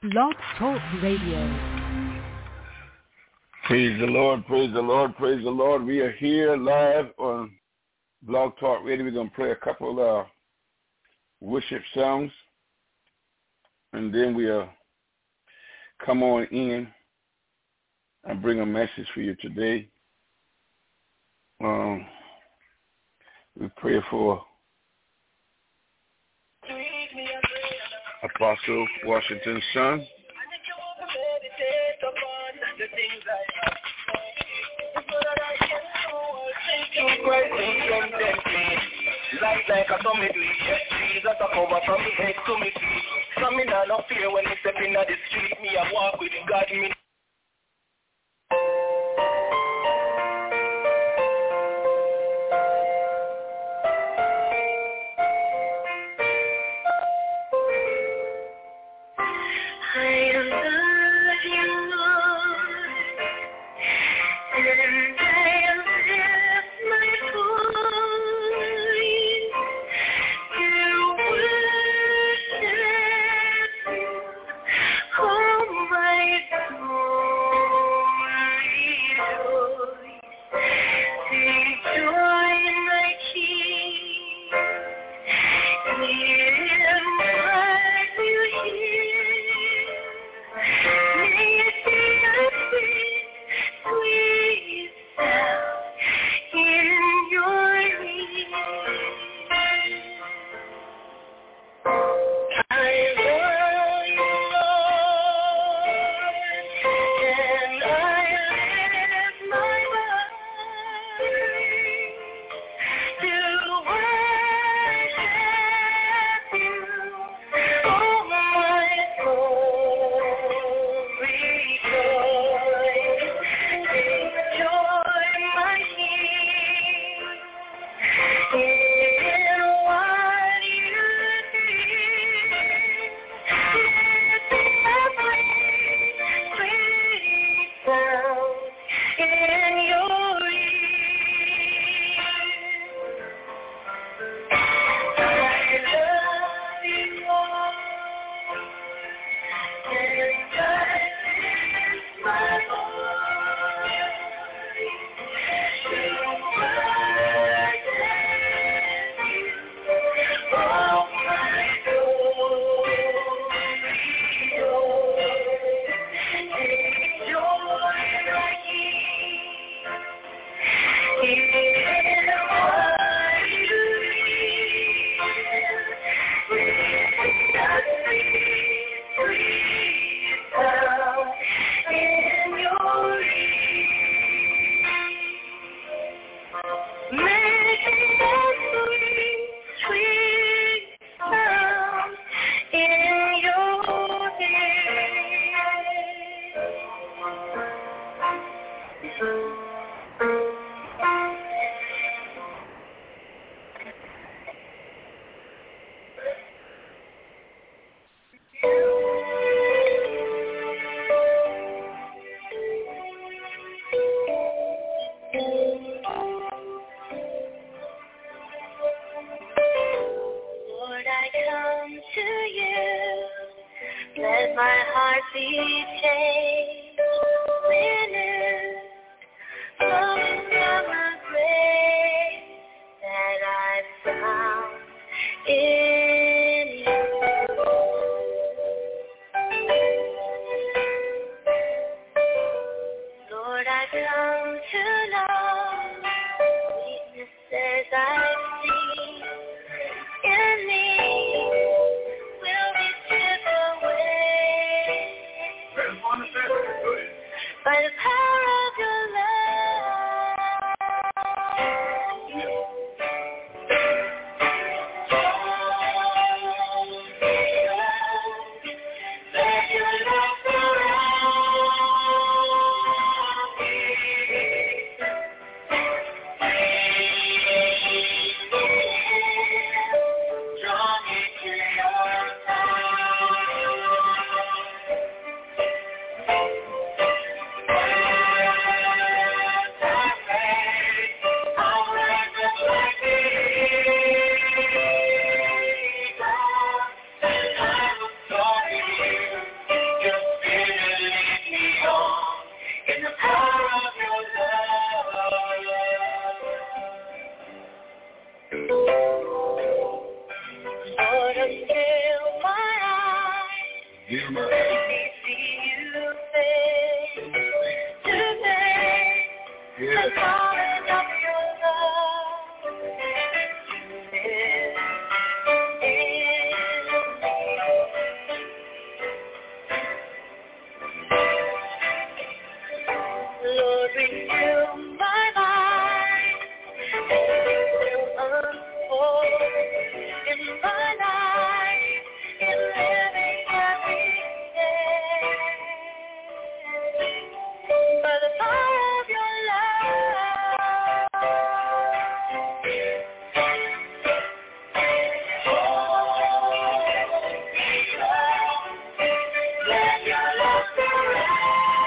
Blog Talk Radio. Praise the Lord, praise the Lord, praise the Lord. We are here live on Blog Talk Radio. We're going to play a couple of worship songs, and then we'll come on in and bring a message for you today. We pray for Apostle Washington's son. Like a tummy do Jesus a cover from me head to me feet. Some me nah no fear when me step in the street. Me a walk with God me. Give my let me see you face today. The calling of your love is Lord, renew my mind, and it will unfold in my life, in living every day. By the power of your love, let your love surround.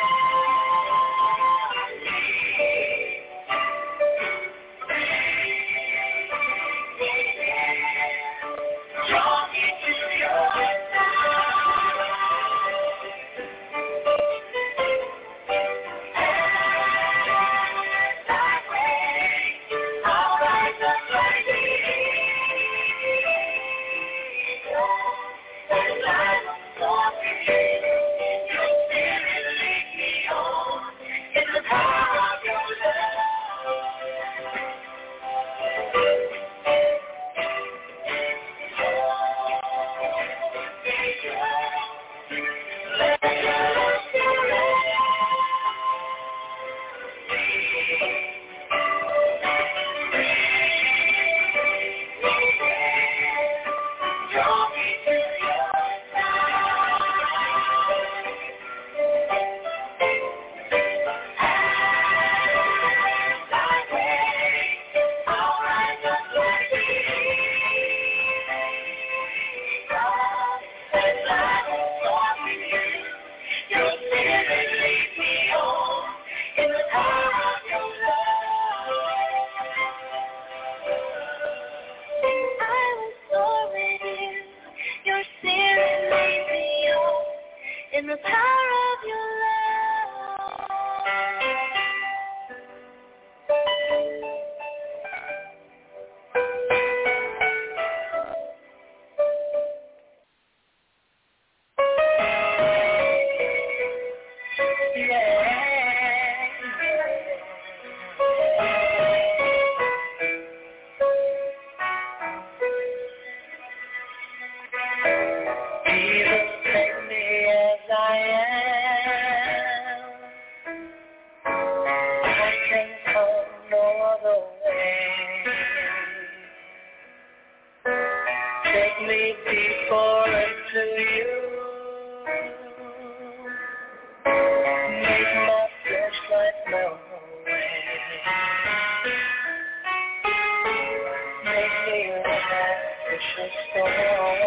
Draw me to your side. As I wait, I'll rise up like the eagle. As I look for you, your spirit lead me on in the power of your love. In the power of your Jesus, take me as I am. I can come no other way. Take me deeper into you. Make my flesh like melt away. Make me like precious stone.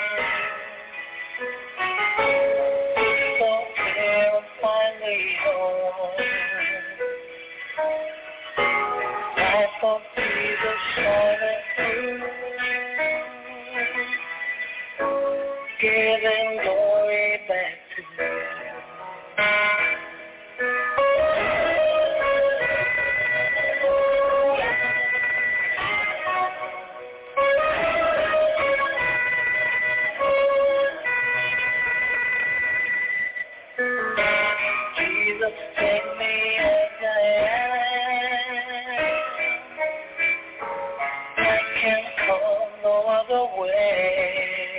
So clear and finally home. Life of Jesus shining through, giving glory back to you. Jesus, take me as I am. I can't come no other way.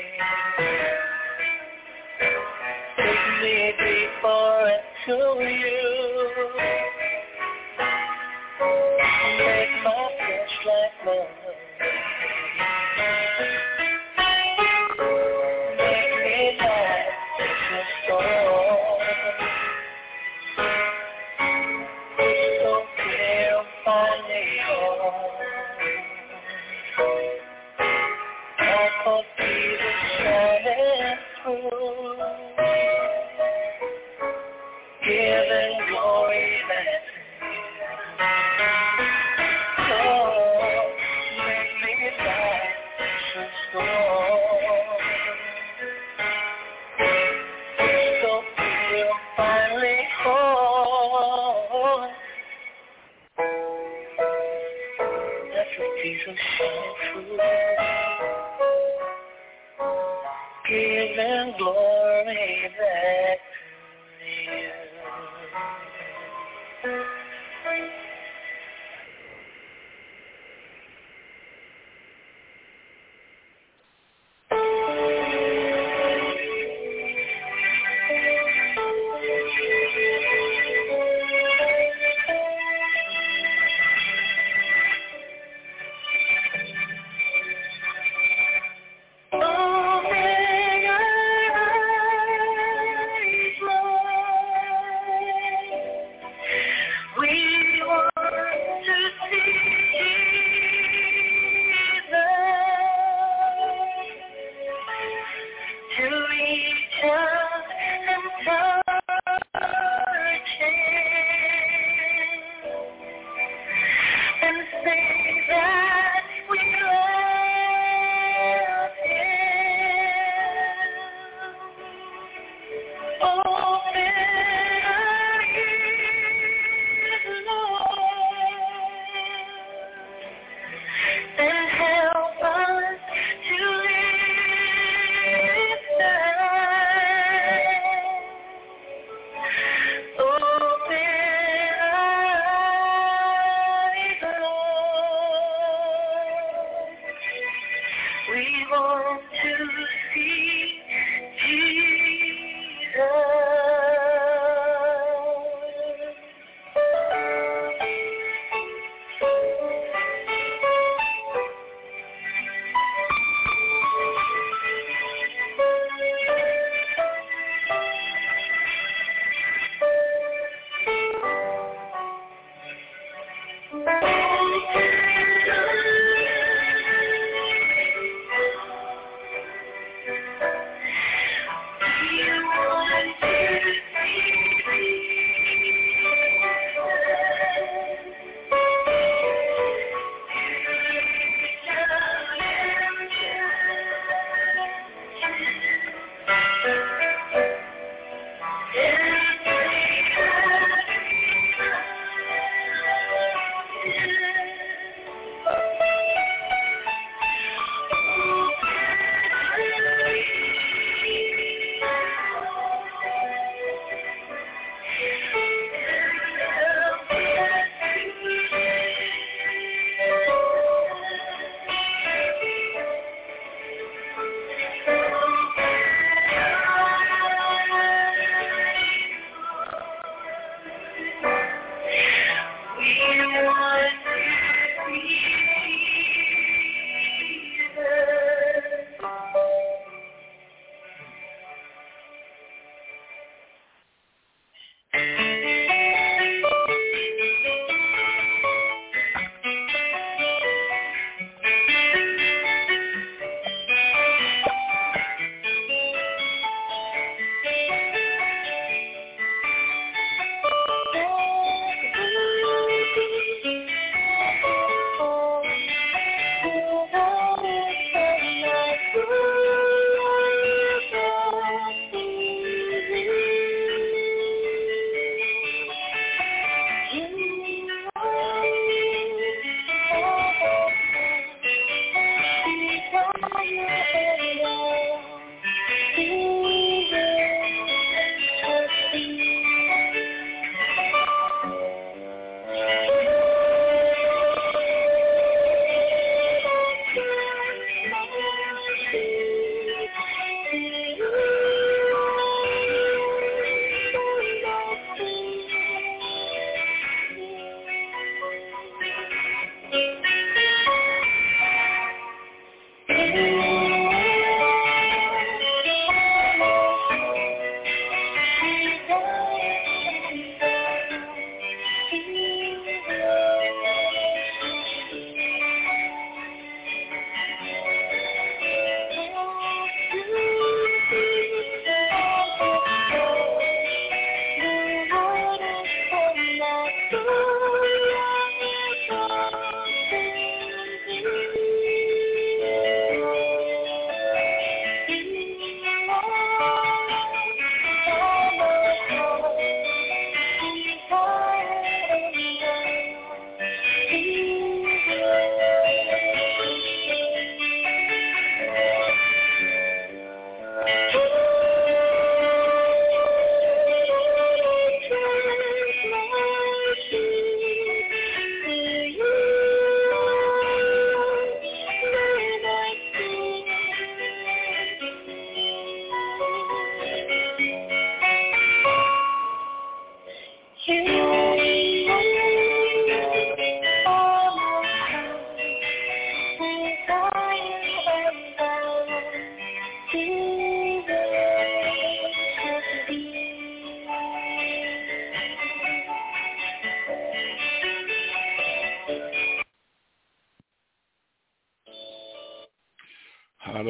Take me deeper into you. Make my flesh like love. Make me like precious stone. So clear, finally home. Life of Jesus shining through, giving glory back to you. Oh, make me like precious stone. So clear, finally home. That's what Jesus shine through. giving glory back to you. We want to see Jesus.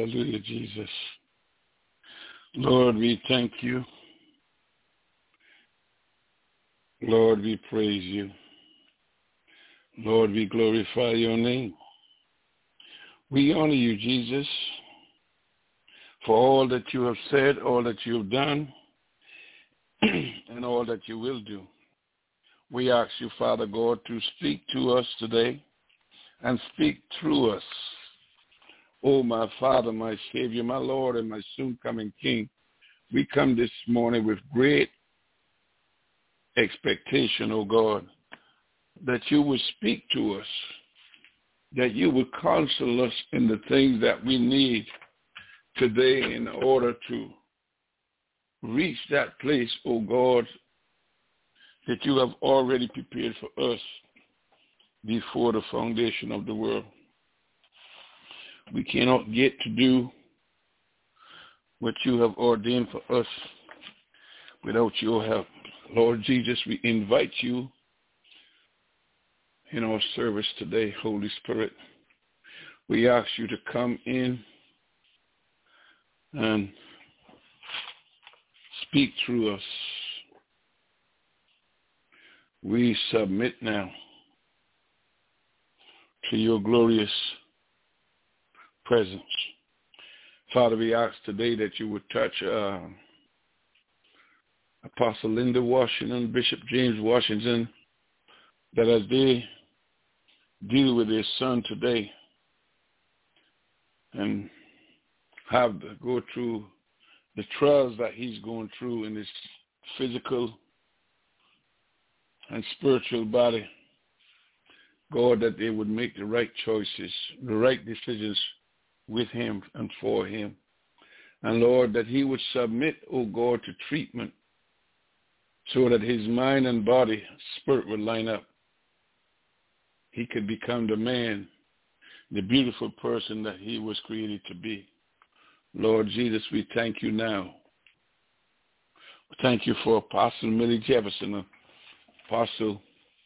Hallelujah, Jesus. Lord, we thank you. Lord, we praise you. Lord, we glorify your name. We honor you, Jesus, for all that you have said, all that you have done, and all that you will do. We ask you, Father God, to speak to us today and speak through us. Oh, my Father, my Savior, my Lord, and my soon-coming King, we come this morning with great expectation, oh God, that you would speak to us, that you would counsel us in the things that we need today in order to reach that place, oh God, that you have already prepared for us before the foundation of the world. We cannot get to do what you have ordained for us without your help. Lord Jesus, we invite you in our service today, Holy Spirit. We ask you to come in and speak through us. We submit now to your glorious presence. Father, we ask today that you would touch Apostle Linda Washington, Bishop James Washington, that as they deal with their son today and have to go through the trials that he's going through in his physical and spiritual body, God, that they would make the right choices, the right decisions with him and for him. And Lord, that he would submit, oh God, to treatment so that his mind and body, spirit would line up. He could become the man, the beautiful person that he was created to be. Lord Jesus, we thank you now. Thank you for Apostle Millie Jefferson, Apostle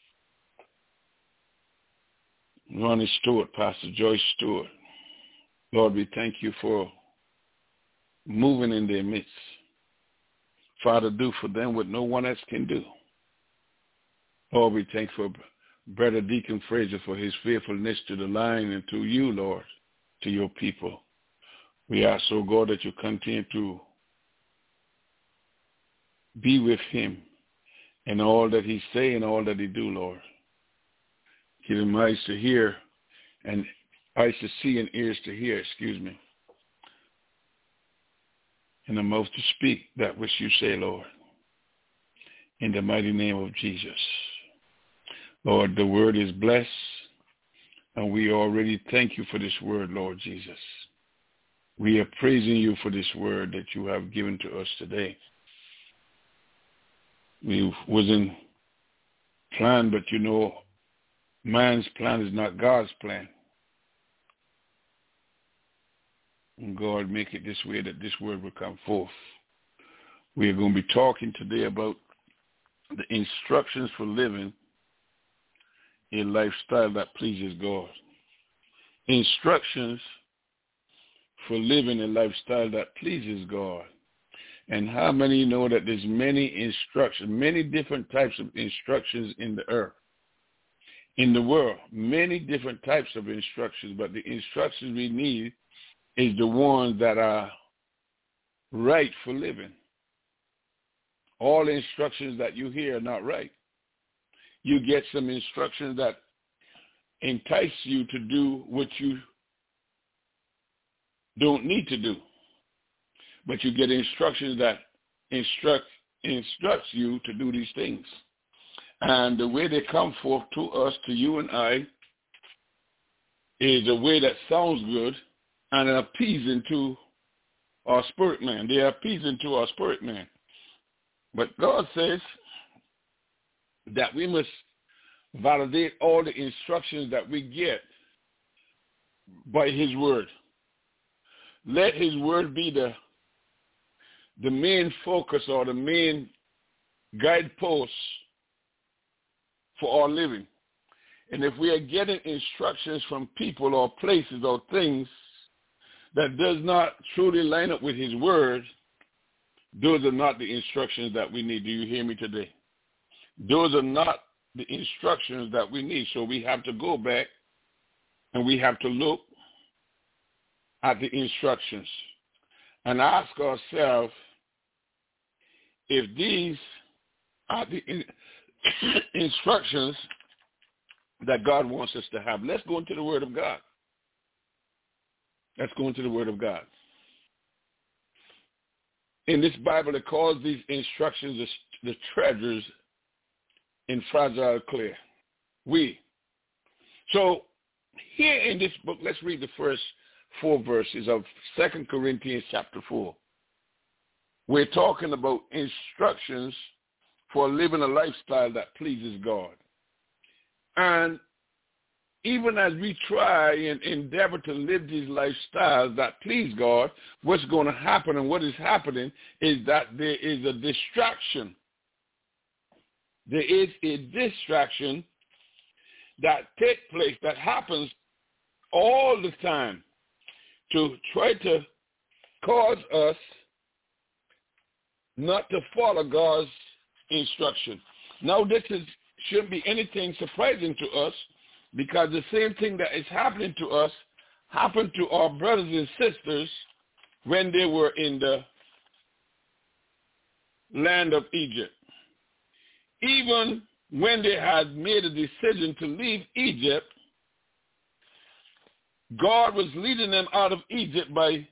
Ronnie Stewart, Pastor Joyce Stewart. Lord, we thank you for moving in their midst. Father, do for them what no one else can do. Lord, we thank for Brother Deacon Fraser for his faithfulness to the line and to you, Lord, to your people. We ask, oh God, that you continue to be with him in all that he say and all that he do, Lord. Give him eyes to hear and eyes to see and ears to hear, and a mouth to speak that which you say, Lord, in the mighty name of Jesus. Lord, the word is blessed, and we already thank you for this word, Lord Jesus. We are praising you for this word that you have given to us today. We wasn't planned, but you know, man's plan is not God's plan. And God, make it this way that this word will come forth. We are going to be talking today about the instructions for living a lifestyle that pleases God. Instructions for living a lifestyle that pleases God. And how many know that there's many instructions, many different types of instructions in the earth, in the world, many different types of instructions, but the instructions we need is the ones that are right for living. All instructions that you hear are not right. You get some instructions that entice you to do what you don't need to do. But you get instructions that instructs you to do these things. And the way they come forth to us, to you and I, is a way that sounds good and appeasing to our spirit man. They are appeasing to our spirit man. But God says that we must validate all the instructions that we get by his word. Let his word be the main focus or the main guidepost for our living. And if we are getting instructions from people or places or things that does not truly line up with his word, those are not the instructions that we need. Do you hear me today? Those are not the instructions that we need. So we have to go back and we have to look at the instructions and ask ourselves if these are the instructions that God wants us to have. Let's go into the Word of God. Let's go into the Word of God. In this Bible, it calls these instructions the treasures in fragile clay. So here in this book, let's read the first 4 verses of 2 Corinthians chapter 4. We're talking about instructions for living a lifestyle that pleases God. And even as we try and endeavor to live these lifestyles that please God, what's going to happen and what is happening is that there is a distraction. There is a distraction that takes place, that happens all the time to try to cause us not to follow God's instruction. Now, this shouldn't be anything surprising to us, because the same thing that is happening to us happened to our brothers and sisters when they were in the land of Egypt. Even when they had made a decision to leave Egypt, God was leading them out of Egypt by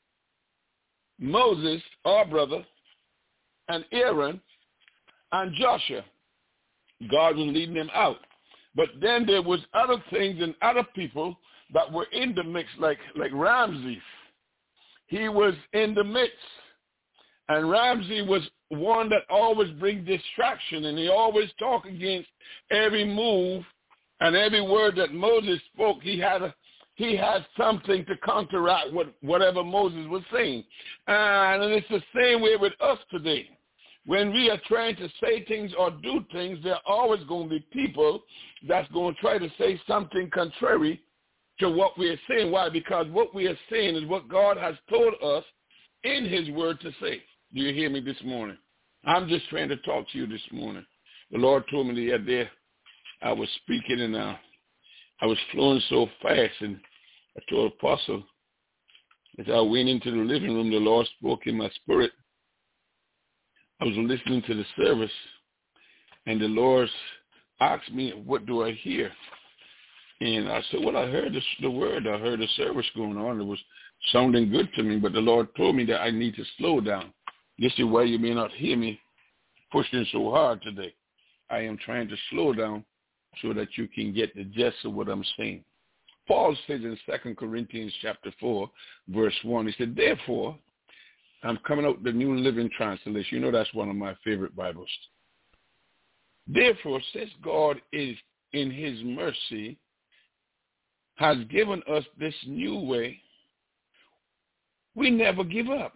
Moses, our brother, and Aaron, and Joshua. God was leading them out. But then there was other things and other people that were in the mix, like Ramses. He was in the mix. And Ramses was one that always brings distraction, and he always talked against every move and every word that Moses spoke. He had something to counteract whatever Moses was saying. And it's the same way with us today. When we are trying to say things or do things, there are always going to be people that's going to try to say something contrary to what we are saying. Why? Because what we are saying is what God has told us in his word to say. Do you hear me this morning? I'm just trying to talk to you this morning. The Lord told me the other day I was speaking, and I was flowing so fast, and I told Apostle, as I went into the living room, the Lord spoke in my spirit. I was listening to the service, and the Lord asked me, what do I hear? And I said, well, I heard the word. I heard the service going on. It was sounding good to me, but the Lord told me that I need to slow down. This is why you may not hear me pushing so hard today. I am trying to slow down so that you can get the gist of what I'm saying. Paul says in 2 Corinthians chapter 4, verse 1, he said, therefore, I'm coming out the New Living Translation. You know that's one of my favorite Bibles. Therefore, since God is in his mercy, has given us this new way, we never give up.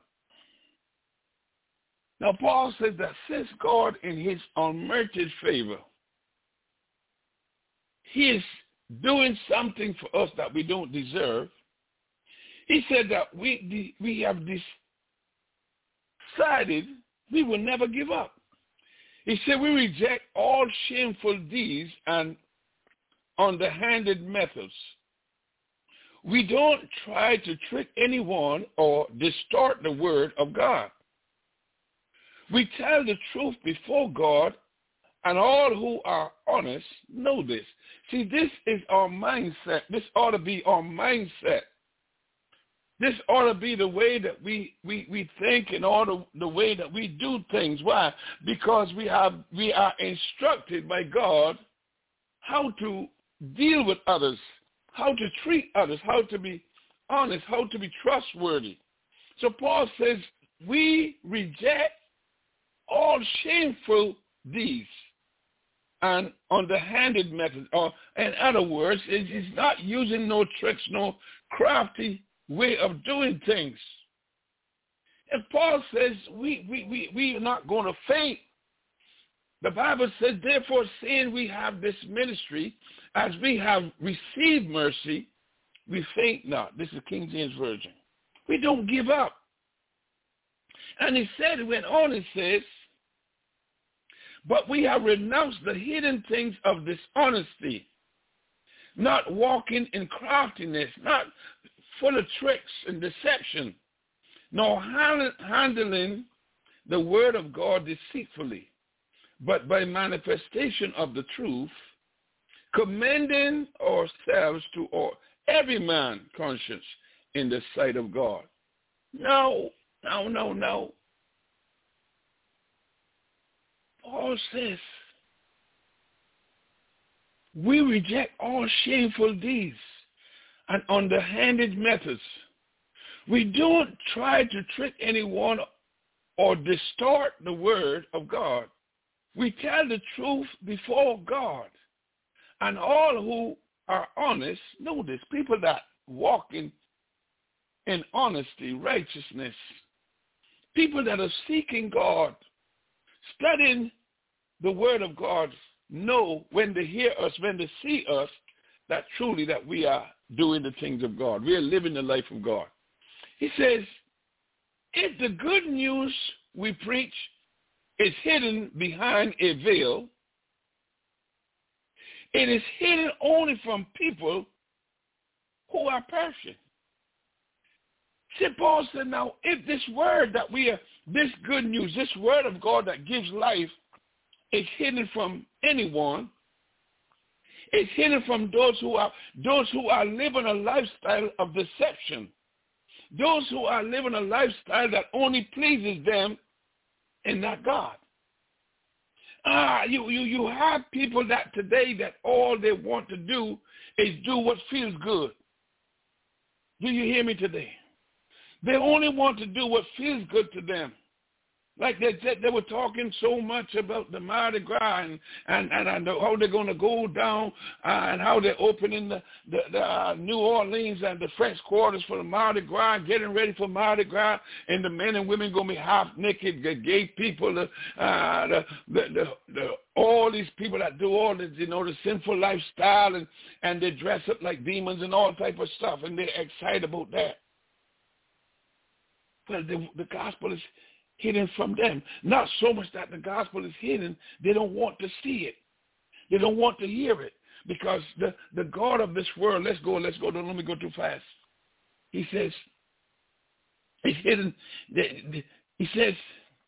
Now, Paul says that since God in his unmerited favor, he is doing something for us that we don't deserve, he said that we have decided we will never give up. He said we reject all shameful deeds and underhanded methods. We don't try to trick anyone or distort the word of God. We tell the truth before God, and all who are honest know this. See, this is our mindset. This ought to be our mindset. This ought to be the way that we think, and all the way that we do things. Why? Because we are instructed by God how to deal with others, how to treat others, how to be honest, how to be trustworthy. So Paul says we reject all shameful deeds and underhanded methods. Or in other words, it's not using no tricks, no crafty way of doing things. And Paul says we are not going to faint. The Bible says, therefore, seeing we have this ministry, as we have received mercy, we faint not. This is King James Version. We don't give up. And he said, it went on and says, but we have renounced the hidden things of dishonesty, not walking in craftiness, not full of tricks and deception, nor handling the word of God deceitfully, but by manifestation of the truth, commending ourselves to every man's conscience in the sight of God. No. Paul says, we reject all shameful deeds and underhanded methods. We don't try to trick anyone or distort the word of God. We tell the truth before God. And all who are honest know this. People that walk in honesty, righteousness. People that are seeking God, studying the word of God, know when they hear us, when they see us, that truly that we are doing the things of God. We are living the life of God. He says, if the good news we preach is hidden behind a veil, it is hidden only from people who are perishing. See, Paul said, now, if this word that this good news, this word of God that gives life is hidden from anyone, it's hidden from those who are living a lifestyle of deception, those who are living a lifestyle that only pleases them and not God. You have people that today that all they want to do is do what feels good. Do you hear me today? They only want to do what feels good to them. Like they were talking so much about the Mardi Gras and how they're going to go down and how they're opening the New Orleans and the French quarters for the Mardi Gras, getting ready for Mardi Gras, and the men and women going to be half naked, the gay people, all these people that do all this, the sinful lifestyle, and they dress up like demons and all type of stuff, and they're excited about that. But the gospel is hidden from them. Not so much that the gospel is hidden, they don't want to see it. They don't want to hear it. Because the God of this world, let's go, don't let me go too fast. He says, it's hidden. He says,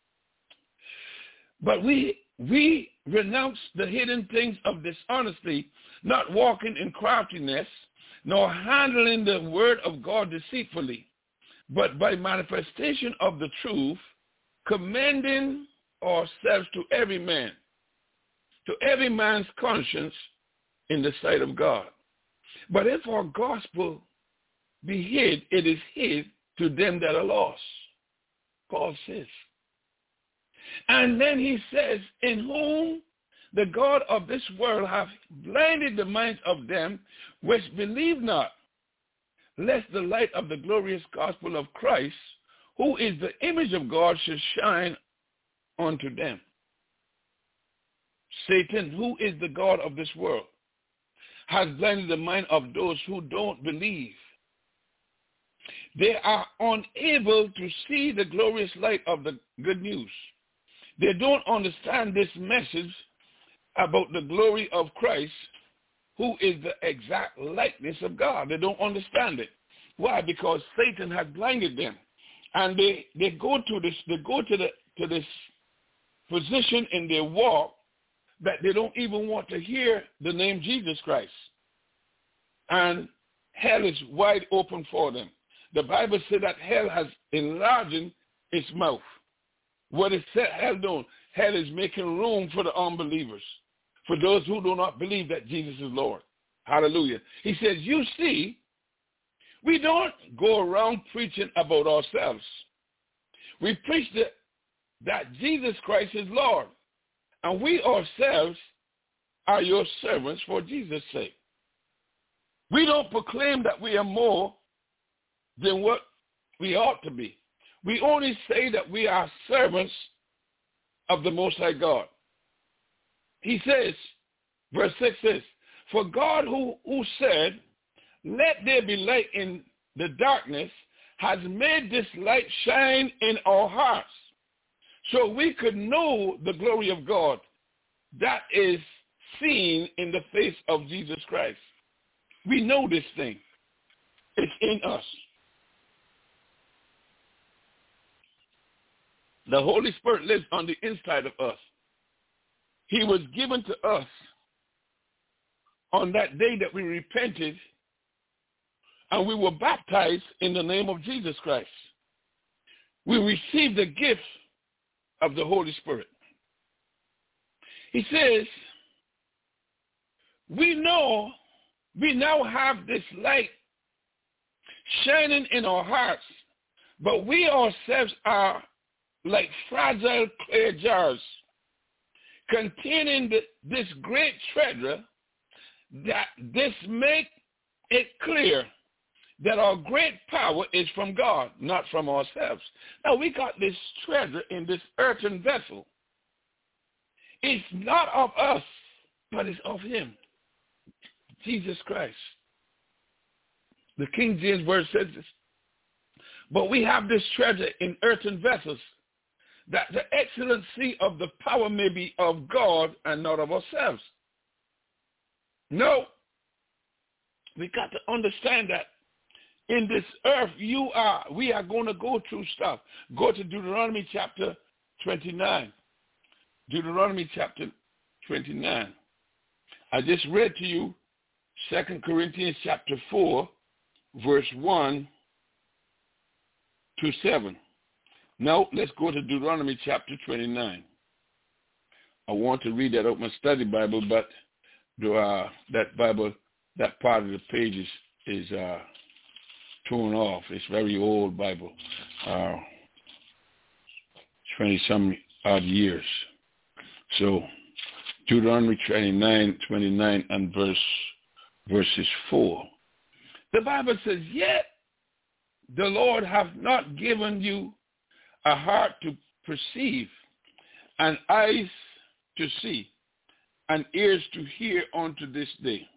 but we renounce the hidden things of dishonesty, not walking in craftiness, nor handling the word of God deceitfully, but by manifestation of the truth, commending ourselves to every man's conscience in the sight of God. But if our gospel be hid, it is hid to them that are lost, Paul says. And then he says, in whom the God of this world hath blinded the minds of them which believe not, lest the light of the glorious gospel of Christ, who is the image of God, should shine unto them. Satan, who is the God of this world, has blinded the mind of those who don't believe. They are unable to see the glorious light of the good news. They don't understand this message about the glory of Christ, who is the exact likeness of God. They don't understand it. Why? Because Satan has blinded them. And they go to this position in their walk that they don't even want to hear the name Jesus Christ. And hell is wide open for them. The Bible said that hell has enlarged its mouth. What is hell doing? Hell is making room for the unbelievers, for those who do not believe that Jesus is Lord. Hallelujah. He says, you see, we don't go around preaching about ourselves. We preach that Jesus Christ is Lord, and we ourselves are your servants for Jesus' sake. We don't proclaim that we are more than what we ought to be. We only say that we are servants of the Most High God. He says, verse 6 says, for God who said, let there be light in the darkness, has made this light shine in our hearts so we could know the glory of God that is seen in the face of Jesus Christ. We know this thing. It's in us. The Holy Spirit lives on the inside of us. He was given to us on that day that we repented and we were baptized in the name of Jesus Christ. We received the gift of the Holy Spirit. He says, we now have this light shining in our hearts, but we ourselves are like fragile clay jars containing this great treasure, that this make it clear that our great power is from God, not from ourselves. Now, we got this treasure in this earthen vessel. It's not of us, but it's of him, Jesus Christ. The King James Version says this. But we have this treasure in earthen vessels, that the excellency of the power may be of God and not of ourselves. No, we got to understand that in this earth, we are going to go through stuff. Go to Deuteronomy chapter 29. Deuteronomy chapter 29. I just read to you 2 Corinthians chapter 4, verse 1 to 7. Now, let's go to Deuteronomy chapter 29. I want to read that out my study Bible, but that Bible, that part of the page is torn off. It's very old Bible, 20-some odd years. So Deuteronomy 29 and verses 4. The Bible says, yet the Lord hath not given you a heart to perceive, and eyes to see, and ears to hear unto this day.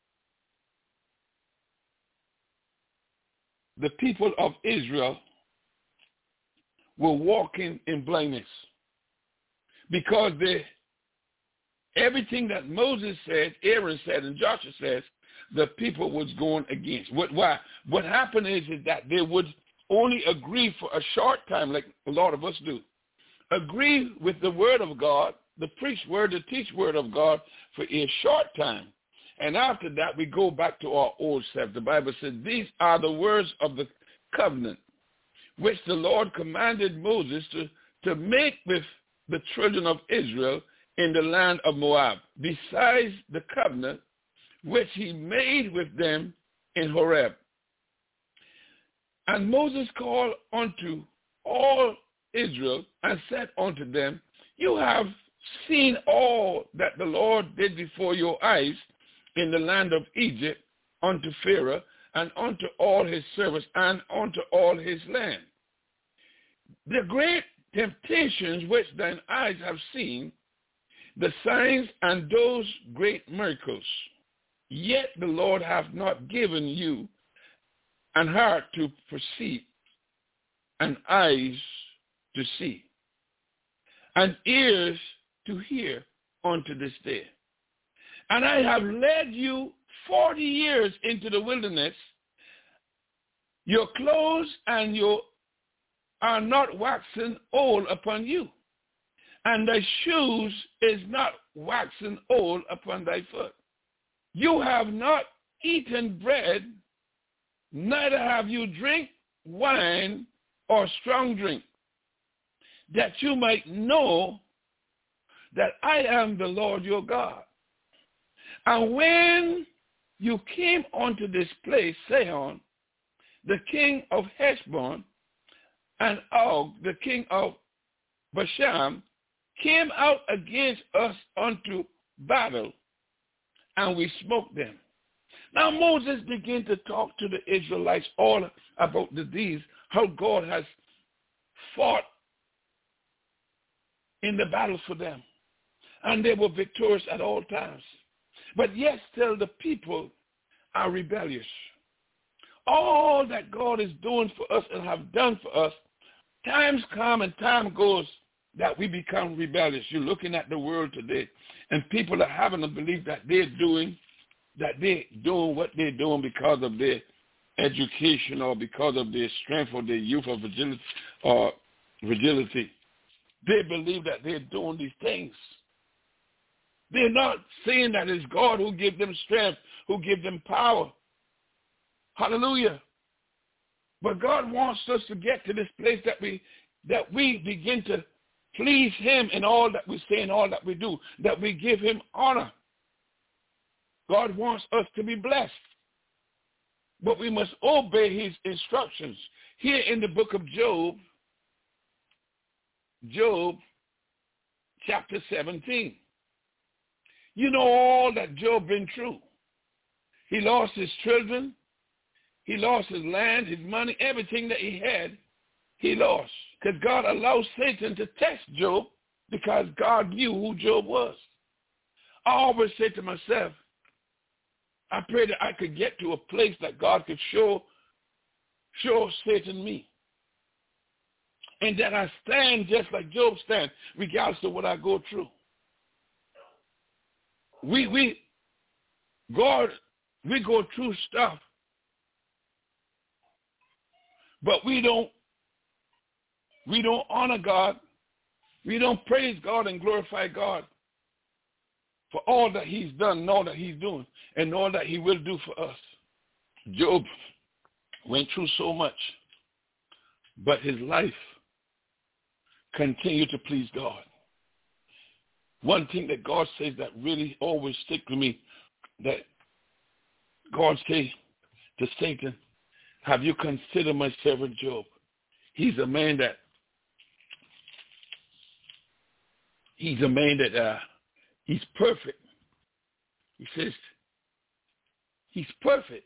The people of Israel were walking in blindness because everything that Moses said, Aaron said, and Joshua says, the people was going against. What happened is that they would only agree for a short time, like a lot of us do. Agree with the word of God, the preached word, the teach word of God for a short time. And after that, we go back to our old self. The Bible says, these are the words of the covenant, which the Lord commanded Moses to make with the children of Israel in the land of Moab, besides the covenant which he made with them in Horeb. And Moses called unto all Israel and said unto them, you have seen all that the Lord did before your eyes in the land of Egypt unto Pharaoh and unto all his servants and unto all his land. The great temptations which thine eyes have seen, the signs and those great miracles. Yet the Lord hath not given you an heart to perceive, and eyes to see, and ears to hear unto this day. And I have led you 40 years into the wilderness. Your clothes and your are not waxen old upon you, and thy shoes is not waxen old upon thy foot. You have not eaten bread, neither have you drink wine or strong drink, that you might know that I am the Lord your God. And when you came unto this place, Sihon, the king of Heshbon, and Og, the king of Bashan, came out against us unto battle, and we smote them. Now Moses began to talk to the Israelites all about the deeds, how God has fought in the battle for them. And they were victorious at all times. But yet still the people are rebellious. all that God is doing for us and have done for us, times come and time goes that we become rebellious. You're looking at the world today, and people are having to believe that they're doing what they're doing because of their education or because of their strength or their youth or vigility. They believe that they're doing these things. They're not saying that it's God who gives them strength, who gives them power. Hallelujah. But God wants us to get to this place that we begin to please him in all that we say and all that we do, that we give him honor. God wants us to be blessed. But we must obey his instructions. Here in the book of Job chapter 17. You know all that Job been through. He lost his children. He lost his land, his money, everything that he had, he lost. Because God allowed Satan to test Job because God knew who Job was. I always say to myself, I pray that I could get to a place that God could show Satan me. And that I stand just like Job stands, regardless of what I go through. We go through stuff, but we don't honor God. We don't praise God and glorify God for all that he's done and all that he's doing and all that he will do for us. Job went through so much, but his life continued to please God. One thing that God says that really always stick to me, that God says to Satan, have you considered my servant Job? He's a man that he's perfect. He says he's perfect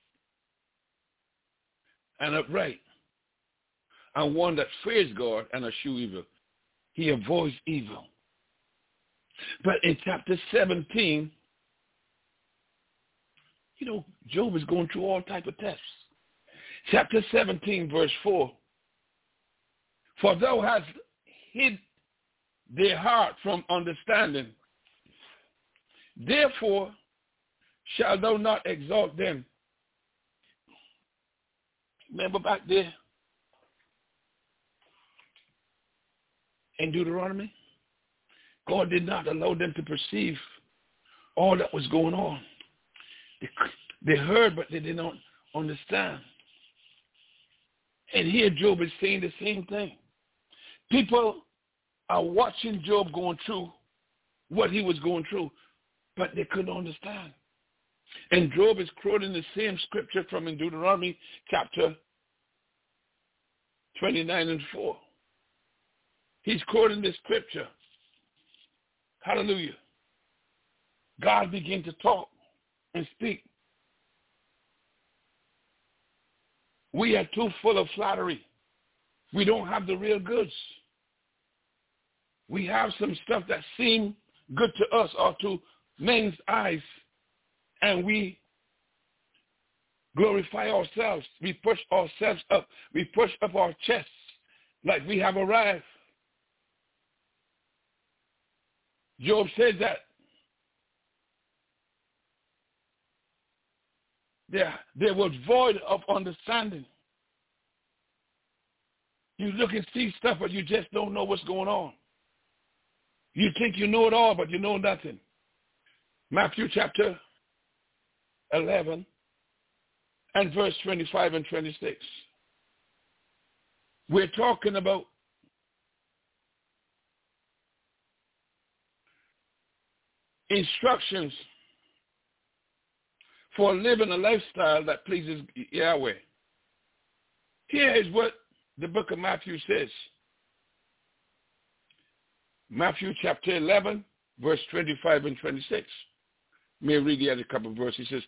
and upright and one that fears God and eschews evil. He avoids evil. But in chapter 17, Job is going through all type of tests. Chapter 17, verse 4. For thou hast hid their heart from understanding. Therefore shalt thou not exalt them. Remember back there in Deuteronomy? God did not allow them to perceive all that was going on. They heard, but they did not understand. And here Job is saying the same thing. People are watching Job going through what he was going through, but they couldn't understand. And Job is quoting the same scripture from in Deuteronomy chapter 29 and 4. He's quoting this scripture. Hallelujah. God began to talk and speak. We are too full of flattery. We don't have the real goods. We have some stuff that seem good to us or to men's eyes, and we glorify ourselves. We push ourselves up. We push up our chests like we have arrived. Job said that there was void of understanding. You look and see stuff, but you just don't know what's going on. You think you know it all, but you know nothing. Matthew chapter 11 and verse 25 and 26. We're talking about instructions for living a lifestyle that pleases Yahweh. Here is what the book of Matthew says. Matthew chapter 11, verse 25 and 26. May I read the other couple of verses. He says,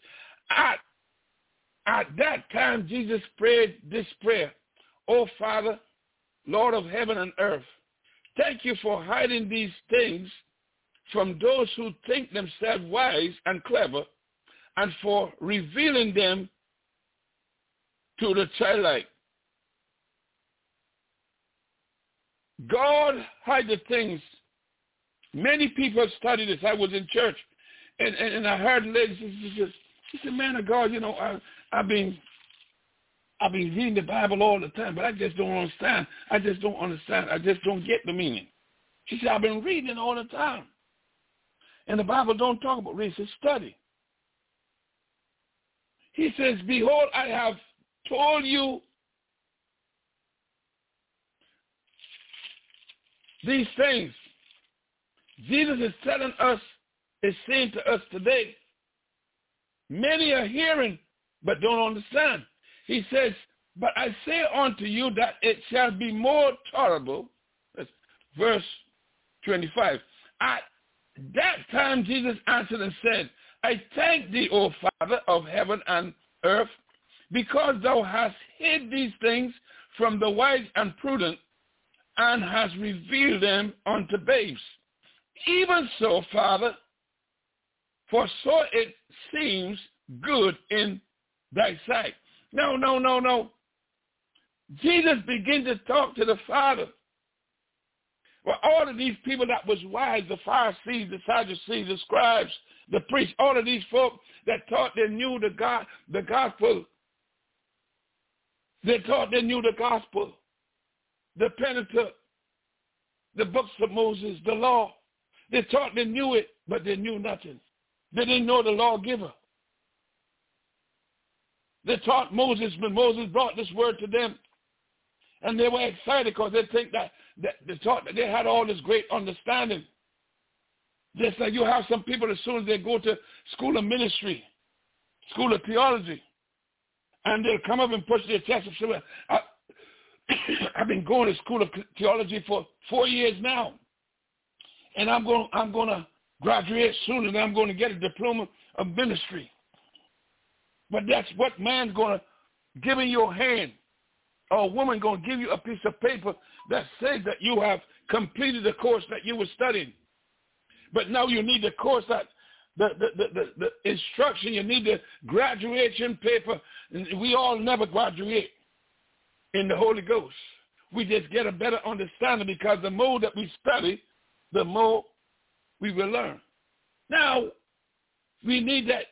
At that time Jesus prayed this prayer, O Father, Lord of heaven and earth, thank you for hiding these things from those who think themselves wise and clever, and for revealing them to the childlike. God hide the things. Many people study this. I was in church, and I heard ladies. She said, "Man of God, you know, I've been reading the Bible all the time, but I just don't understand. I just don't understand. I just don't get the meaning." She said, "I've been reading it all the time, and the Bible don't talk about reading. It says study." He says, "Behold, I have told you these things." Jesus is telling us, is saying to us today, many are hearing but don't understand. He says, "But I say unto you that it shall be more tolerable." That's verse 25. At that time Jesus answered and said, "I thank thee, O Father of heaven and earth, because thou hast hid these things from the wise and prudent, and hast revealed them unto babes. Even so, Father, for so it seems good in thy sight." No. Jesus began to talk to the Father. Well, all of these people that was wise, the Pharisees, the Sadducees, the scribes, the priests, all of these folk that thought they knew the gospel. They thought they knew the gospel, the Pentateuch, the books of Moses, the law. They thought they knew it, but they knew nothing. They didn't know the lawgiver. They taught Moses when Moses brought this word to them. And they were excited because they think that they thought that they had all this great understanding. Just like you have some people as soon as they go to school of ministry, school of theology, and they'll come up and push their chest and say, "Well, I've been going to school of theology for 4 years now, and I'm going to graduate soon, and I'm going to get a diploma of ministry." But that's what man's going to give in your hand, or a woman going to give you a piece of paper that says that you have completed the course that you were studying. But now you need the course that the instruction, you need the graduation paper. And we all never graduate in the Holy Ghost. We just get a better understanding because the more that we study, the more we will learn. Now, we need that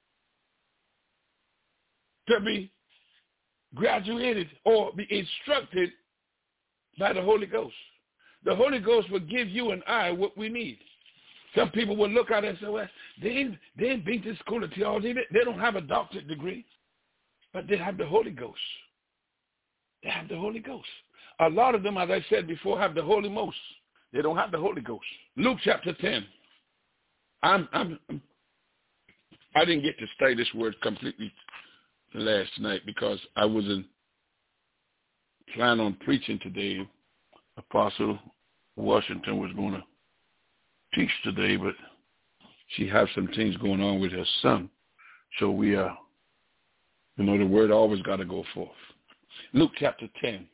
to be graduated or be instructed by the Holy Ghost. The Holy Ghost will give you and I what we need. Some people will look at it and say, "Well, they ain't been to school of theology. They don't have a doctorate degree, but they have the Holy Ghost." They have the Holy Ghost. A lot of them, as I said before, have the Holy Most. They don't have the Holy Ghost. Luke chapter 10. I didn't get to study this word completely last night because I wasn't planning on preaching today. Apostle Washington was going to teach today, but she has some things going on with her son. So we the word always got to go forth. Luke chapter 10.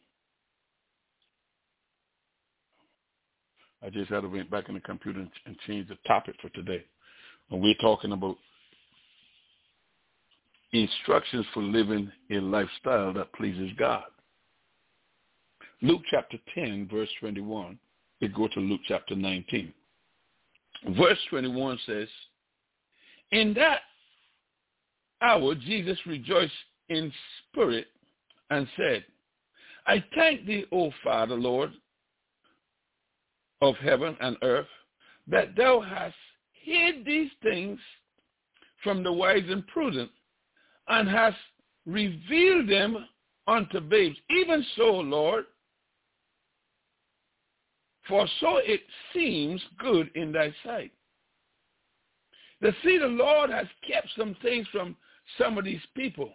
I just had to went back in the computer and change the topic for today. And we're talking about instructions for living a lifestyle that pleases God. Luke chapter 10, verse 21. We go to Luke chapter 19. Verse 21 says, "In that hour Jesus rejoiced in spirit and said, I thank thee, O Father, Lord of heaven and earth, that thou hast hid these things from the wise and prudent, and hast revealed them unto babes. Even so, Lord, for so it seems good in thy sight." The Lord has kept some things from some of these people.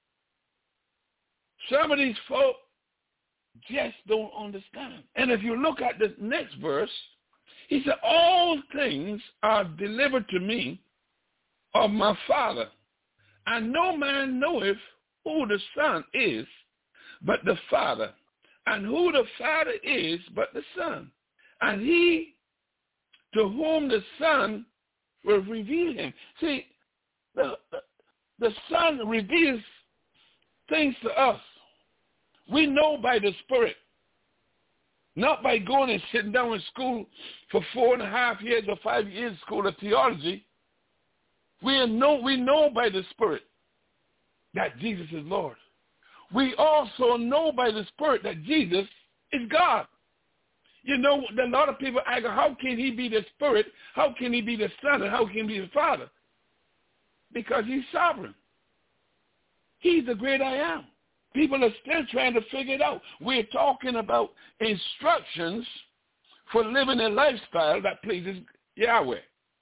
Some of these folk just don't understand. And if you look at the next verse, he said, "All things are delivered to me of my Father, and no man knoweth who the Son is but the Father, and who the Father is but the Son, and he to whom the Son will reveal him." See, the Son reveals things to us. We know by the Spirit, not by going and sitting down in school for 4.5 years or 5 years school of theology. We know by the Spirit that Jesus is Lord. We also know by the Spirit that Jesus is God. You know, a lot of people ask, how can he be the Spirit? How can he be the Son? And how can he be the Father? Because he's sovereign. He's the great I am. People are still trying to figure it out. We're talking about instructions for living a lifestyle that pleases Yahweh.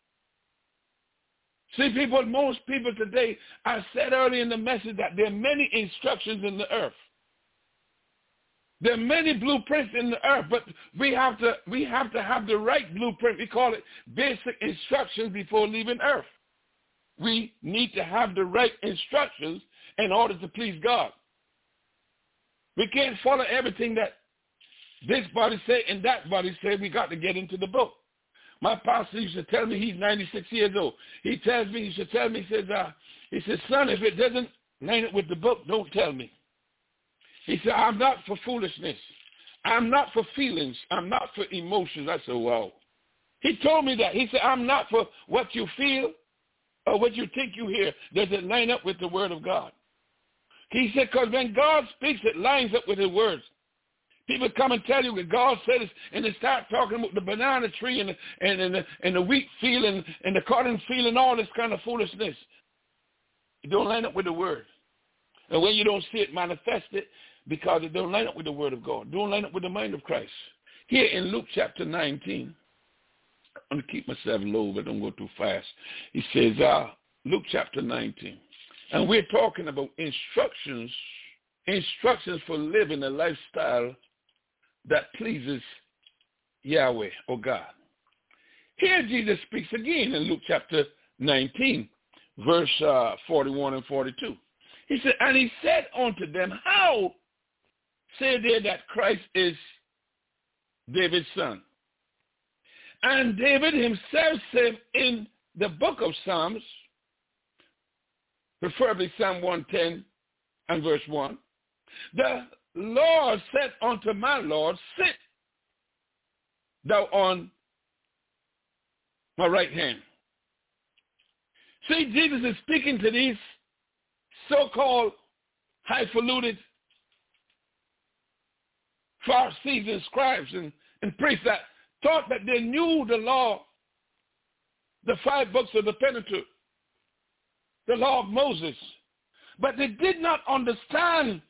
See, most people today, I said earlier in the message that there are many instructions in the earth. There are many blueprints in the earth, but we have to have the right blueprint. We call it basic instructions before leaving earth. We need to have the right instructions in order to please God. We can't follow everything that this body say and that body say. We got to get into the book. My pastor used to tell me, he's 96 years old. He says, son, if it doesn't line up with the book, don't tell me. He said, I'm not for foolishness. I'm not for feelings. I'm not for emotions. I said, wow. He told me that. He said, I'm not for what you feel or what you think you hear. Does it line up with the word of God? He said, because when God speaks, it lines up with his words. People come and tell you what God said, and they start talking about the banana tree and the wheat field and the cotton field and all this kind of foolishness. It don't line up with the word. And when you don't see it manifested, because it don't line up with the word of God, don't line up with the mind of Christ. Here in Luke chapter 19, I'm going to keep myself low, but don't go too fast. He says, Luke chapter 19, and we're talking about instructions for living a lifestyle that pleases Yahweh or God. Here Jesus speaks again in Luke chapter 19, verse 41 and 42. He said, and he said unto them, how say they that Christ is David's son? And David himself said in the book of Psalms, preferably Psalm 110 and verse 1, the Lord said unto my Lord, sit thou on my right hand. See, Jesus is speaking to these so-called highfalutin Pharisees and scribes and priests that thought that they knew the law, the 5 books of the Pentateuch, the law of Moses, but they did not understand.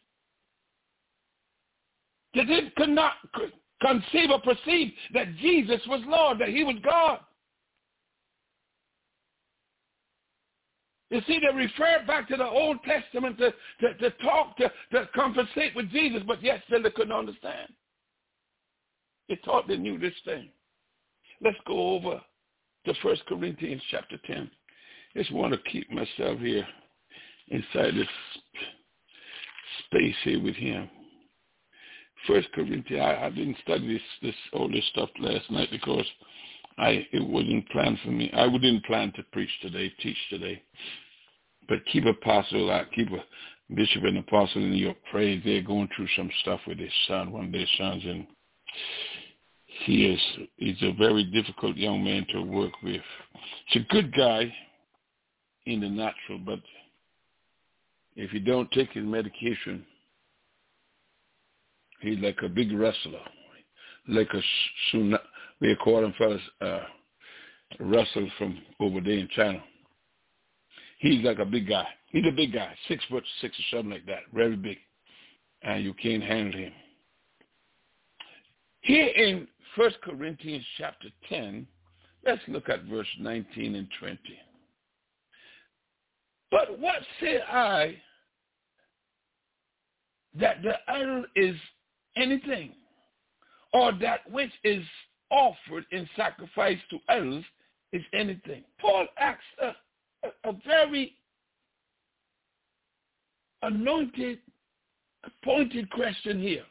They could not conceive or perceive that Jesus was Lord, that he was God. You see, they refer back to the Old Testament to conversate with Jesus, but yet still they couldn't understand. They thought they knew this thing. Let's go over to 1 Corinthians chapter 10. Just want to keep myself here inside this space here with him. 1 Corinthians, I didn't study all this stuff last night because it wasn't planned for me. I didn't plan to teach today. But keep a bishop and apostle in your praise. They're going through some stuff with his son, one of their sons, and he's a very difficult young man to work with. He's a good guy in the natural, but if you don't take his medication, he's like a big wrestler, like we call him fellas Russell from over there in China. He's like a big guy. He's a big guy, 6'6" or something like that, very big, and you can't handle him. Here in 1 Corinthians chapter 10, let's look at verse 19 and 20. But what say I, that the idol is anything, or that which is offered in sacrifice to idols is anything? Paul asks a very appointed question here.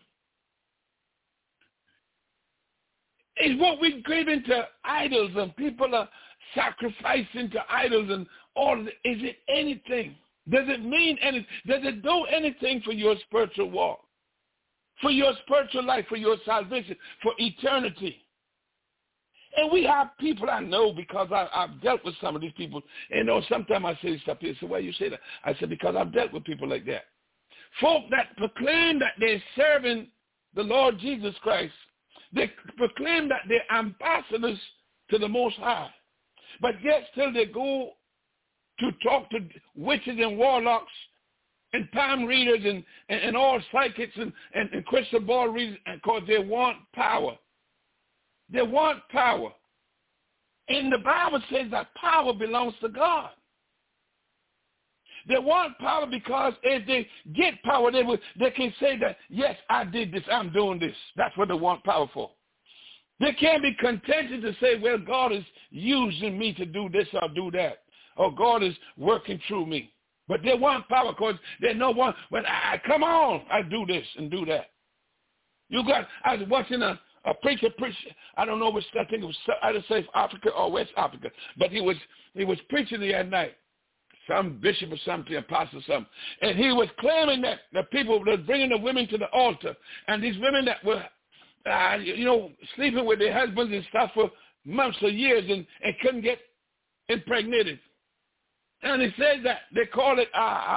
Is what we give into idols and people are sacrificing to idols and all, is it anything? Does it mean anything? Does it do anything for your spiritual walk, for your spiritual life, for your salvation, for eternity? And we have people I know because I've dealt with some of these people. And sometimes I say stuff here. So why you say that? I said, because I've dealt with people like that. Folk that proclaim that they're serving the Lord Jesus Christ. They proclaim that they're ambassadors to the Most High. But yet still they go to talk to witches and warlocks and palm readers and all psychics and crystal ball readers because they want power. They want power. And the Bible says that power belongs to God. They want power because if they get power, they can say that, yes, I did this, I'm doing this. That's what they want power for. They can't be contented to say, well, God is using me to do this or do that, or God is working through me. But they want power because they know one, when come on, I do this and do that. I was watching a preacher preach, I don't know which, I think it was either South Africa or West Africa, but he was preaching the other night, some bishop or something, apostle or something, and he was claiming that the people were bringing the women to the altar, and these women that were, sleeping with their husbands and stuff for months or years and couldn't get impregnated. And he says that they call it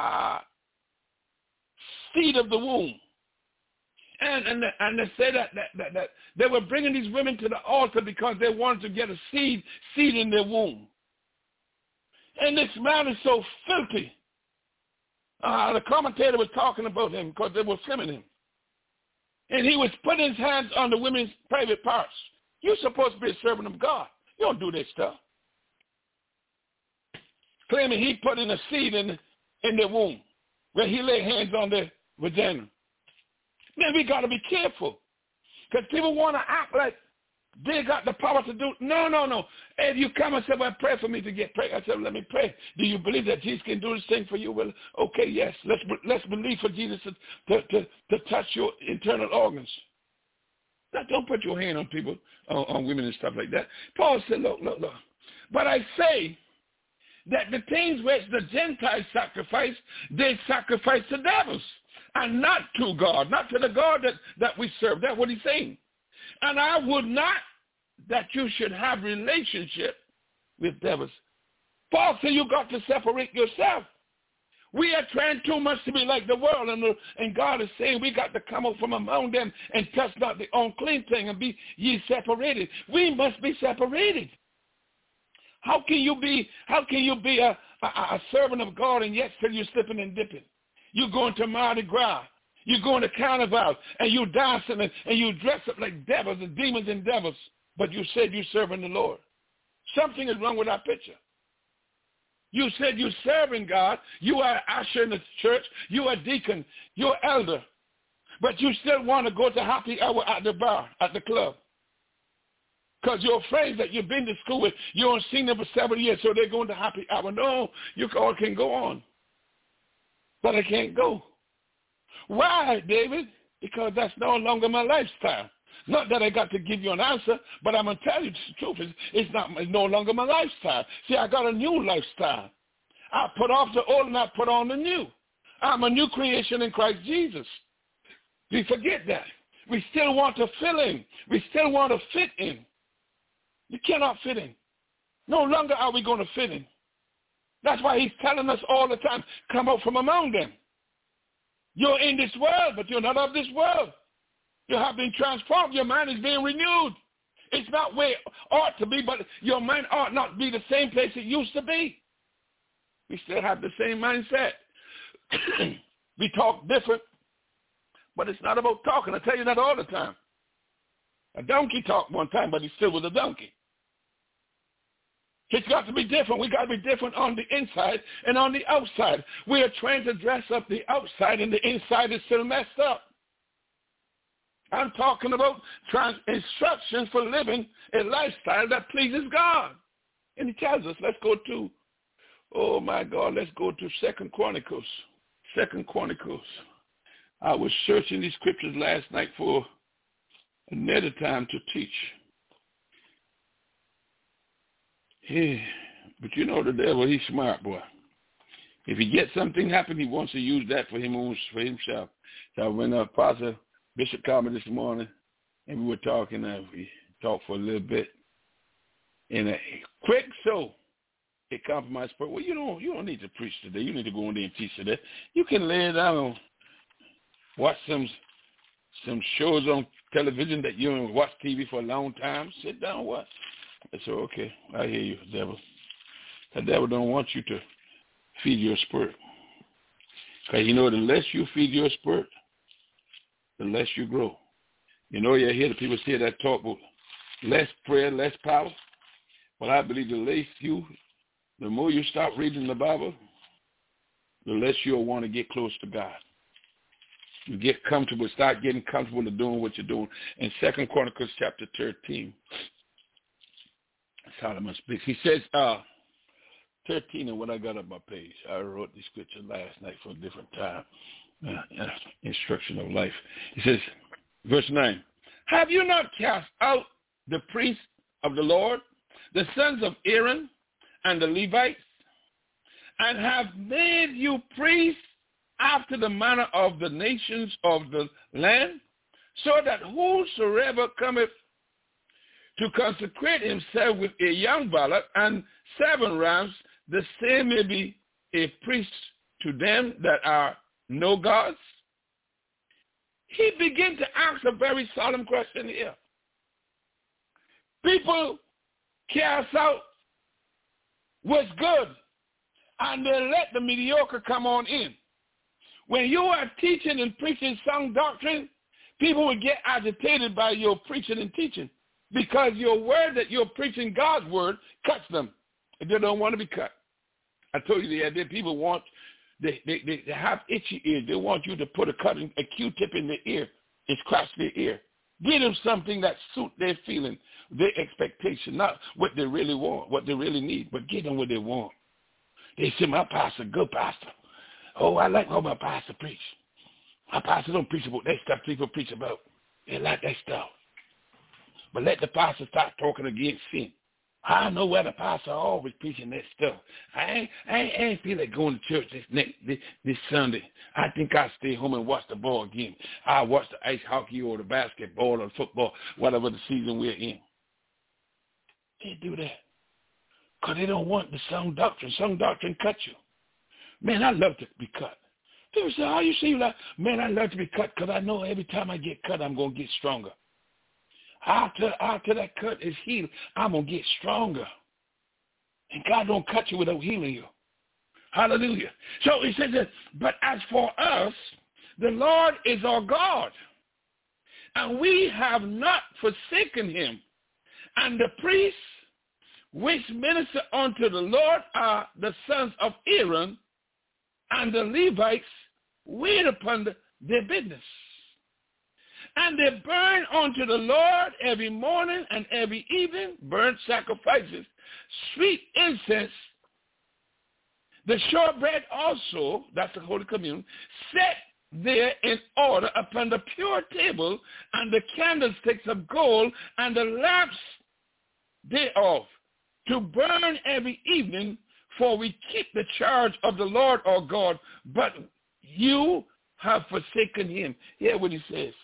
seed of the womb. And they say that they were bringing these women to the altar because they wanted to get a seed in their womb. And this man is so filthy. The commentator was talking about him because they were filming him. And he was putting his hands on the women's private parts. You're supposed to be a servant of God. You don't do this stuff. Claiming he put in a seed in their womb where he laid hands on their vagina. Man, we got to be careful because people want to act like they got the power to do. No. If you come and say, well, pray for me to get pregnant, I said, let me pray. Do you believe that Jesus can do this thing for you? Well, okay, yes. Let's believe for Jesus to touch your internal organs. Now, don't put your hand on people, on women and stuff like that. Paul said, look. But I say that the things which the Gentiles sacrifice, they sacrifice to devils. And not to God, not to the God that we serve. That's what he's saying. And I would not that you should have relationship with devils. Paul said you got to separate yourself. We are trying too much to be like the world, and God is saying we got to come out from among them and touch not the unclean thing and be ye separated. We must be separated. How can you be a servant of God and yet still you're slipping and dipping? You're going to Mardi Gras. You're going to Carnival, and you're dancing, and you dress up like devils and demons and devils, but you said you're serving the Lord. Something is wrong with that picture. You said you're serving God. You are usher in the church. You are deacon. You're elder. But you still want to go to happy hour at the bar, at the club. Because you're afraid that you've been to school with, you haven't seen them for 7 years, so they're going to happy hour. No, you all can go on. But I can't go. Why, David? Because that's no longer my lifestyle. Not that I got to give you an answer, but I'm going to tell you the truth. It's no longer my lifestyle. See, I got a new lifestyle. I put off the old and I put on the new. I'm a new creation in Christ Jesus. We forget that. We still want to fill in. We still want to fit in. You cannot fit in. No longer are we going to fit in. That's why he's telling us all the time, come out from among them. You're in this world, but you're not of this world. You have been transformed. Your mind is being renewed. It's not where it ought to be, but your mind ought not be the same place it used to be. We still have the same mindset. We talk different, but it's not about talking. I tell you that all the time. A donkey talked one time, but he still was a donkey. It's got to be different. We got to be different on the inside and on the outside. We are trying to dress up the outside, and the inside is still messed up. I'm talking about instructions for living a lifestyle that pleases God. And he tells us, let's go to 2 Chronicles. 2 Chronicles. I was searching these scriptures last night for another time to teach. Yeah, but you know the devil, he's smart, boy. If he gets something happen, he wants to use that for himself. So when Pastor Bishop called me this morning, and we were talking, we talked for a little bit, and a quick it compromised spirit. Well, you don't need to preach today. You need to go in there and teach today. You can lay down, watch some shows on television that you don't watch TV for a long time. Sit down, watch. I said, okay, I hear you, devil. The devil don't want you to feed your spirit. Because the less you feed your spirit, the less you grow. You hear the people say that talk about less prayer, less power. Well, I believe the more you start reading the Bible, the less you'll want to get close to God. You get comfortable, start getting comfortable with doing what you're doing. In 2 Chronicles chapter 13, Solomon speaks. He says, 13 and what I got on my page. I wrote this scripture last night for a different time. Instruction of life. He says, verse 9, have you not cast out the priests of the Lord, the sons of Aaron and the Levites, and have made you priests after the manner of the nations of the land, so that whosoever cometh to consecrate himself with a young bullock and 7 rams, the same may be a priest to them that are no gods? He began to ask a very solemn question here. People cast out what's good, and they let the mediocre come on in. When you are teaching and preaching sound doctrine, people will get agitated by your preaching and teaching because your word that you're preaching, God's word, cuts them. They don't want to be cut. I told you the other day, people they have itchy ears. They want you to put a Q-tip in their ear and scratch their ear. Give them something that suits their feeling, their expectation, not what they really want, what they really need, but give them what they want. They say, my pastor, good pastor. Oh, I like how my pastor preach. My pastor don't preach about that stuff people preach about. They like that stuff. But let the pastor start talking against sin. I know where the pastor always preaching that stuff. I ain't feel like going to church this Sunday. I think I'll stay home and watch the ball game. I'll watch the ice hockey or the basketball or the football, whatever the season we're in. They do that because they don't want the sound doctrine. Sound doctrine cuts you. Man, I love to be cut. People say, how you see like, man, I love to be cut because I know every time I get cut, I'm going to get stronger. After that cut is healed, I'm going to get stronger. And God don't cut you without healing you. Hallelujah. So he says that, but as for us, the Lord is our God, and we have not forsaken him. And the priests which minister unto the Lord are the sons of Aaron, and the Levites wait upon their business. And they burn unto the Lord every morning and every evening, burnt sacrifices, sweet incense. The shortbread also, that's the Holy Communion, set there in order upon the pure table, and the candlesticks of gold, and the lamps thereof, to burn every evening, for we keep the charge of the Lord our God, but you have forsaken him. Hear what he says.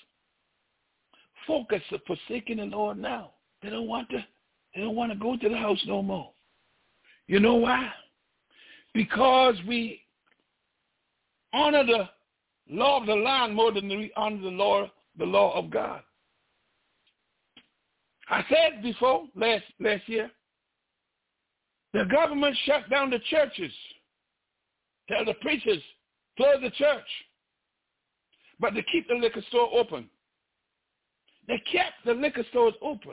Focus on forsaking the Lord now. They don't want to go to the house no more. You know why? Because we honor the law of the land more than we honor the law of God. I said before, last year, the government shut down the churches. Tell the preachers, close the church. But they keep the liquor store open. They kept the liquor stores open.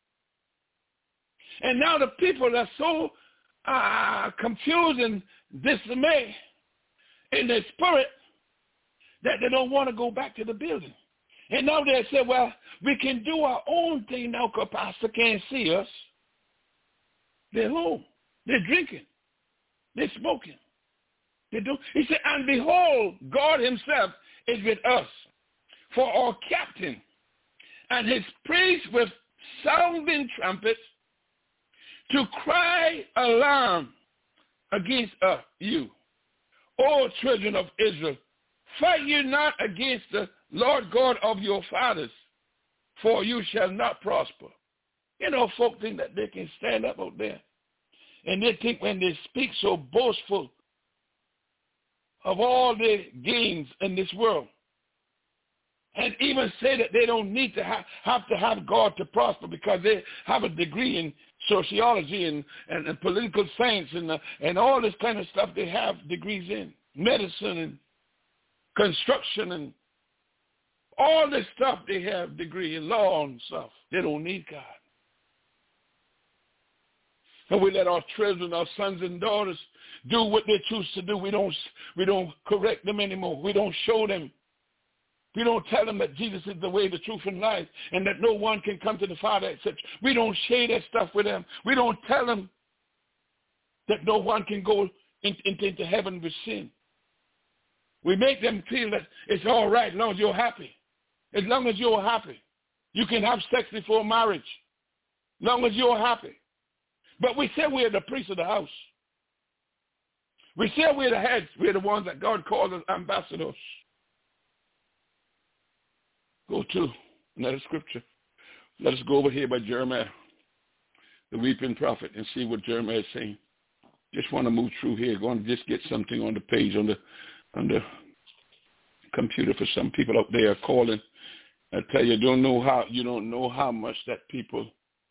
And now the people are so confused and dismayed in their spirit that they don't want to go back to the building. And now they say, well, we can do our own thing now because pastor can't see us. They're home. They're drinking. They're smoking. They do. He said, and behold, God himself is with us for our captain, and his priests with sounding trumpets to cry alarm against you. O children of Israel, fight ye not against the Lord God of your fathers, for you shall not prosper. You know, folk think that they can stand up out there. And they think when they speak so boastful of all their gains in this world, and even say that they don't need to have God to prosper because they have a degree in sociology and political science and all this kind of stuff they have degrees in, medicine and construction and all this stuff they have degree in, law and stuff. They don't need God. And we let our children, our sons and daughters do what they choose to do. We don't correct them anymore. We don't show them. We don't tell them that Jesus is the way, the truth, and life, and that no one can come to the Father except. We don't share that stuff with them. We don't tell them that no one can go into heaven with sin. We make them feel that it's all right as long as you're happy. As long as you're happy. You can have sex before marriage. As long as you're happy. But we say we're the priests of the house. We say we're the heads. We're the ones that God calls us ambassadors. Go to another scripture. Let us go over here by Jeremiah, the weeping prophet, and see what Jeremiah is saying. Just want to move through here. Going to just get something on the page on the computer for some people out there calling. I tell you, you don't know how much that people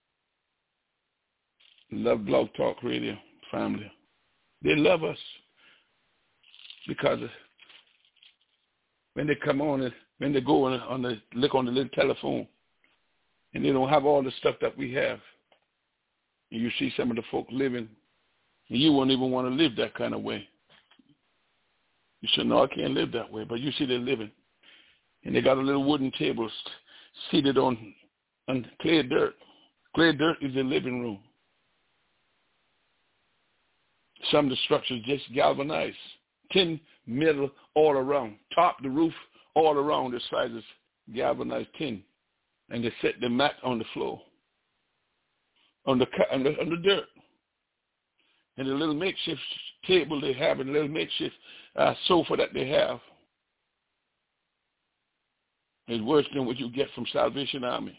love Blog Talk Radio family. They love us because when they come on and when they go look on the little telephone and they don't have all the stuff that we have, and you see some of the folk living, and you won't even want to live that kind of way. You say, no, I can't live that way. But you see they're living. And they got a little wooden table seated on clear dirt. Clear dirt is their living room. Some of the structures just galvanized. Tin metal all around. Top, the roof, all around the sides is galvanized tin. And they set the mat on the floor. On the dirt. And the little makeshift table they have and the little makeshift sofa that they have is worse than what you get from Salvation Army.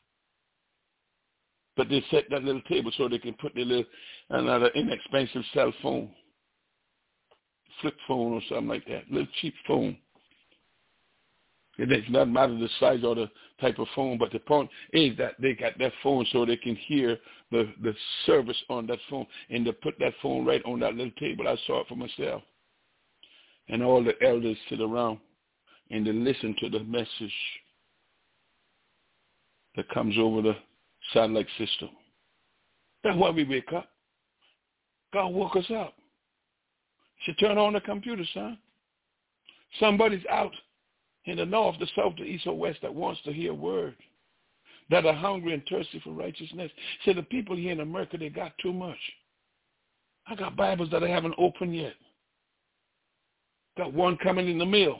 But they set that little table so they can put their little another inexpensive cell phone, flip phone or something like that, little cheap phone. It does not matter the size or the type of phone, but the point is that they got that phone so they can hear the service on that phone, and to put that phone right on that little table. I saw it for myself. And all the elders sit around and they listen to the message that comes over the satellite system. That's why we wake up. God woke us up. You should turn on the computer, son. Somebody's out in the north, the south, the east, or west that wants to hear a word, that are hungry and thirsty for righteousness. See, the people here in America, they got too much. I got Bibles that I haven't opened yet. Got one coming in the mail.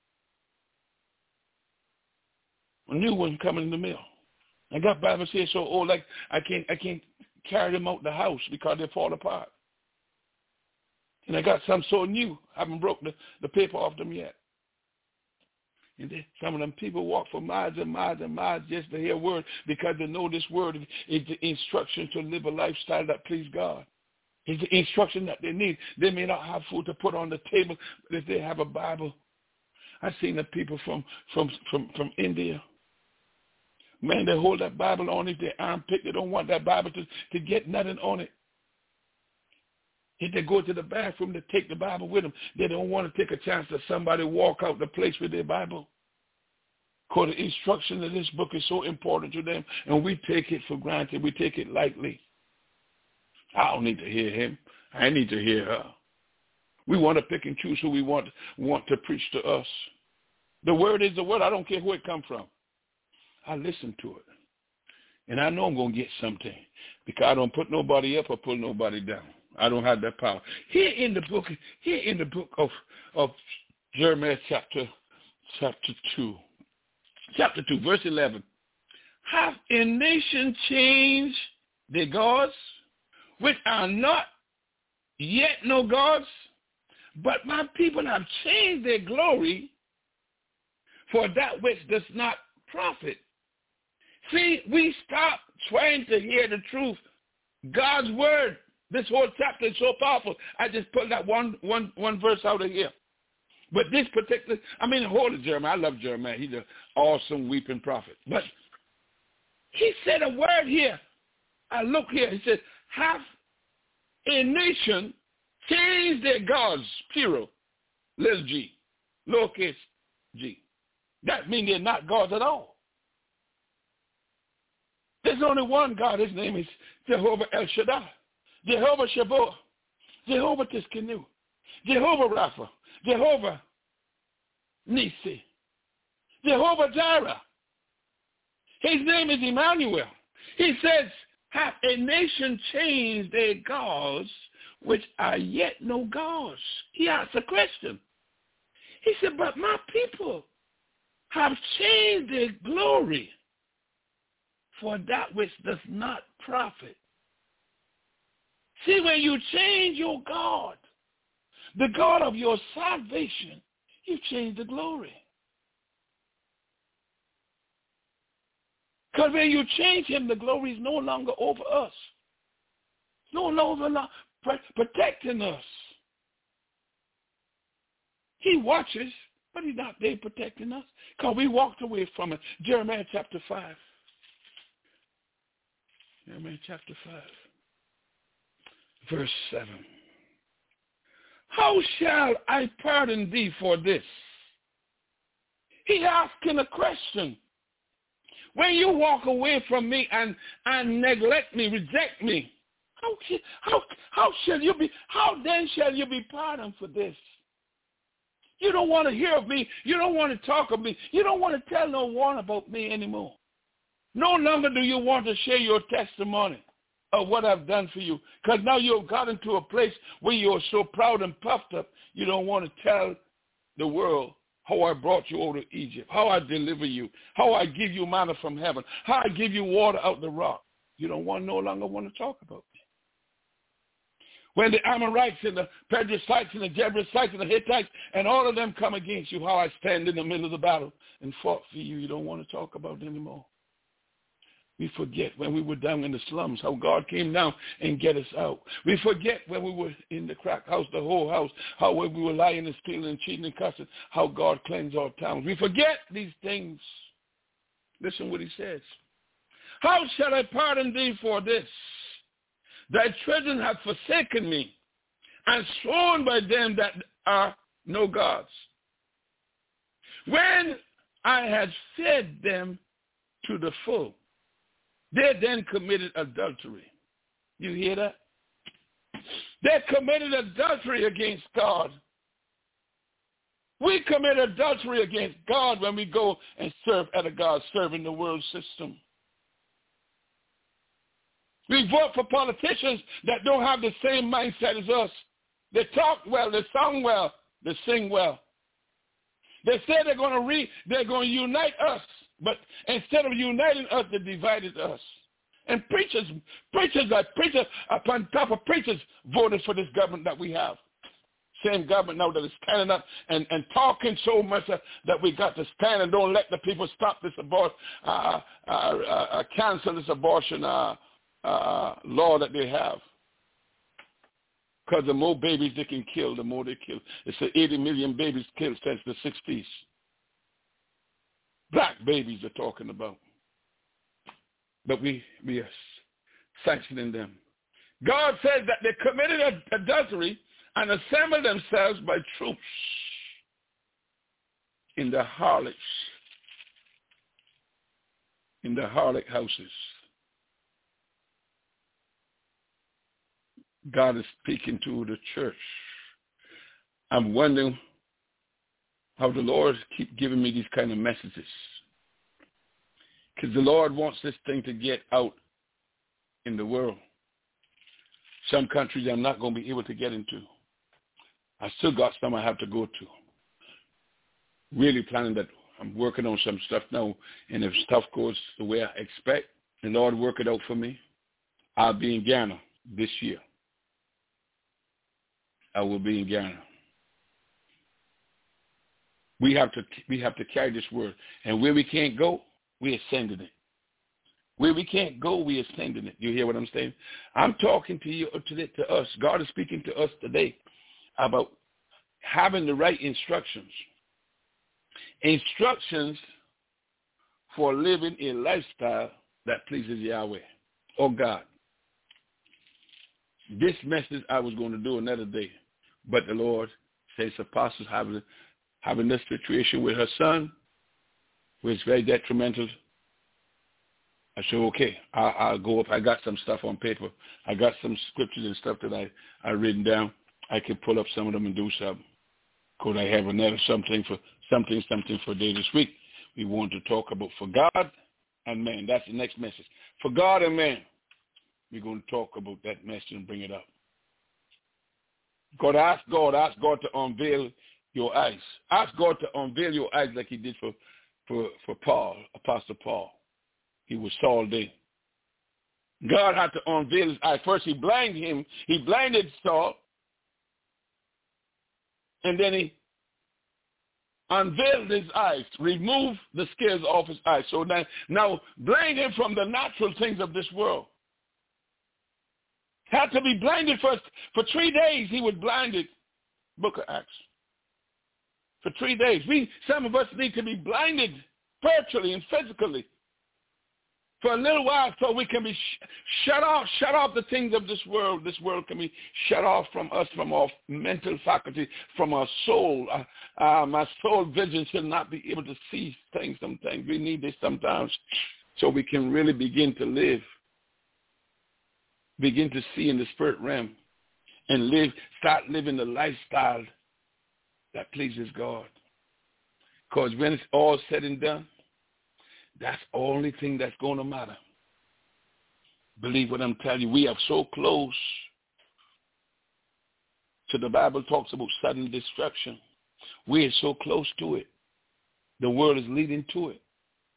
A new one coming in the mail. I got Bibles here so old, like I can't carry them out the house because they fall apart. And I got some so new, I haven't broke the paper off them yet. And then some of them people walk for miles and miles and miles just to hear a word because they know this word is the instruction to live a lifestyle that pleases God. It's the instruction that they need. They may not have food to put on the table, but if they have a Bible. I've seen the people from India. Man, they hold that Bible on it, their armpit. They don't want that Bible to get nothing on it. If they go to the bathroom, they take the Bible with them. They don't want to take a chance that somebody walk out the place with their Bible. Because the instruction of this book is so important to them, and we take it for granted. We take it lightly. I don't need to hear him. I need to hear her. We want to pick and choose who we want to preach to us. The word is the word. I don't care who it comes from. I listen to it. And I know I'm going to get something because I don't put nobody up or pull nobody down. I don't have that power. Here in the book of Jeremiah chapter 2, verse 11. Hath a nation changed their gods, which are not yet no gods? but my people have changed their glory for that which does not profit. See, we stop trying to hear the truth. God's word, this whole chapter is so powerful. I just pulled that one verse out of here. But this particular, whole of Jeremiah, I love Jeremiah. He's an awesome weeping prophet. But he said a word here. I look here. He said, have a nation change their gods, plural, little g, lowercase g. That means they're not gods at all. There's only one God. His name is Jehovah El Shaddai, Jehovah Shabbat, Jehovah Tiskenu, Jehovah Rapha, Jehovah Nisi, Jehovah Jireh. His name is Emmanuel. He says, have a nation change their gods, which are yet no gods. He asked a question. He said, but my people have changed their glory for that which does not profit. See, when you change your God, the God of your salvation, you change the glory. Because when you change him, the glory is no longer over us. No longer protecting us. He watches, but he's not there protecting us. Because we walked away from it. Jeremiah chapter 5. Jeremiah chapter 5. Verse 7. How shall I pardon thee for this? He asking a question. When you walk away from me and neglect me, reject me, how then shall you be pardoned for this? You don't want to hear of me. You don't want to talk of me. You don't want to tell no one about me anymore. No longer do you want to share your testimony of what I've done for you. Because now you've gotten to a place where you're so proud and puffed up, you don't want to tell the world how I brought you over to Egypt, how I deliver you, how I give you manna from heaven, how I give you water out the rock. You don't no longer want to talk about me. When the Amorites and the Perizzites and the Jebusites and the Hittites and all of them come against you, how I stand in the middle of the battle and fought for you, you don't want to talk about it anymore. We forget when we were down in the slums, how God came down and get us out. We forget when we were in the crack house, the whole house, how we were lying and stealing and cheating and cussing, how God cleansed our towns. We forget these things. Listen what he says. How shall I pardon thee for this? Thy children have forsaken me and sworn by them that are no gods. When I had fed them to the full, they then committed adultery. You hear that? They committed adultery against God. We commit adultery against God when we go and serve other gods, serving the world system. We vote for politicians that don't have the same mindset as us. They talk well, they sound well, they sing well. They say they're going to unite us. But instead of uniting us, they divided us. And preachers upon top of preachers voted for this government that we have. Same government now that is standing up and talking so much that we got to stand and don't let the people stop this cancel this abortion law that they have. Because the more babies they can kill, the more they kill. It's 80 million babies killed since the 60s. Black babies are talking about. But we are sanctioning them. God says that they committed adultery and assembled themselves by troops in the harlot houses. God is speaking to the church. I'm wondering how the Lord keep giving me these kind of messages. Because the Lord wants this thing to get out in the world. Some countries I'm not going to be able to get into. I still got some I have to go to. Really planning that. I'm working on some stuff now, and if stuff goes the way I expect, the Lord work it out for me, I'll be in Ghana this year. I will be in Ghana. We have to carry this word. And where we can't go, we're sending it. Where we can't go, we are sending it. You hear what I'm saying? I'm talking to you, to us. God is speaking to us today about having the right instructions. Instructions for living a lifestyle that pleases Yahweh or God. This message I was going to do another day, but the Lord says apostles having this situation with her son, which is very detrimental. I said, okay, I'll go up. I got some stuff on paper. I got some scriptures and stuff that I written down. I can pull up some of them and do something. Because I have another something for day this week. We want to talk about for God and man. That's the next message. For God and man. We're going to talk about that message and bring it up. Ask God to unveil your eyes. Ask God to unveil your eyes like he did for Paul, Apostle Paul. He was Saul then. God had to unveil his eyes. First he blinded Saul, and then he unveiled his eyes, removed the scales off his eyes. So now blind him from the natural things of this world. Had to be blinded first. For 3 days he was blinded. Book of Acts. For 3 days. Some of us need to be blinded spiritually and physically for a little while so we can be shut off the things of this world. This world can be shut off from us, from our mental faculty, from our soul. My soul vision should not be able to see things sometimes. We need this sometimes so we can really begin to live, begin to see in the spirit realm and start living the lifestyle that pleases God. Because when it's all said and done, that's the only thing that's going to matter. Believe what I'm telling you. We are so close to the Bible talks about sudden destruction. We are so close to it. The world is leading to it.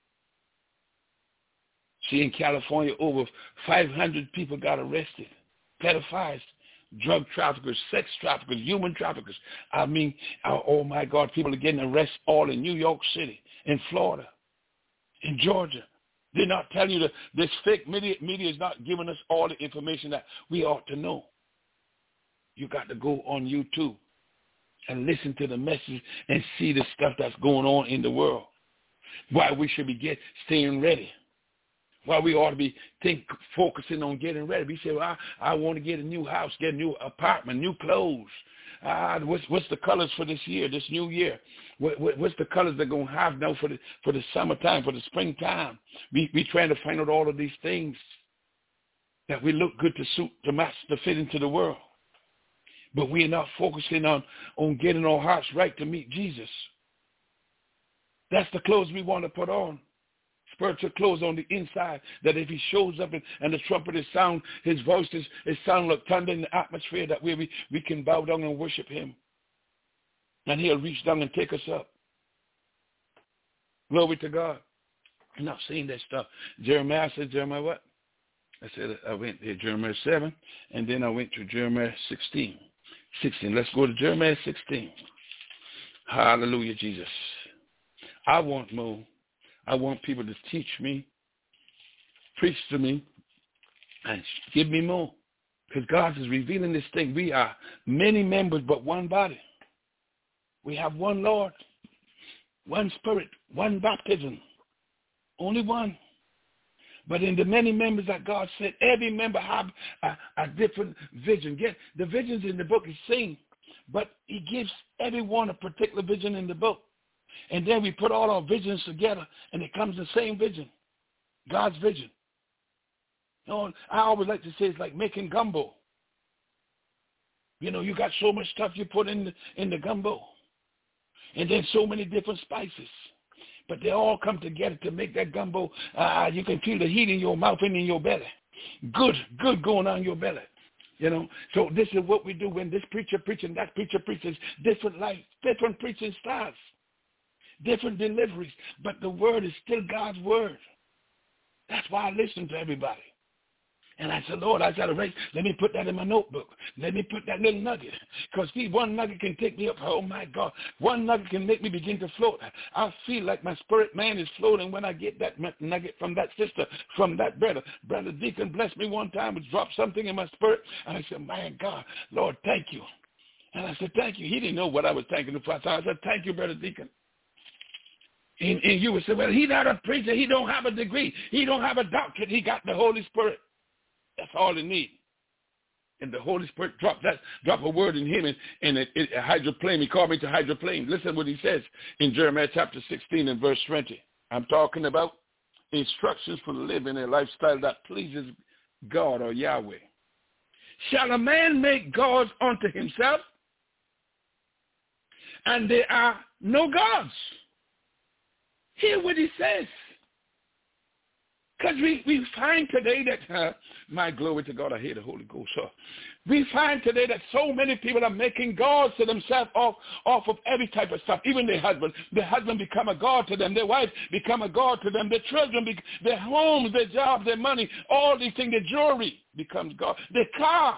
See, in California, over 500 people got arrested. Pedophiles, drug traffickers, sex traffickers, human traffickers. I mean, oh my God, people are getting arrested all in New York City, in Florida, in Georgia. They're not telling you that this fake media is not giving us all the information that we ought to know. You got to go on YouTube and listen to the message and see the stuff that's going on in the world. Why we should be staying ready. Why we ought to be focusing on getting ready. We say, well, I want to get a new house, get a new apartment, new clothes. What's the colors for this year, this new year? What's the colors they're going to have now for the summertime, for the springtime? We trying to find out all of these things that we look good to suit, to match, to fit into the world. But we are not focusing on getting our hearts right to meet Jesus. That's the clothes we want to put on. Spiritual clothes on the inside, that if he shows up and the trumpet is sound, his voice is sound like thunder in the atmosphere, that we can bow down and worship him. And he'll reach down and take us up. Glory to God. I'm not saying that stuff. Jeremiah what? I went to Jeremiah 7, and then I went to Jeremiah 16. Let's go to Jeremiah 16. Hallelujah, Jesus. I want more. I want people to teach me, preach to me, and give me more. Because God is revealing this thing. We are many members, but one body. We have one Lord, one Spirit, one baptism. Only one. But in the many members that God said, every member have a different vision. The visions in the book is seen, but he gives everyone a particular vision in the book. And then we put all our visions together, and it comes the same vision, God's vision. You know, I always like to say it's like making gumbo. You know, you got so much stuff you put in the gumbo, and then so many different spices. But they all come together to make that gumbo. You can feel the heat in your mouth and in your belly. Good going on in your belly. You know, so this is what we do when this preacher preaching, that preacher preaches, different life, different preaching styles. Different deliveries, but the word is still God's word. That's why I listen to everybody. And I said, Lord, I got to write. Let me put that in my notebook. Let me put that little nugget. Because, see, one nugget can take me up. Oh, my God. One nugget can make me begin to float. I feel like my spirit man is floating when I get that nugget from that sister, from that brother. Brother Deacon blessed me one time and dropped something in my spirit. And I said, my God, Lord, thank you. And I said, thank you. He didn't know what I was thanking him for. So I said, thank you, Brother Deacon. And you would say, well, he's not a preacher. He don't have a degree. He don't have a doctorate. He got the Holy Spirit. That's all he needs. And the Holy Spirit drop a word in him, and it hydroplane. He called me to hydroplane. Listen what he says in Jeremiah chapter 16 and verse 20. I'm talking about instructions for living a lifestyle that pleases God or Yahweh. Shall a man make gods unto himself? And there are no gods. Hear what he says. Because we find today that, my glory to God, I hear the Holy Ghost. We find today that so many people are making gods to themselves off of every type of stuff. Even their husband become a god to them. Their wife become a god to them. Their children, their homes, their jobs, their money, all these things, their jewelry becomes God. Their car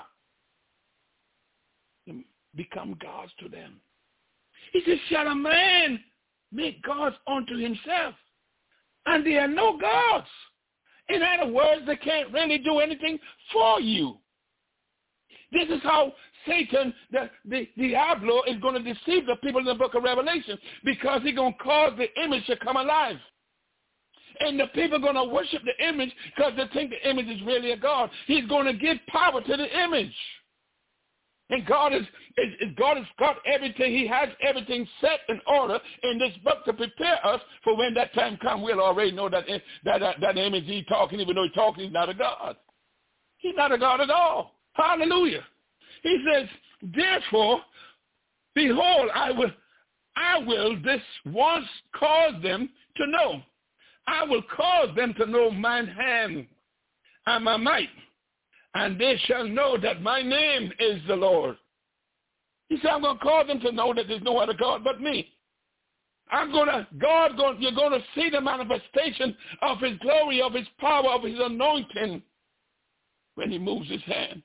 become gods to them. He says, shall a man make gods unto himself? And there are no gods. In other words, they can't really do anything for you. This is how Satan, the Diablo, is going to deceive the people in the book of Revelation, because he's going to cause the image to come alive. And the people are going to worship the image because they think the image is really a God. He's going to give power to the image. And God has got everything. He has everything set in order in this book to prepare us for when that time comes. We'll already know that image he's talking, even though he's talking, he's not a God. He's not a God at all. Hallelujah. He says, therefore, behold, I will this once cause them to know. I will cause them to know mine hand and my might. And they shall know that my name is the Lord. He said, I'm going to cause them to know that there's no other God but me. You're going to see the manifestation of his glory, of his power, of his anointing when he moves his hand.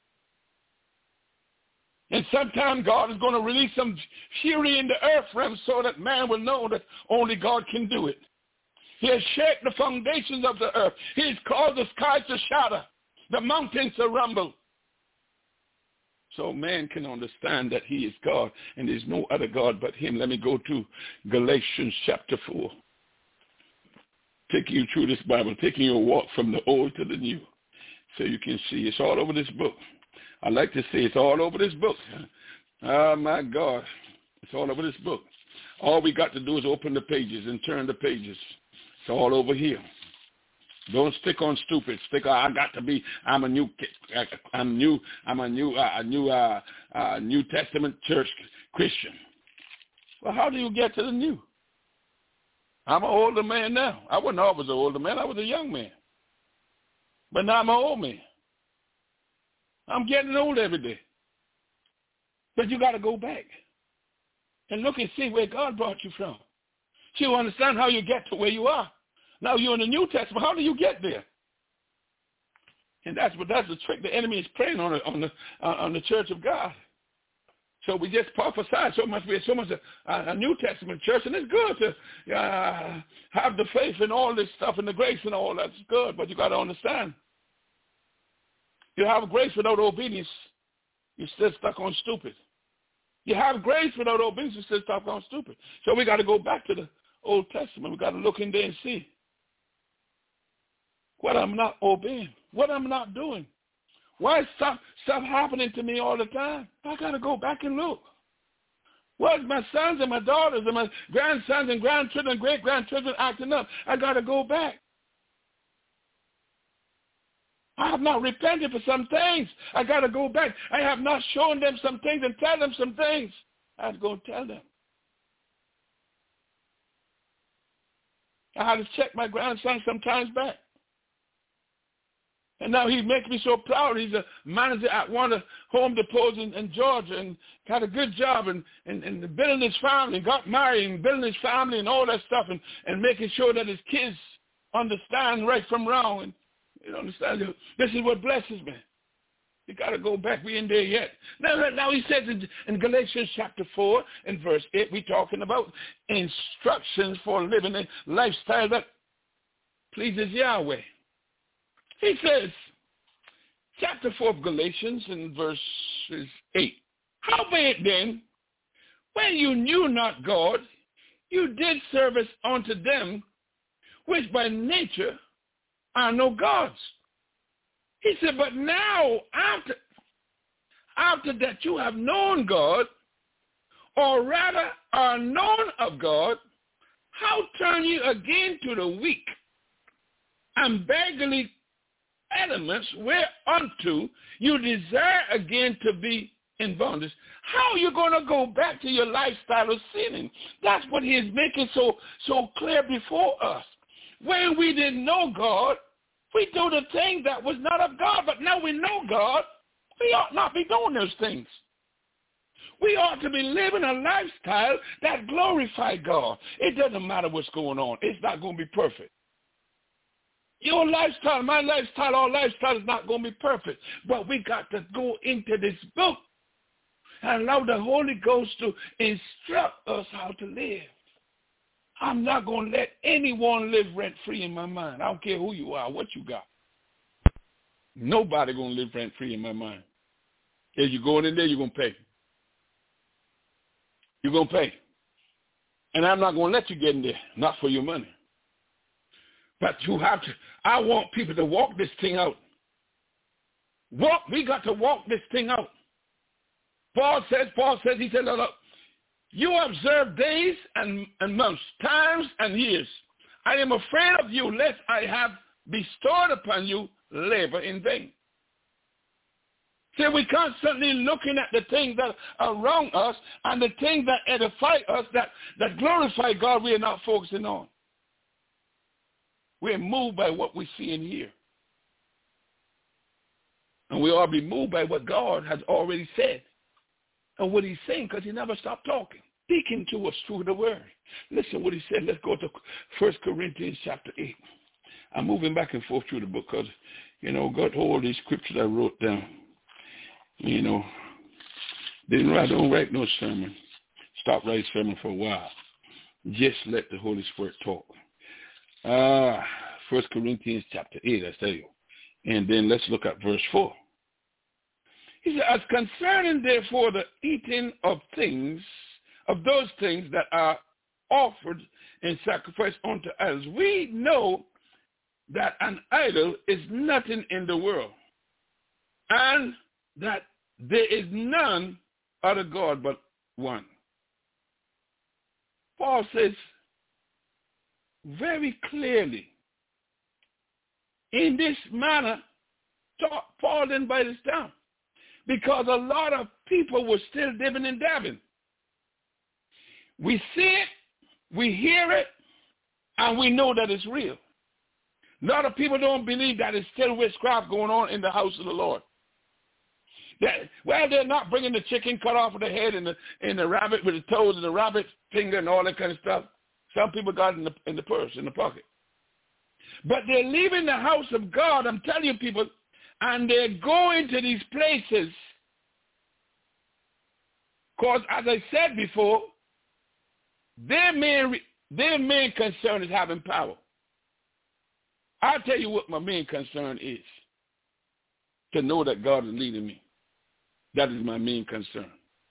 And sometime God is going to release some fury in the earth realm so that man will know that only God can do it. He has shaken the foundations of the earth. He has caused the skies to shatter, the mountains to rumble. So man can understand that he is God and there's no other God but him. Let me go to Galatians chapter 4. Taking you through this Bible, taking you a walk from the old to the new. So you can see it's all over this book. I like to say it's all over this book. Oh, my God. It's all over this book. All we got to do is open the pages and turn the pages. It's all over here. Don't stick on stupid. I'm a New Testament church Christian. Well, how do you get to the new? I'm an older man now. I wasn't always an older man. I was a young man. But now I'm an old man. I'm getting old every day. But you got to go back and look and see where God brought you from. So you understand how you get to where you are. Now you're in the New Testament. How do you get there? And that's the trick the enemy is playing on the church of God. So we just prophesy so much. We're so much a New Testament church, and it's good to have the faith and all this stuff and the grace and all that's good. But you got to understand, you have grace without obedience, you're still stuck on stupid. You have grace without obedience, you're still stuck on stupid. So we got to go back to the Old Testament. We got to look in there and see what I'm not obeying, what I'm not doing. Why is stuff happening to me all the time? I got to go back and look. Why is my sons and my daughters and my grandsons and grandchildren and great-grandchildren acting up? I got to go back. I have not repented for some things. I got to go back. I have not shown them some things and tell them some things. I have to go and tell them. I had to check my grandson sometimes back. And now he makes me so proud. He's a manager at one of Home Depots in Georgia and had a good job and building his family, got married and building his family and all that stuff and making sure that his kids understand right from wrong. You don't understand? This is what blesses me. You got to go back. We ain't there yet. Now he says in Galatians chapter 4 and verse 8, we're talking about instructions for living a lifestyle that pleases Yahweh. He says, chapter 4 of Galatians in verses 8, howbeit then, when you knew not God, you did service unto them which by nature are no gods. He said, but now, after that you have known God, or rather are known of God, how turn you again to the weak and beggarly elements whereunto you desire again to be in bondage? How are you going to go back to your lifestyle of sinning? That's what he is making so clear before us. When we didn't know God, we do the thing that was not of God, but now we know God, we ought not be doing those things. We ought to be living a lifestyle that glorifies God. It doesn't matter what's going on. It's not going to be perfect. Your lifestyle, my lifestyle, our lifestyle is not going to be perfect. But we got to go into this book and allow the Holy Ghost to instruct us how to live. I'm not going to let anyone live rent-free in my mind. I don't care who you are, what you got. Nobody going to live rent-free in my mind. If you're going in there, you're going to pay. You're going to pay. And I'm not going to let you get in there, not for your money. But you have to. I want people to walk this thing out. We got to walk this thing out. Paul says, he said, look, you observe days and months, times and years. I am afraid of you, lest I have bestowed upon you labor in vain. See, we're constantly looking at the things that are around us and the things that edify us, that glorify God, we are not focusing on. We're moved by what we see and hear. And we ought to be moved by what God has already said. And what he's saying, because he never stopped talking, speaking to us through the word. Listen what he said. Let's go to 1 Corinthians chapter 8. I'm moving back and forth through the book because, got all these scriptures I wrote down. Don't write no sermon. Stop writing sermon for a while. Just let the Holy Spirit talk. 1 Corinthians chapter 8, I tell you. And then let's look at verse 4. He said, as concerning therefore the eating of those things that are offered in sacrifice unto idols, we know that an idol is nothing in the world, and that there is none other God but one. Paul says very clearly, in this manner, Paul didn't bite us down, because a lot of people were still dibbing and dabbing. We see it, we hear it, and we know that it's real. A lot of people don't believe that it's still witchcraft going on in the house of the Lord. They're not bringing the chicken cut off of the head and the rabbit with the toes and the rabbit finger and all that kind of stuff. Some people got it in the purse, in the pocket. But they're leaving the house of God, I'm telling you people, and they're going to these places because, as I said before, their main concern is having power. I'll tell you what my main concern is, to know that God is leading me. That is my main concern.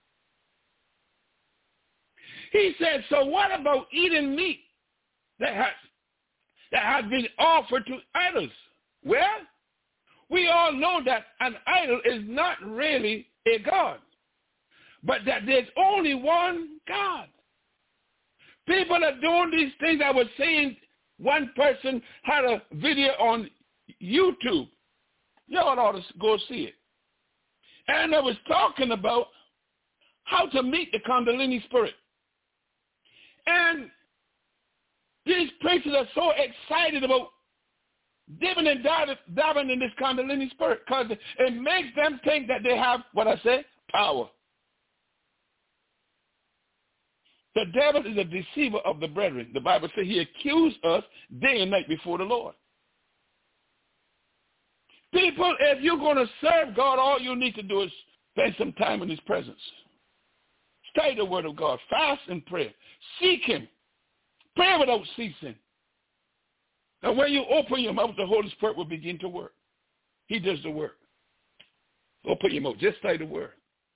He said, so what about eating meat that has been offered to idols? Well, we all know that an idol is not really a God, but that there's only one God. People are doing these things. I was saying one person had a video on YouTube. Y'all ought to go see it. And I was talking about how to meet the Kundalini spirit. And these preachers are so excited about dipping and diving in this Kundalini spirit because it makes them think that they have, what I say, power. The devil is a deceiver of the brethren. The Bible says he accused us day and night before the Lord. People, if you're going to serve God, all you need to do is spend some time in his presence. Study the word of God. Fast and pray. Seek him. Pray without ceasing. And when you open your mouth, the Holy Spirit will begin to work. He does the work. Open your mouth. Just study the word.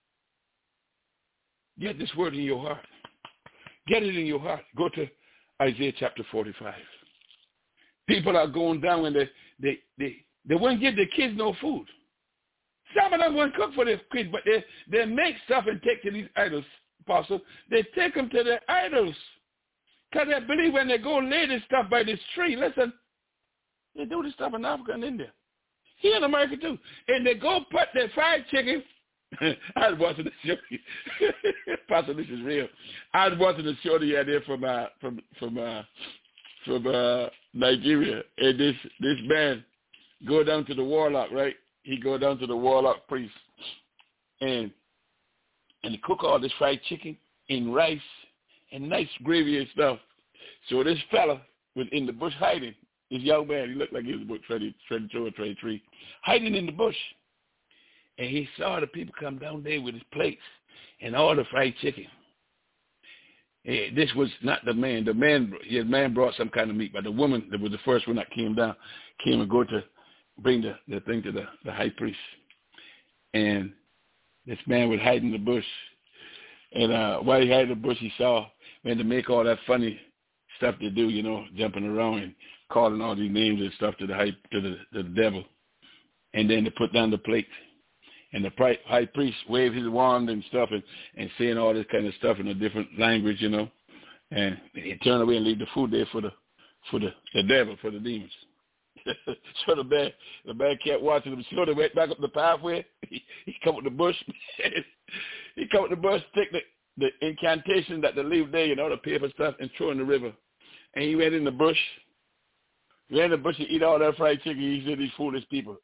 Get this word in your heart. Get it in your heart. Go to Isaiah chapter 45. People are going down and they won't give their kids no food. Some of them won't cook for their kids, but they make stuff and take to these idols, apostle. They take them to their idols. Because they believe when they go lay this stuff by this tree, listen, they do this stuff in Africa and India. Here in America too. And they go put their fried chicken. I was watching the show. Pastor, this is real. I was watching the show the other day from Nigeria. And this man go down to the warlock, right? He go down to the warlock priest. And he cook all this fried chicken and rice and nice gravy and stuff. So this fella was in the bush hiding. This young man, he looked like he was about 22 or 23, hiding in the bush. And he saw the people come down there with his plates and all the fried chicken. And this was not the man. His man brought some kind of meat, but the woman that was the first one that came and go to bring the thing to the high priest. And this man was hiding in the bush. And while he hid in the bush, he saw, man, to make all that funny stuff they do, you know, jumping around and calling all these names and stuff to the devil. And then they put down the plate. And the high priest waved his wand and stuff and saying all this kind of stuff in a different language, you know. And he turned away and leave the food there for the devil, for the demons. So the man kept watching him. So they went back up the pathway. He come up the bush. He come up the bush, take the incantation that they leave there, you know, the paper stuff, and throw in the river. And he went in the bush. He went in the bush and eat all that fried chicken. He said, these foolish people.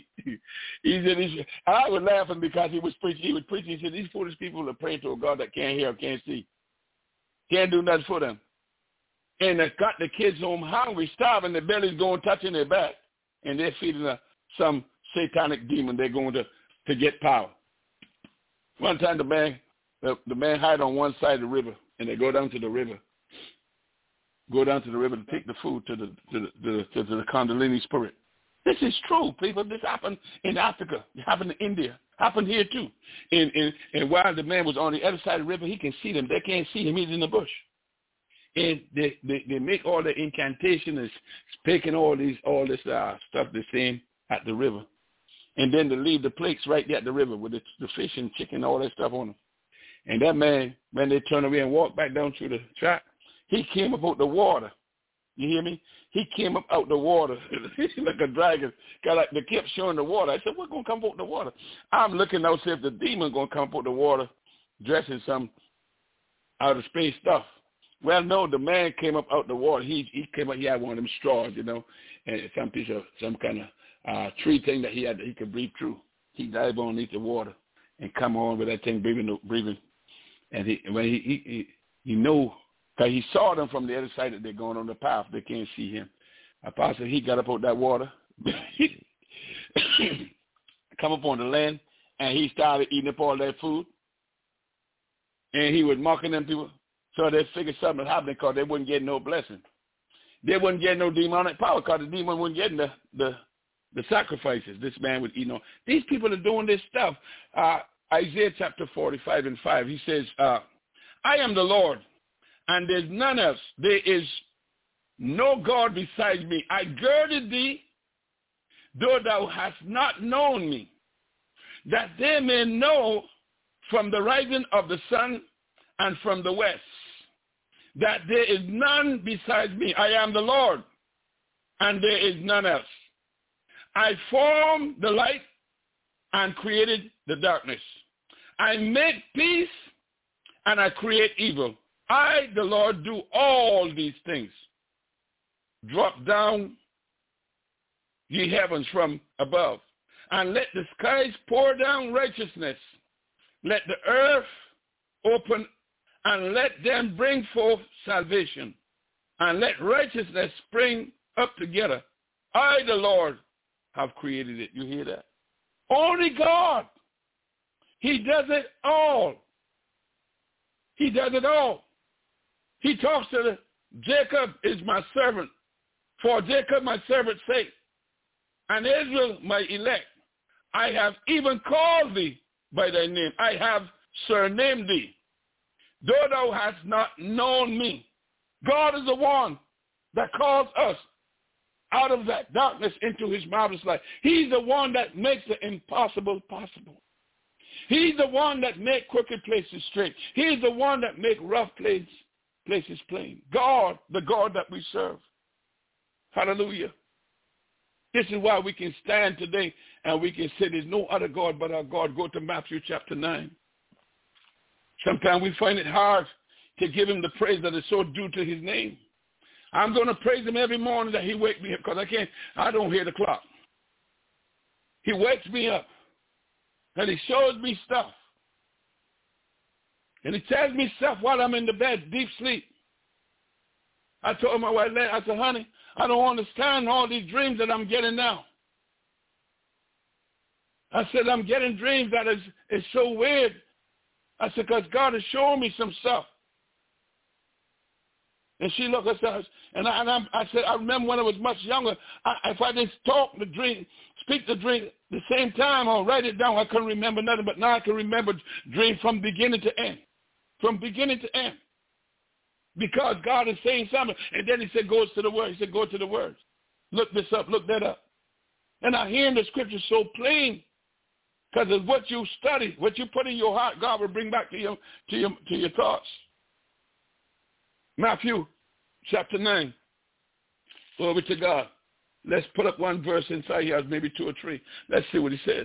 I was laughing because he was preaching. He said, these foolish people are praying to a God that can't hear or can't see. Can't do nothing for them. And they got the kids home hungry, starving, their bellies going, touching their back. And they're feeding some satanic demon. They're going to get power. One time the man hide on one side of the river, and they go down to the river. Go down to the river to take the food to the Kundalini spirit. This is true, people. This happened in Africa. It happened in India. Happened here too. And while the man was on the other side of the river, he can see them. They can't see him. He's in the bush. And they make all the incantation and speaking all this stuff they're saying at the river. And then they leave the plates right there at the river with the fish and chicken, all that stuff on them. And that man, when they turn away and walk back down through the track, he came up out the water. You hear me? He came up out the water like a dragon. They kept showing the water. I said, what's going to come out the water? I'm looking out to see if the demon going to come out the water dressed in some outer space stuff. Well, no, the man came up out the water. He came up, he had one of them straws, you know, and some piece of some kind of tree thing that he could breathe through. He dived underneath the water and come on with that thing breathing. And he knew, because he saw them from the other side that they're going on the path. They can't see him. Apostle, he got up out that water, come up on the land, and he started eating up all that food. And he was mocking them people. So they figured something was happening because they wouldn't get no blessing. They wouldn't get no demonic power because the demon wasn't getting the sacrifices. This man was eating on. These people are doing this stuff. Isaiah chapter 45 and 5, he says, I am the Lord, and there's none else. There is no God besides me. I girded thee, though thou hast not known me, that they may know from the rising of the sun and from the west, that there is none besides me. I am the Lord, and there is none else. I formed the light and created the darkness. I make peace and I create evil. I, the Lord, do all these things. Drop down, ye heavens from above, and let the skies pour down righteousness. Let the earth open, and let them bring forth salvation, and let righteousness spring up together. I, the Lord, have created it. You hear that? Only God. He does it all. He does it all. He talks to Jacob is my servant. For Jacob my servant's sake, and Israel my elect. I have even called thee by thy name. I have surnamed thee, though thou hast not known me. God is the one that calls us out of that darkness into his marvelous light. He's the one that makes the impossible possible. He's the one that makes crooked places straight. He's the one that makes rough places plain. God, the God that we serve. Hallelujah. This is why we can stand today and we can say there's no other God but our God. Go to Matthew chapter 9. Sometimes we find it hard to give him the praise that is so due to his name. I'm going to praise him every morning that he wakes me up because I don't hear the clock. He wakes me up and he shows me stuff. And he tells me stuff while I'm in the bed, deep sleep. I told my wife, I said, honey, I don't understand all these dreams that I'm getting now. I said, I'm getting dreams that is so weird. I said, because God is showing me some stuff. And she looked at us, and I said, I remember when I was much younger, if I didn't speak the dream the same time or write it down, I couldn't remember nothing. But now I can remember dreams from beginning to end. From beginning to end. Because God is saying something. And then he said, goes to the word. He said, go to the words. Look this up. Look that up. And I hear in the scripture so plain. Because it's what you study, what you put in your heart, God will bring back to your thoughts. Matthew chapter 9. Glory to God. Let's put up one verse inside here, maybe 2 or 3. Let's see what he says.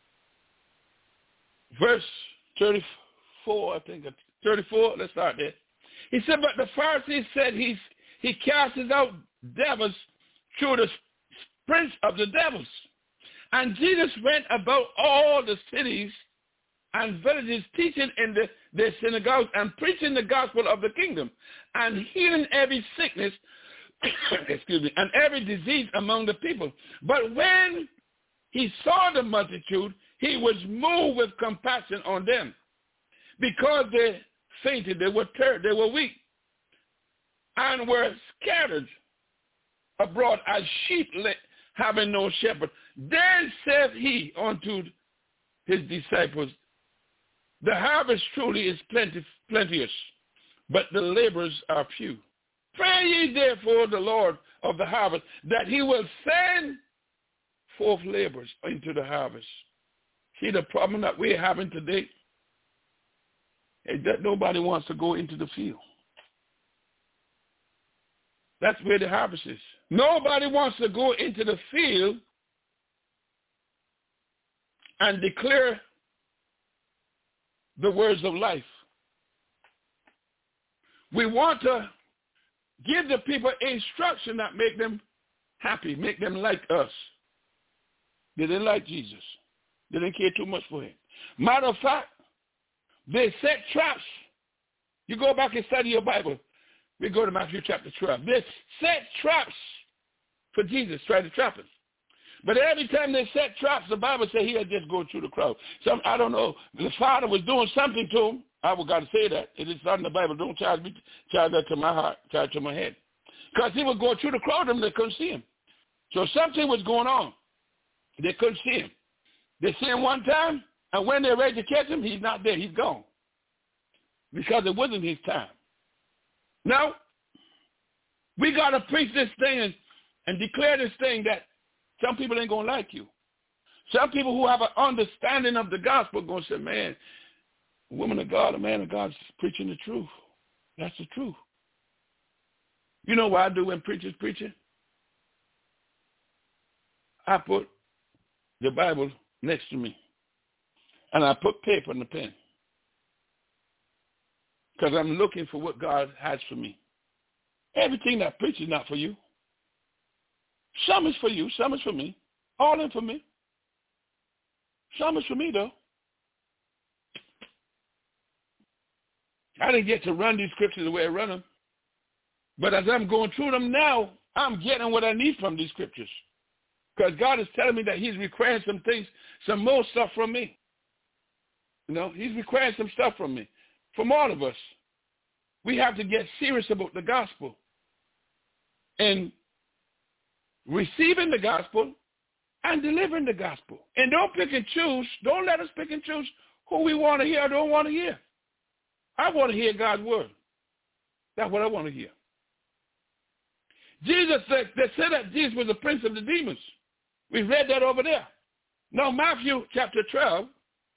Verse 34, I think. 34, let's start there. He said, but the Pharisees said he casts out devils through the prince of the devils. And Jesus went about all the cities and villages, teaching in their synagogues and preaching the gospel of the kingdom and healing every sickness, and every disease among the people. But when he saw the multitude, he was moved with compassion on them because they fainted, they were weak, and were scattered abroad as sheep having no shepherd. Then said he unto his disciples, the harvest truly is plenteous, but the laborers are few. Pray ye therefore the Lord of the harvest, that he will send forth laborers into the harvest. See the problem that we're having today? Is that nobody wants to go into the field. That's where the harvest is. Nobody wants to go into the field and declare the words of life. We want to give the people instruction that make them happy, make them like us. They didn't like Jesus. They didn't care too much for him. Matter of fact, they set traps. You go back and study your Bible. We go to Matthew chapter 12. They set traps for Jesus, try to trap us. But every time they set traps, the Bible says he had just go through the crowd. I don't know. The Father was doing something to him. I would got to say that. It is not in the Bible. Don't charge that to my heart, charge to my head. Because he would go through the crowd and they couldn't see him. So something was going on. They couldn't see him. They see him one time, and when they're ready to catch him, he's not there. He's gone. Because it wasn't his time. Now, we got to preach this thing and declare this thing that some people ain't going to like you. Some people who have an understanding of the gospel are going to say, man, a woman of God, a man of God is preaching the truth. That's the truth. You know what I do when preachers preaching? I put the Bible next to me, and I put paper and a pen because I'm looking for what God has for me. Everything that I preach is not for you. Some is for you, some is for me. All in for me. Some is for me, though. I didn't get to run these scriptures the way I run them. But as I'm going through them now, I'm getting what I need from these scriptures. Because God is telling me that he's requiring some things, some more stuff from me. You know, he's requiring some stuff from me, from all of us. We have to get serious about the gospel and receiving the gospel and delivering the gospel. And don't pick and choose. Don't let us pick and choose who we want to hear or don't want to hear. I want to hear God's word. That's what I want to hear. Jesus said, they said that Jesus was the prince of the demons. We read that over there. Now, Matthew chapter 12.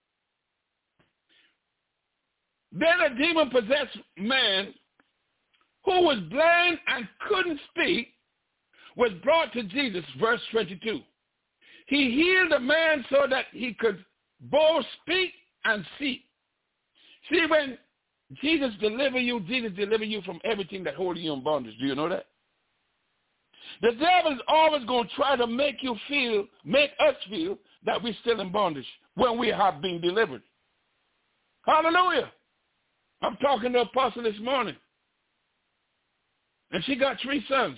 Then a demon-possessed man who was blind and couldn't speak was brought to Jesus, verse 22. He healed the man so that he could both speak and see. See, when Jesus delivers you from everything that holds you in bondage. Do you know that? The devil is always going to try to make us feel that we're still in bondage when we have been delivered. Hallelujah. I'm talking to Apostle this morning. And she got 3 sons.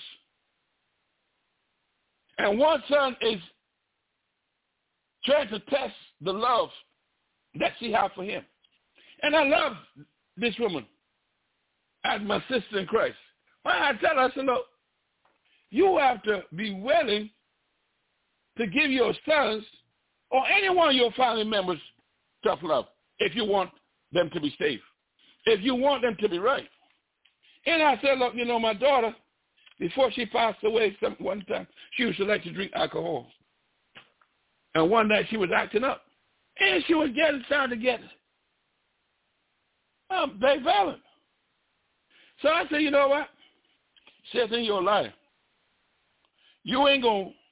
And one son is trying to test the love that she has for him. And I love this woman as my sister in Christ. Well, I tell her, I said, look, you have to be willing to give your sons or any one of your family members tough love if you want them to be safe, if you want them to be right. And I said, look, you know, my daughter, before she passed away one time, she used to like to drink alcohol. And one night she was acting up. And she was starting to get very violent. So I said, you know what? Satan, you're a liar. You ain't going to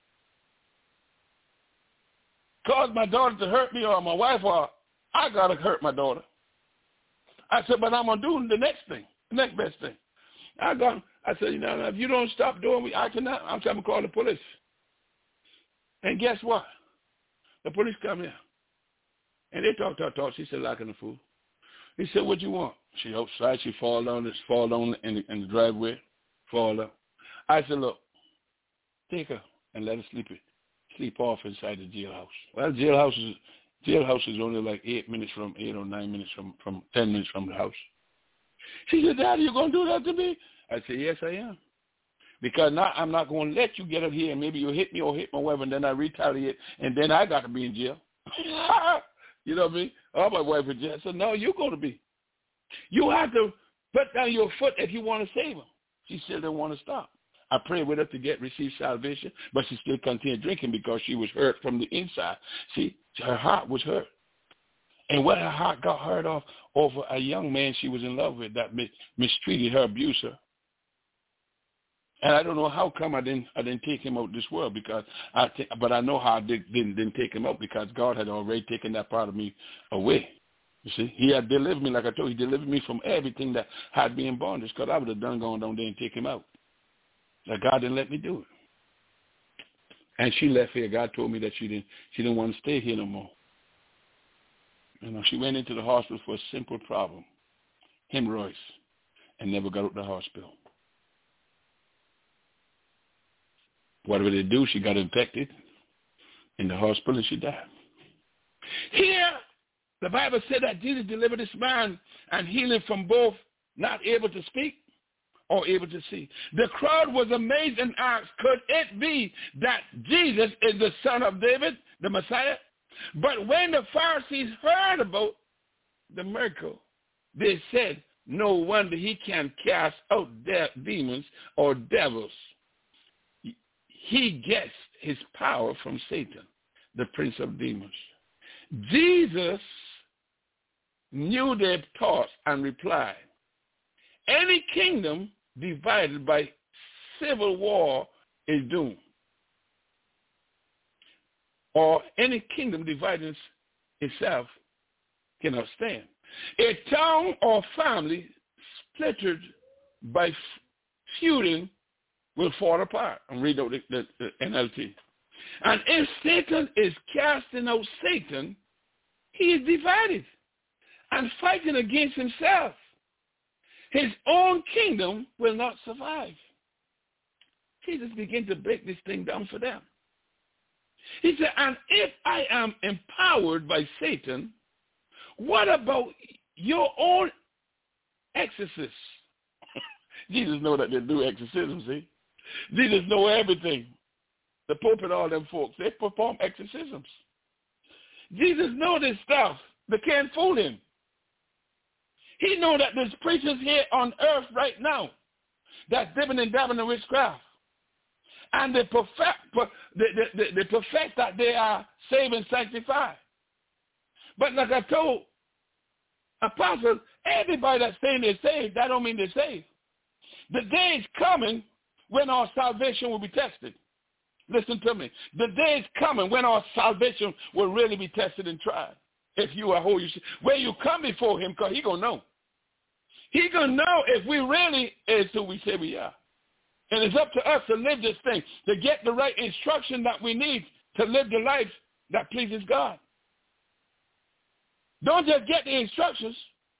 cause my daughter to hurt me or my wife, or I got to hurt my daughter. I said, but I'm going to do the next thing, the next best thing. I said, you know, if you don't stop doing what I cannot, I'm going to call the police. And guess what? The police come here. And they talk. She said, like a fool. He said, what you want? She outside. She fall down in the driveway, fall down. I said, look, take her and let her sleep off inside the jailhouse. Well, jailhouse is only like 8 or 9 minutes from 10 minutes from the house. She said, Daddy, you going to do that to me? I said, yes, I am. Because now I'm not going to let you get up here and maybe you hit me or hit my wife and then I retaliate and then I got to be in jail. You know what I mean? Oh, my wife in jail. I said, no, you're going to be. You have to put down your foot if you want to save her. She still didn't want to stop. I prayed with her to receive salvation, but she still continued drinking because she was hurt from the inside. See, her heart was hurt. And when her heart got hurt off over a young man she was in love with that mistreated her, abused her. And I don't know how come I didn't take him out this world but I know how I didn't take him out because God had already taken that part of me away. You see, he had delivered me, like I told you, he delivered me from everything that had me in bondage because I would have gone down there and take him out. But God didn't let me do it. And she left here. God told me that she didn't want to stay here no more. You know, she went into the hospital for a simple problem, hemorrhoids, and never got out of the hospital. What did they do? She got infected in the hospital and she died. Here, the Bible said that Jesus delivered this man and healed him from both not able to speak or able to see. The crowd was amazed and asked, could it be that Jesus is the son of David, the Messiah? But when the Pharisees heard about the miracle, they said, no wonder he can cast out demons or devils. He gets his power from Satan, the prince of demons. Jesus knew their thoughts and replied, any kingdom divided by civil war is doomed. Or any kingdom dividing itself cannot stand. A town or family splintered by feuding will fall apart. I'm reading out the NLT. And if Satan is casting out Satan, he is divided and fighting against himself. His own kingdom will not survive. Jesus began to break this thing down for them. He said, and if I am empowered by Satan, what about your own exorcists? Jesus know that they do exorcisms, see? Jesus know everything. The Pope and all them folks, they perform exorcisms. Jesus know this stuff. They can't fool him. He know that there's preachers here on earth right now that's dipping and dabbing in witchcraft. And they profess that they are saved and sanctified. But like I told apostles, everybody that's saying they're saved, that don't mean they're saved. The day is coming when our salvation will be tested. Listen to me. The day is coming when our salvation will really be tested and tried. If you are who you should. When you come before him, because he's going to know. He's going to know if we really is who we say we are. And it's up to us to live this thing, to get the right instruction that we need to live the life that pleases God. Don't just get the instructions.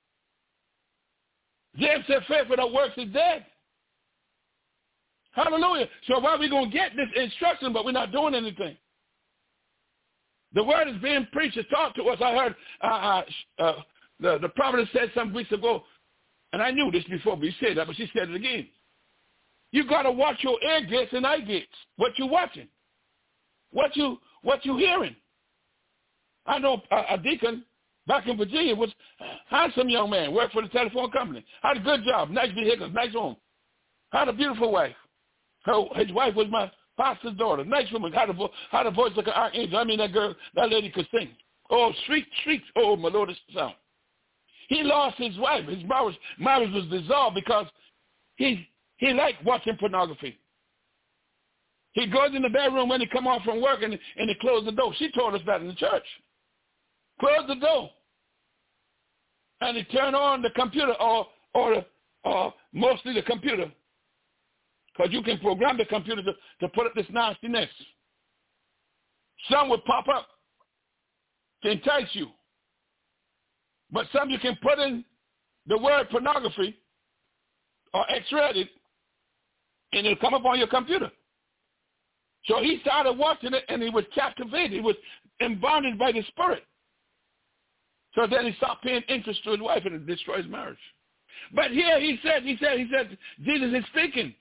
James said faith without works is dead. Hallelujah. So why are we going to get this instruction, but we're not doing anything? The word is being preached and taught to us. I heard the prophet said some weeks ago, and I knew this before, but he said that, but she said it again. You got to watch your ear gates and eye gates. What you watching? What you hearing? I know a deacon back in Virginia was a handsome young man, worked for the telephone company, had a good job, nice vehicles, nice home, had a beautiful wife. His wife was my pastor's daughter, nice woman, had a voice like an archangel. I mean, that lady could sing. Oh, shrieks, oh, melodious sound. He lost his wife. His marriage was dissolved because he liked watching pornography. He goes in the bedroom when he come off from work and he closed the door. She told us that in the church. Close the door. And he turned on the computer or mostly the computer. Because you can program the computer to put up this nastiness. Some will pop up to entice you. But some you can put in the word pornography or X-rated and it'll come up on your computer. So he started watching it and he was captivated. He was embodied by the Spirit. So then he stopped paying interest to his wife and it destroyed his marriage. But here he said, Jesus is speaking.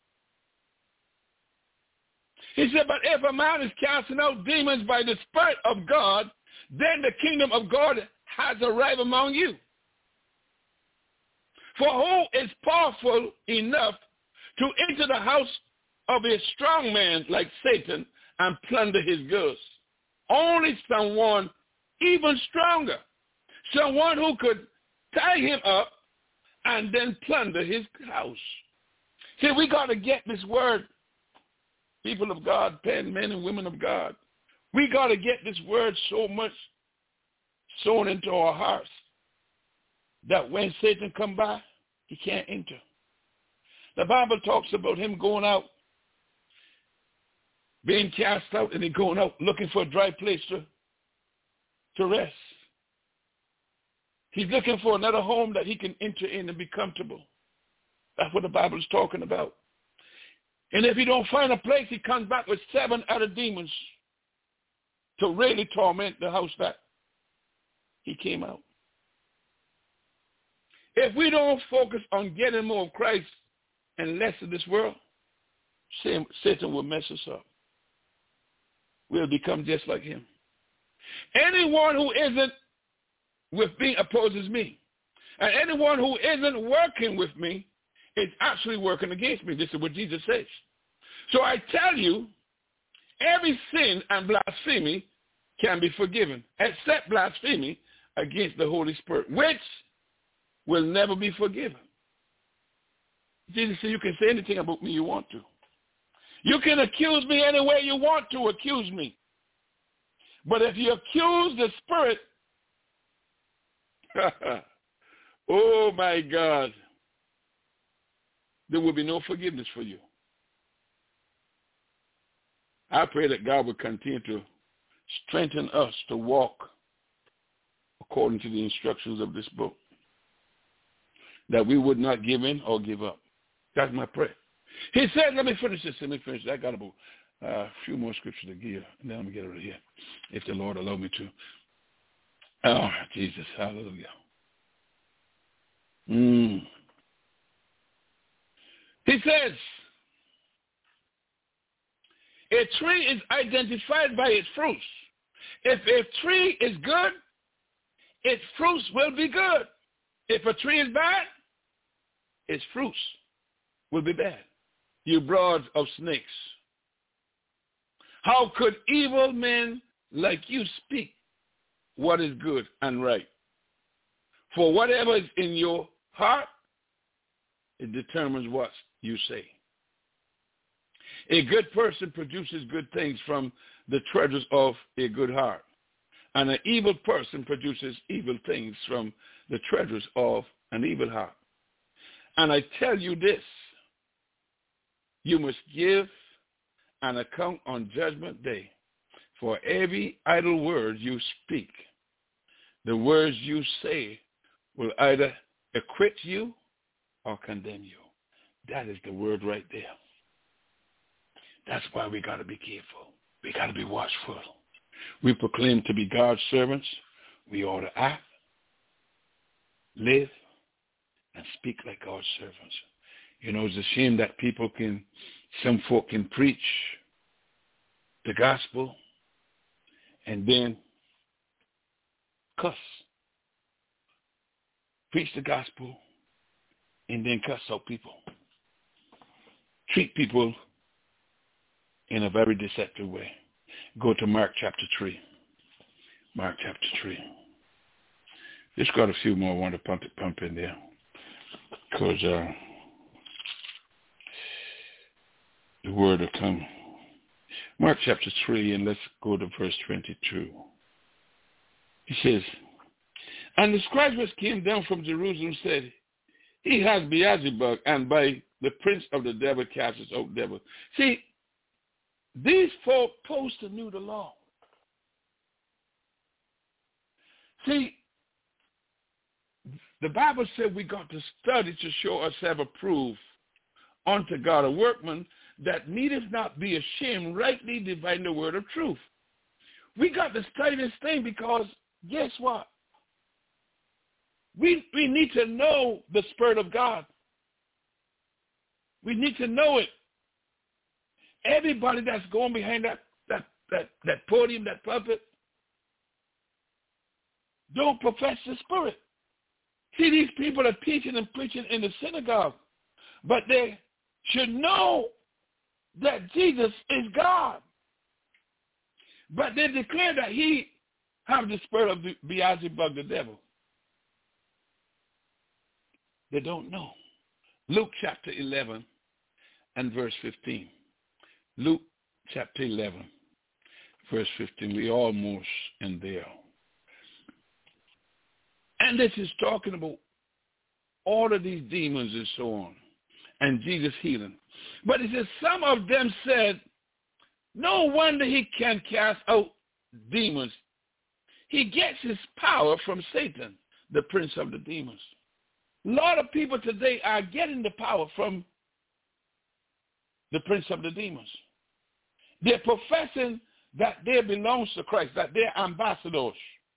He said, but if a man is casting out demons by the Spirit of God, then the kingdom of God has arrived among you. For who is powerful enough to enter the house of a strong man like Satan and plunder his goods? Only someone even stronger. Someone who could tie him up and then plunder his house. See, we got to get this word, people of God, men and women of God. We got to get this word so much sown into our hearts that when Satan come by, he can't enter. The Bible talks about him going out, being cast out, and then going out looking for a dry place to rest. He's looking for another home that he can enter in and be comfortable. That's what the Bible is talking about. And if he don't find a place, he comes back with 7 other demons to really torment the house that he came out. If we don't focus on getting more of Christ and less of this world, Satan will mess us up. We'll become just like him. Anyone who isn't with me opposes me. And anyone who isn't working with me is actually working against me. This is what Jesus says. So I tell you, every sin and blasphemy can be forgiven, except blasphemy against the Holy Spirit, which will never be forgiven. Jesus said, you can say anything about me you want to. You can accuse me any way you want to accuse me. But if you accuse the Spirit, oh my God, there will be no forgiveness for you. I pray that God will continue to strengthen us to walk according to the instructions of this book, that we would not give in or give up. That's my prayer. He said, let me finish this. I got about A few more scriptures to give, and then I'm going to get out of here, if the Lord allow me to. Oh, Jesus, hallelujah. He says, a tree is identified by its fruits. If a tree is good, its fruits will be good. If a tree is bad, its fruits will be bad. You brood of snakes, how could evil men like you speak what is good and right? For whatever is in your heart, it determines what you say. A good person produces good things from the treasures of a good heart, and an evil person produces evil things from the treasures of an evil heart. And I tell you this, you must give an account on Judgment Day for every idle word you speak. The words you say will either acquit you or condemn you. That is the word right there. That's why we got to be careful. We got to be watchful. We proclaim to be God's servants. We ought to act, live, and speak like God's servants. You know, it's a shame that some folk can preach the gospel and then cuss. Preach the gospel and then cuss out people. Treat people in a very deceptive way. Go to Mark chapter 3. Mark chapter 3. Just got a few more I want to pump in there. Because the word will come. Mark chapter 3, and let's go to verse 22. He says, and the scribes which came down from Jerusalem said, he has Beelzebub, and by the prince of the devil casteth out devil. See, these folk supposed to knew the law. See, the Bible said we got to study to show ourselves approved unto God, a workman that needeth not be ashamed, rightly dividing the word of truth. We got to study this thing because guess what? We need to know the Spirit of God. We need to know it. Everybody that's going behind that podium, that pulpit, don't profess the Spirit. See, these people are teaching and preaching in the synagogue, but they should know that Jesus is God. But they declare that he have the spirit of Beelzebub, the devil. They don't know. Luke chapter 11 and verse 15. Luke chapter 11, verse 15. We almost in there. And this is talking about all of these demons and so on, and Jesus healing. But it says some of them said, no wonder he can cast out demons. He gets his power from Satan, the prince of the demons. A lot of people today are getting the power from the prince of the demons. They're professing that they belong to Christ, that they're ambassadors.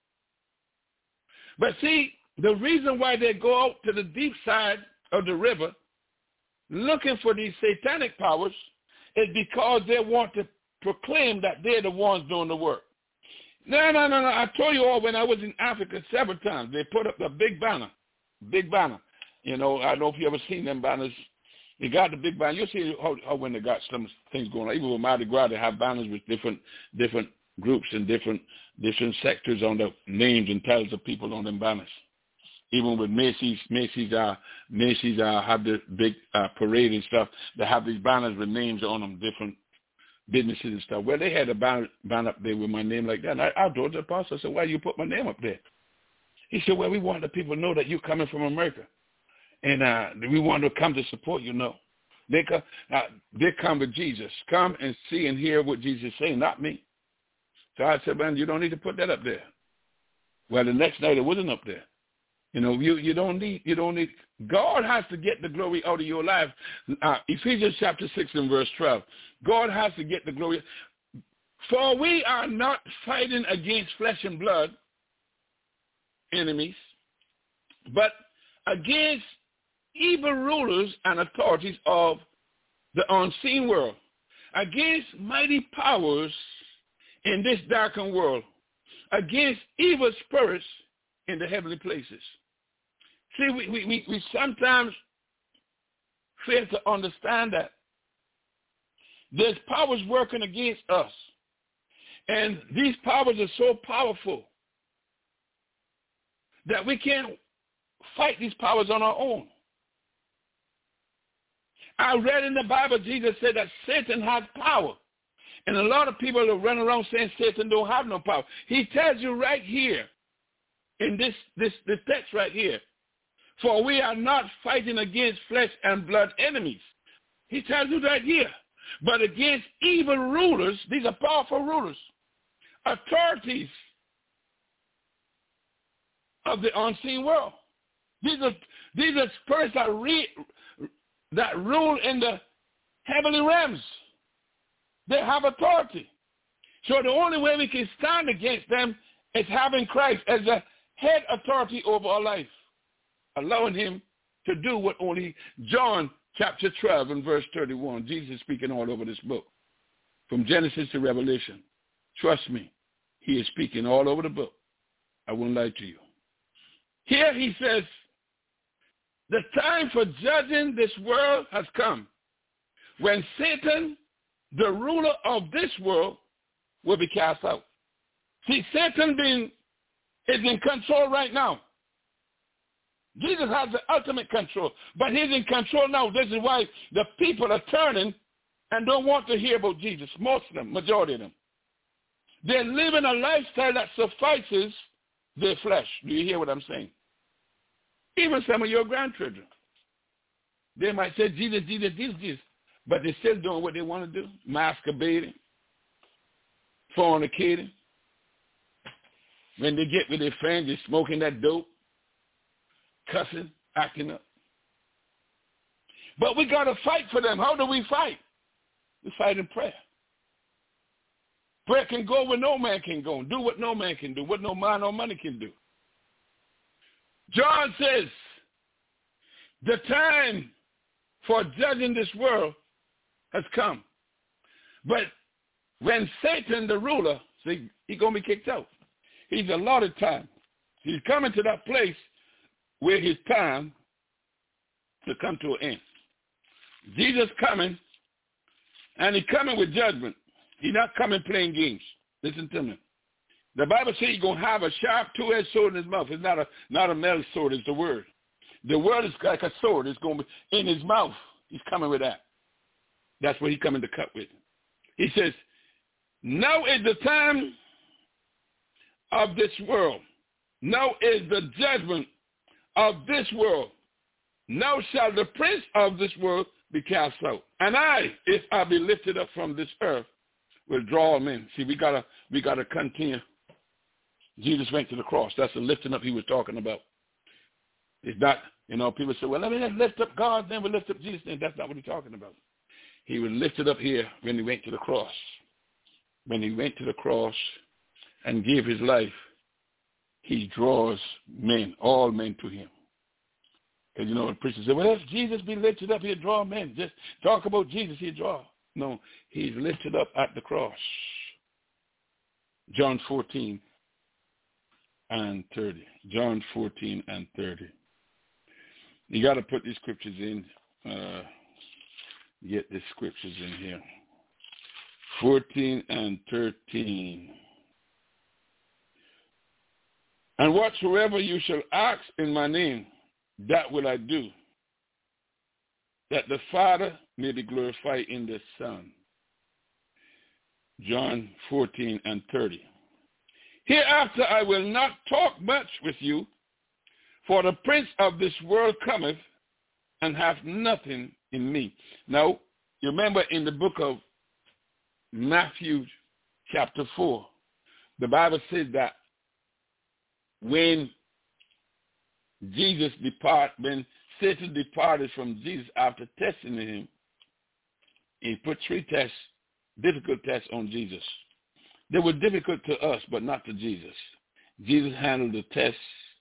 But see, the reason why they go out to the deep side of the river looking for these satanic powers is because they want to proclaim that they're the ones doing the work. No. I told you all when I was in Africa several times, they put up the big banner. You know, I don't know if you ever seen them banners. They got the big banner. You'll see how when they got some things going on. Even with Mardi Gras, they have banners with different groups and different sectors on the names and titles of people on them banners. Even with Macy's have the big parade and stuff. They have these banners with names on them, different businesses and stuff. Well, they had a banner up there with my name like that. And I told the apostle, I said, why you put my name up there? He said, well, we want the people to know that you're coming from America. And we want to come to support you. No. They come with Jesus. Come and see and hear what Jesus is saying, not me. So I said, man, you don't need to put that up there. Well, the next night it wasn't up there. You know, you don't need, God has to get the glory out of your life. Ephesians chapter 6 and verse 12. God has to get the glory. For we are not fighting against flesh and blood, enemies, but against evil rulers and authorities of the unseen world, against mighty powers in this darkened world, against evil spirits in the heavenly places. See, we sometimes fail to understand that there's powers working against us. And these powers are so powerful that we can't fight these powers on our own. I read in the Bible, Jesus said that Satan has power. And a lot of people are running around saying Satan don't have no power. He tells you right here, in this text right here, for we are not fighting against flesh and blood enemies. He tells you right here, but against evil rulers. These are powerful rulers, authorities of the unseen world. These are spirits that rule in the heavenly realms. They have authority. So the only way we can stand against them is having Christ as a head authority over our life, allowing him to do what only John chapter 12 and verse 31. Jesus is speaking all over this book, from Genesis to Revelation. Trust me, he is speaking all over the book. I won't lie to you. Here he says, the time for judging this world has come, when Satan, the ruler of this world, will be cast out. See, Satan is in control right now. Jesus has the ultimate control, but he's in control now. This is why the people are turning and don't want to hear about Jesus. Most of them, majority of them. They're living a lifestyle that suffices their flesh. Do you hear what I'm saying? Even some of your grandchildren. They might say Jesus, Jesus, Jesus, Jesus, but they're still doing what they want to do, masturbating, fornicating. When they get with their friends, they're smoking that dope, cussing, acting up. But we got to fight for them. How do we fight? We fight in prayer. Prayer can go where no man can go, and do what no man can do, what no man or money can do. John says, the time for judging this world has come. But when Satan, the ruler, see, he's going to be kicked out. He's allotted time. He's coming to that place where his time to come to an end. Jesus coming, and he's coming with judgment. He's not coming playing games. Listen to me. The Bible says he's going to have a sharp two-edged sword in his mouth. It's not a metal sword, it's the word. The word is like a sword. It's going to be in his mouth. He's coming with that. That's what he's coming to cut with. He says, now is the time of this world. Now is the judgment of this world. Now shall the prince of this world be cast out. And I, if I be lifted up from this earth, will draw them in. See, we gotta continue. Jesus went to the cross. That's the lifting up he was talking about. It's not, people say, well, let me just lift up God, then we'll lift up Jesus. Then that's not what he's talking about. He was lifted up here when he went to the cross. When he went to the cross and gave his life, he draws men, all men to him. And the preacher said, well, if Jesus be lifted up, he'll draw men. Just talk about Jesus, he'll draw. No, he's lifted up at the cross. John 14 and 30. John 14 and 30. You got to put these scriptures in. Get the scriptures in here. 14 and 13. And whatsoever you shall ask in my name, that will I do, that the Father may be glorified in the Son. John 14 and 30. Hereafter I will not talk much with you, for the prince of this world cometh and hath nothing in me. Now, you remember in the book of Matthew chapter 4, the Bible says that when when Satan departed from Jesus after testing him, he put 3 tests difficult tests on Jesus. They were difficult to us, but not to Jesus. Jesus handled the tests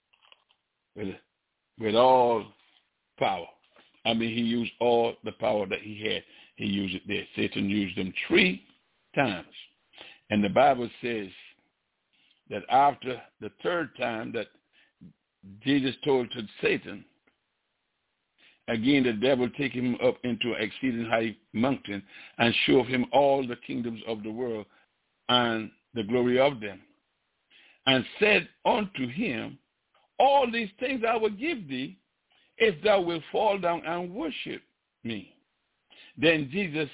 with all power. I mean, he used all the power that he had. He used it there. Satan used them 3 times. And the Bible says that after the 3rd time that Jesus told to Satan, again the devil take him up into an exceeding high mountain and show him all the kingdoms of the world and the glory of them, and said unto him, all these things I will give thee, if thou wilt fall down and worship me. Then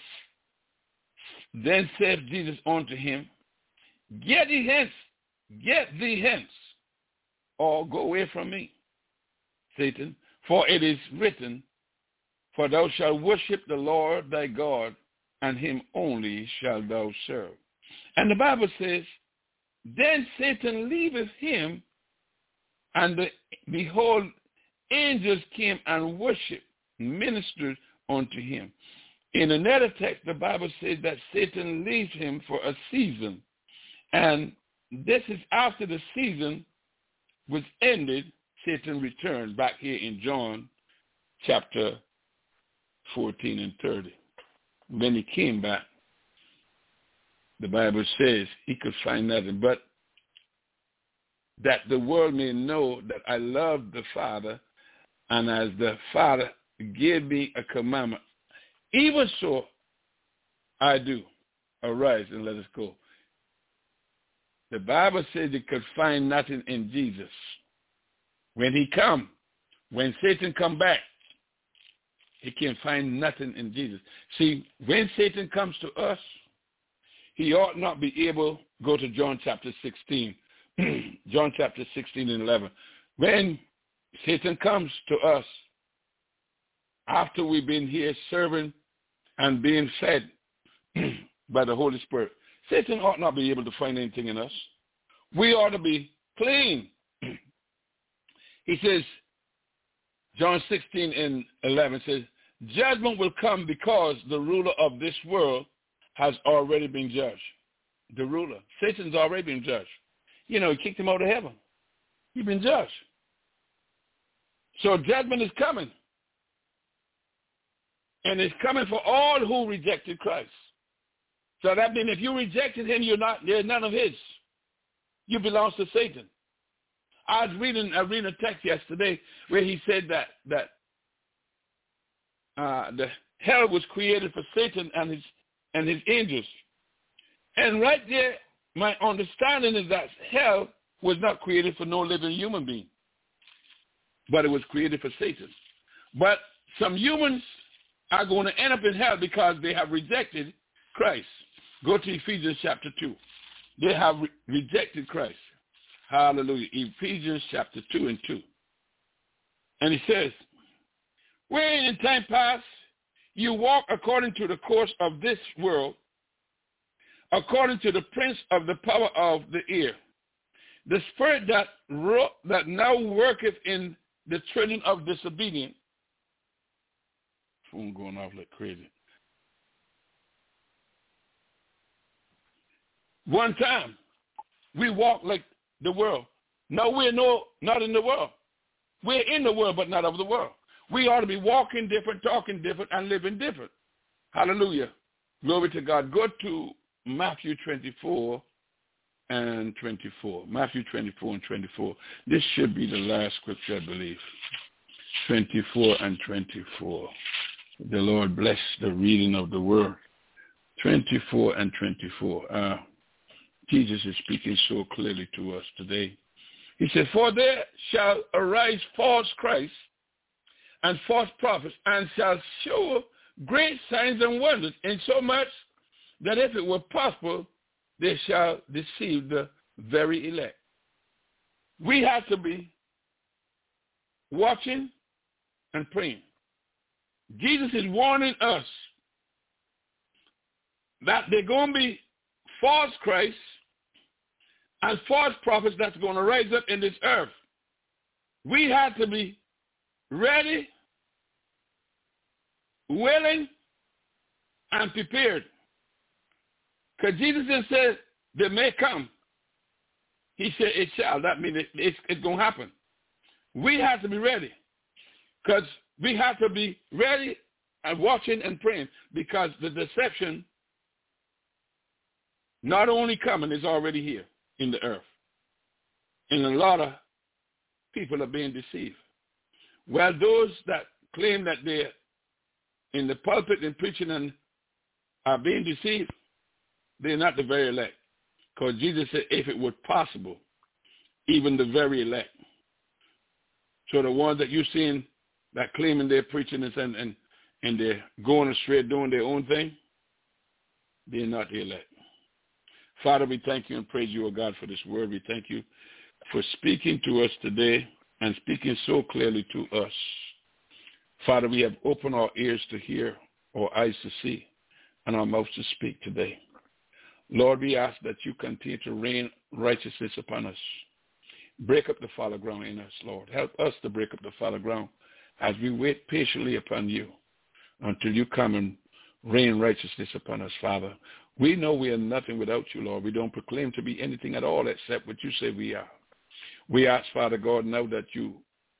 said Jesus unto him, get thee hence, or go away from me, Satan, for it is written, for thou shalt worship the Lord thy God, and him only shalt thou serve. And the Bible says, then Satan leaveth him, and behold, angels came and worshipped, ministered unto him. In another text, the Bible says that Satan leaves him for a season. And this is after the season was ended, Satan returned back here in John chapter 14 and 30. When he came back, the Bible says he could find nothing but that the world may know that I love the Father, and as the Father gave me a commandment, even so I do. Arise and let us go. The Bible says he could find nothing in Jesus. When Satan come back, he can find nothing in Jesus. See, when Satan comes to us, he ought not be able to go to John chapter 16. John chapter 16 and 11. When Satan comes to us, after we've been here serving and being fed by the Holy Spirit, Satan ought not be able to find anything in us. We ought to be clean. He says, John 16 and 11 says, judgment will come because the ruler of this world has already been judged. The ruler. Satan's already been judged. You know, he kicked him out of heaven. He's been judged. So judgment is coming. And it's coming for all who rejected Christ. So that means if you rejected him, there's none of his. You belong to Satan. I was reading a text yesterday where he said that the hell was created for Satan and his angels. And right there, my understanding is that hell was not created for no living human being, but it was created for Satan. But some humans are going to end up in hell because they have rejected Christ. Go to Ephesians chapter 2. They have rejected Christ. Hallelujah. Ephesians chapter 2 and 2. And he says, wherein in time past you walk according to the course of this world, according to the prince of the power of the air, the spirit that now worketh in the children of disobedience. Phone going off like crazy. One time, we walk like the world. No, we're not in the world. We're in the world, but not of the world. We ought to be walking different, talking different, and living different. Hallelujah. Glory to God. Go to Matthew 24 and 24. Matthew 24 and 24. This should be the last scripture, I believe. 24 and 24. The Lord bless the reading of the word. 24 and 24. Jesus is speaking so clearly to us today. He said, for there shall arise false Christs and false prophets, and shall show great signs and wonders, insomuch that if it were possible, they shall deceive the very elect. We have to be watching and praying. Jesus is warning us that there are going to be false Christs and false prophets that's going to rise up in this earth. We have to be ready, willing, and prepared. Because Jesus didn't say they may come. He said it shall. That means it's going to happen. We have to be ready. Because we have to be ready and watching and praying, because the deception not only coming, is already here in the earth. And a lot of people are being deceived. Well, those that claim that they're in the pulpit and preaching and are being deceived, they're not the very elect. Because Jesus said, if it were possible, even the very elect. So the ones that you're seeing that claiming they're preaching and they're going astray, doing their own thing, they're not the elect. Father, we thank you and praise you, O God, for this word. We thank you for speaking to us today and speaking so clearly to us. Father, we have opened our ears to hear, our eyes to see, and our mouths to speak today. Lord, we ask that you continue to rain righteousness upon us. Break up the fallow ground in us, Lord. Help us to break up the fallow ground as we wait patiently upon you until you come and rain righteousness upon us, Father. We know we are nothing without you, Lord. We don't proclaim to be anything at all except what you say we are. We ask, Father God, now that you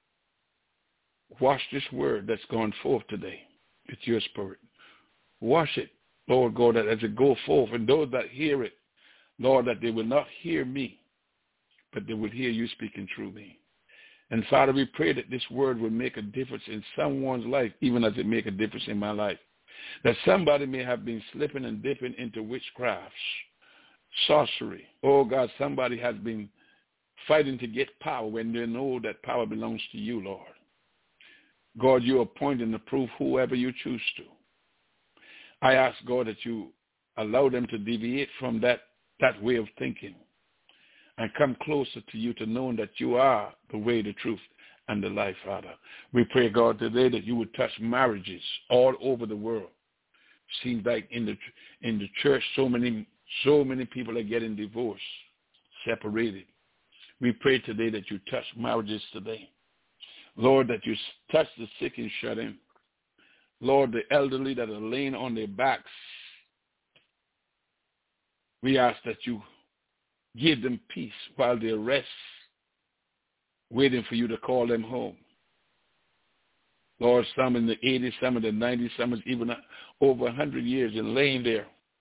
wash this word that's gone forth today with your spirit. Wash it, Lord God, that as it go forth, and those that hear it, Lord, that they will not hear me, but they will hear you speaking through me. And Father, we pray that this word will make a difference in someone's life, even as it make a difference in my life. That somebody may have been slipping and dipping into witchcrafts, sorcery. Oh God, somebody has been fighting to get power when they know that power belongs to you, Lord. God, you are pointing to prove whoever you choose to. I ask, God, that you allow them to deviate from that way of thinking and come closer to you, to knowing that you are the way, the truth, and the life, Father. We pray, God, today that you would touch marriages all over the world. Seems like in the church, so many people are getting divorced, separated. We pray today that you touch marriages today. Lord, that you touch the sick and shut in. Lord, the elderly that are laying on their backs, we ask that you give them peace while they rest, waiting for you to call them home. Lord, some in the 80s, some in the 90s, some is even over 100 years and laying there.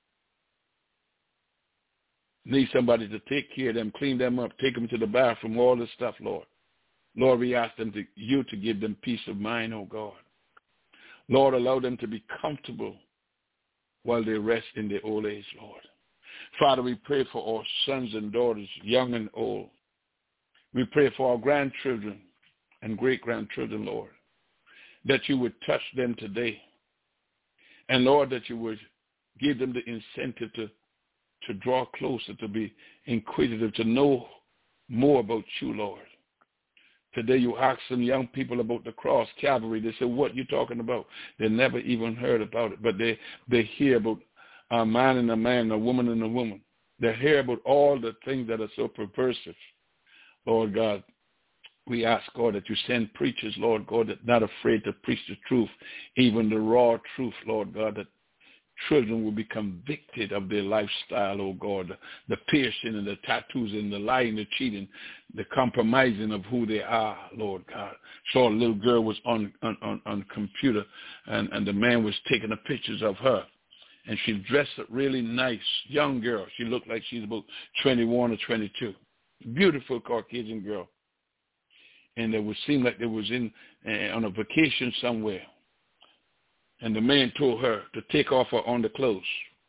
Need somebody to take care of them, clean them up, take them to the bathroom, all this stuff, Lord. Lord, we ask you to give them peace of mind, oh God. Lord, allow them to be comfortable while they rest in their old age, Lord. Father, we pray for our sons and daughters, young and old. We pray for our grandchildren and great-grandchildren, Lord, that you would touch them today. And, Lord, that you would give them the incentive to draw closer, to be inquisitive, to know more about you, Lord. Today you ask some young people about the cross, Calvary. They say, what you talking about? They never even heard about it, but they hear about a man and a man, a woman and a woman. They hear about all the things that are so perversive. Lord God, we ask, God, that you send preachers, Lord God, that not afraid to preach the truth, even the raw truth, Lord God, that children will be convicted of their lifestyle, oh God, the piercing and the tattoos and the lying, the cheating, the compromising of who they are, Lord God. Saw a little girl was on computer and the man was taking the pictures of her. And she dressed up really nice, young girl. She looked like she's about 21 or 22. Beautiful Caucasian girl. And it would seem like they was on a vacation somewhere. And the man told her to take off her underclothes.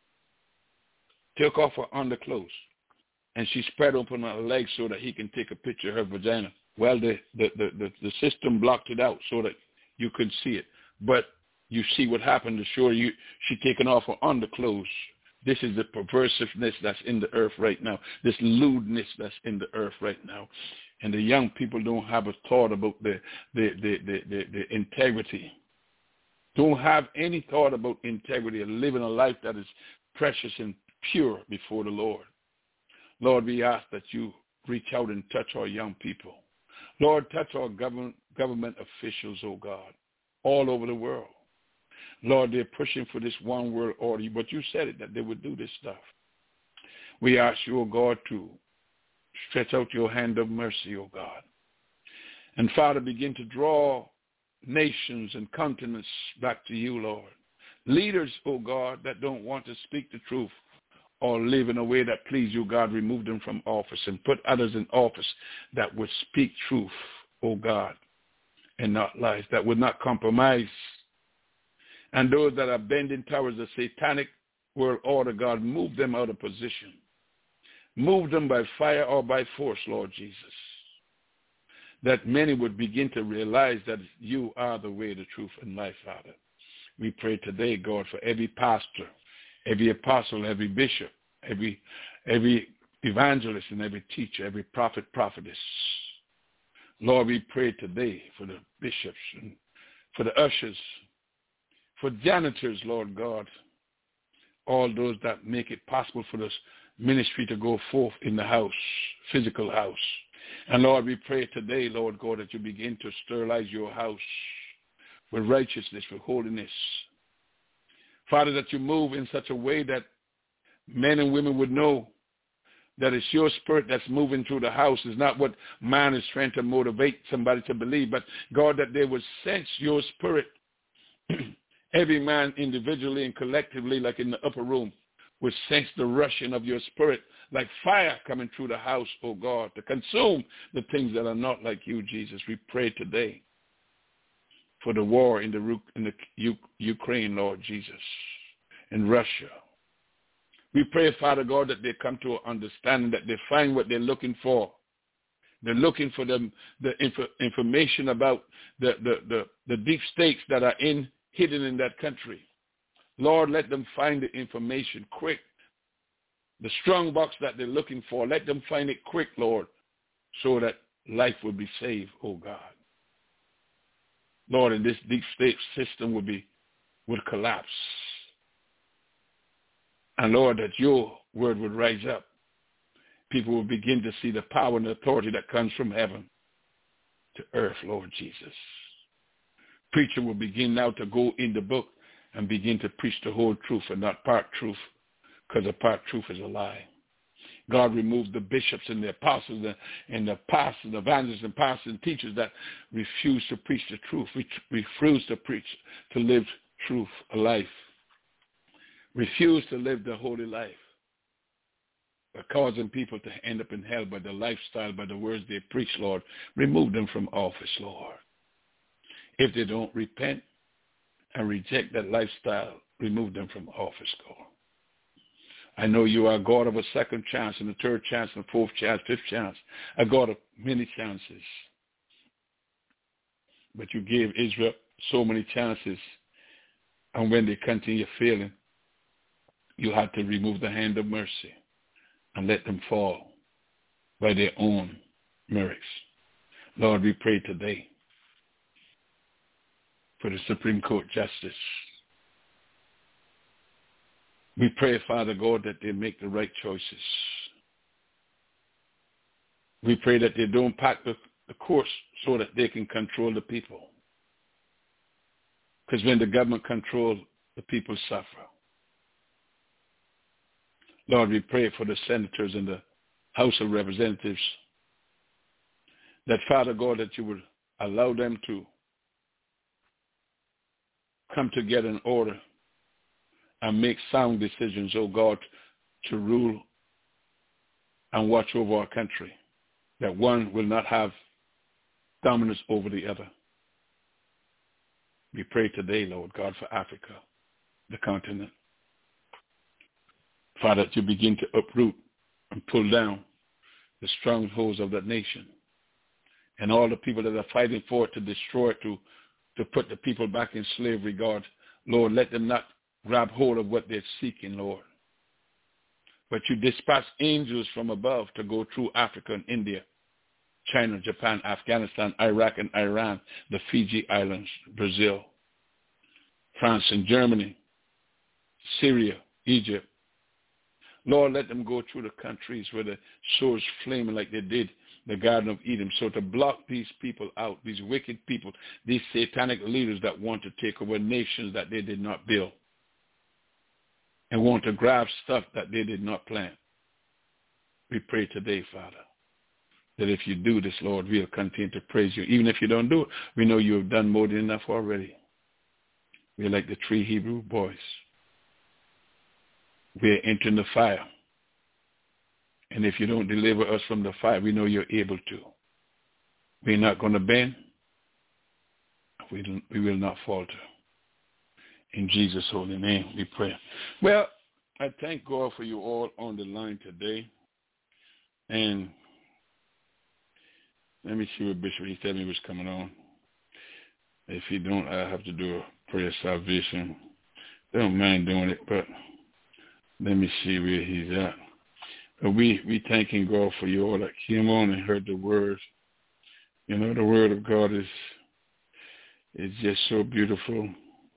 Take off her underclothes. And she spread open her legs so that he can take a picture of her vagina. Well, the system blocked it out so that you couldn't see it. But you see what happened to show you she taken off her underclothes. This is the perversiveness that's in the earth right now. This lewdness that's in the earth right now. And the young people don't have a thought about the integrity. Don't have any thought about integrity and living a life that is precious and pure before the Lord. Lord, we ask that you reach out and touch our young people. Lord, touch our government officials, oh God, all over the world. Lord, they're pushing for this one world order, but you said it, that they would do this stuff. We ask you, O God, to stretch out your hand of mercy, O God. And Father, begin to draw nations and continents back to you, Lord. Leaders, O God, that don't want to speak the truth or live in a way that please you, God, remove them from office and put others in office that would speak truth, O God, and not lies, that would not compromise. And those that are bending towards the satanic world order, God, move them out of position. Move them by fire or by force, Lord Jesus, that many would begin to realize that you are the way, the truth, and life, Father. We pray today, God, for every pastor, every apostle, every bishop, every evangelist, and every teacher, every prophet, prophetess. Lord, we pray today for the bishops and for the ushers, for janitors, Lord God, all those that make it possible for this ministry to go forth in the house, physical house. And Lord, we pray today, Lord God, that you begin to sterilize your house with righteousness, with holiness. Father, that you move in such a way that men and women would know that it's your spirit that's moving through the house. It's not what man is trying to motivate somebody to believe, but God, that they would sense your spirit. Every man individually and collectively, like in the upper room, would sense the rushing of your spirit like fire coming through the house, oh God, to consume the things that are not like you, Jesus. We pray today for the war in the Ukraine, Lord Jesus, in Russia. We pray, Father God, that they come to an understanding, that they find what they're looking for. They're looking for the information about the deep states that are hidden in that country. Lord, let them find the information quick. The strong box that they're looking for, let them find it quick, Lord, so that life will be saved, oh God. Lord, and this deep state system would collapse. And Lord, that your word would rise up. People will begin to see the power and the authority that comes from heaven to earth, Lord Jesus. Preacher will begin now to go in the book and begin to preach the whole truth and not part truth, because a part truth is a lie. God, remove the bishops and the apostles and the pastors, the evangelists and pastors and teachers that refuse to preach the truth, refuse to preach, to live truth, a life, refuse to live the holy life, but causing people to end up in hell by the lifestyle, by the words they preach, Lord. Remove them from office, Lord. If they don't repent and reject that lifestyle, remove them from office, God. I know you are a God of a second chance and a third chance and a fourth chance, fifth chance, a God of many chances. But you gave Israel so many chances, and when they continue failing, you had to remove the hand of mercy and let them fall by their own merits. Lord, we pray today for the Supreme Court justice. We pray, Father God, that they make the right choices. We pray that they don't pack the courts so that they can control the people. Because when the government controls, the people suffer. Lord, we pray for the senators and the House of Representatives, that, Father God, that you would allow them to come together in order and make sound decisions, oh God, to rule and watch over our country, that one will not have dominance over the other. We pray today, Lord God, for Africa, the continent. Father, that you begin to uproot and pull down the strongholds of that nation and all the people that are fighting for it, to destroy it, to put the people back in slavery, God. Lord, let them not grab hold of what they're seeking, Lord. But you dispatch angels from above to go through Africa and India, China, Japan, Afghanistan, Iraq and Iran, the Fiji Islands, Brazil, France and Germany, Syria, Egypt. Lord, let them go through the countries where the swords flaming like they did the Garden of Eden. So to block these people out, these wicked people, these satanic leaders that want to take over nations that they did not build and want to grab stuff that they did not plant. We pray today, Father, that if you do this, Lord, we'll continue to praise you. Even if you don't do it, we know you have done more than enough already. We're like the 3 Hebrew boys. We're entering the fire. And if you don't deliver us from the fire, we know you're able to. We're not going to bend. We will not falter. In Jesus' holy name we pray. Well, I thank God for you all on the line today. And let me see what Bishop, he said he was coming on. If he don't, I have to do a prayer of salvation. I don't mind doing it, but let me see where he's at. But we thanking God for you all that came on and heard the word. You know, the word of God is just so beautiful.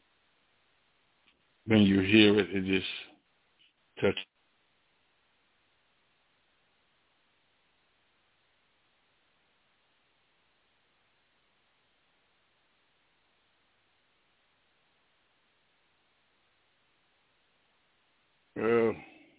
When you hear it, it just touches. Well,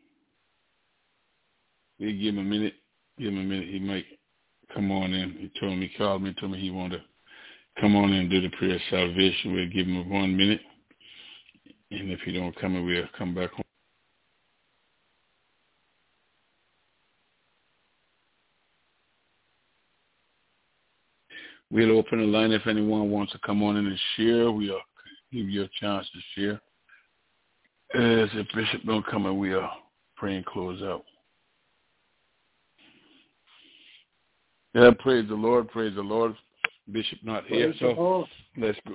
we give him a minute. Give him a minute. He might come on in. He called me, told me he wanted to come on in and do the prayer of salvation. We'll give him 1 minute. And if he don't come in, we'll come back home. We'll open the line if anyone wants to come on in and share. We'll give you a chance to share. As if Bishop don't come in, we'll pray and close out. Yeah, praise the Lord, praise the Lord. Bishop not here, so let's go.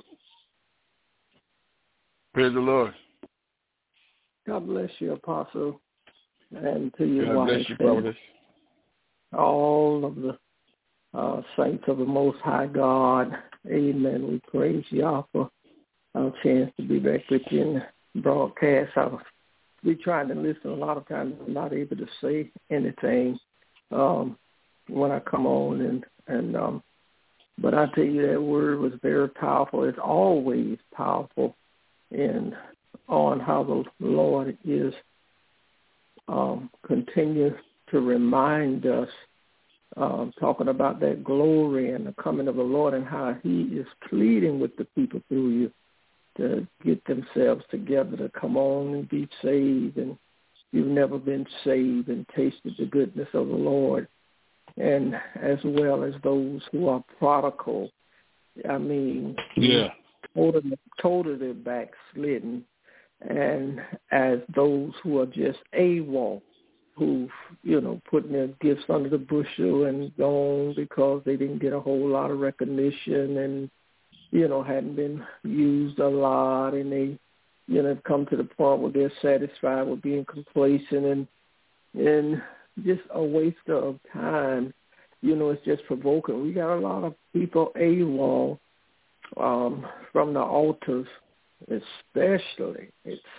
Praise the Lord. God bless you, Apostle, and to your God wife. bless you, Prophetess. All of the saints of the Most High God. Amen. We praise y'all for our chance to be back with you in the broadcast. I'll be trying to listen a lot of times. I'm not able to say anything when I come on, but I tell you that word was very powerful. It's always powerful on how the Lord is continue to remind us, talking about that glory and the coming of the Lord and how he is pleading with the people through you to get themselves together to come on and be saved. And you've never been saved and tasted the goodness of the Lord. And as well as those who are prodigal, I mean, totally backslidden, and as those who are just AWOL, who've, putting their gifts under the bushel and gone because they didn't get a whole lot of recognition and, hadn't been used a lot, and they, come to the point where they're satisfied with being complacent and just a waste of time. It's just provoking. We got a lot of people AWOL from the altars, especially,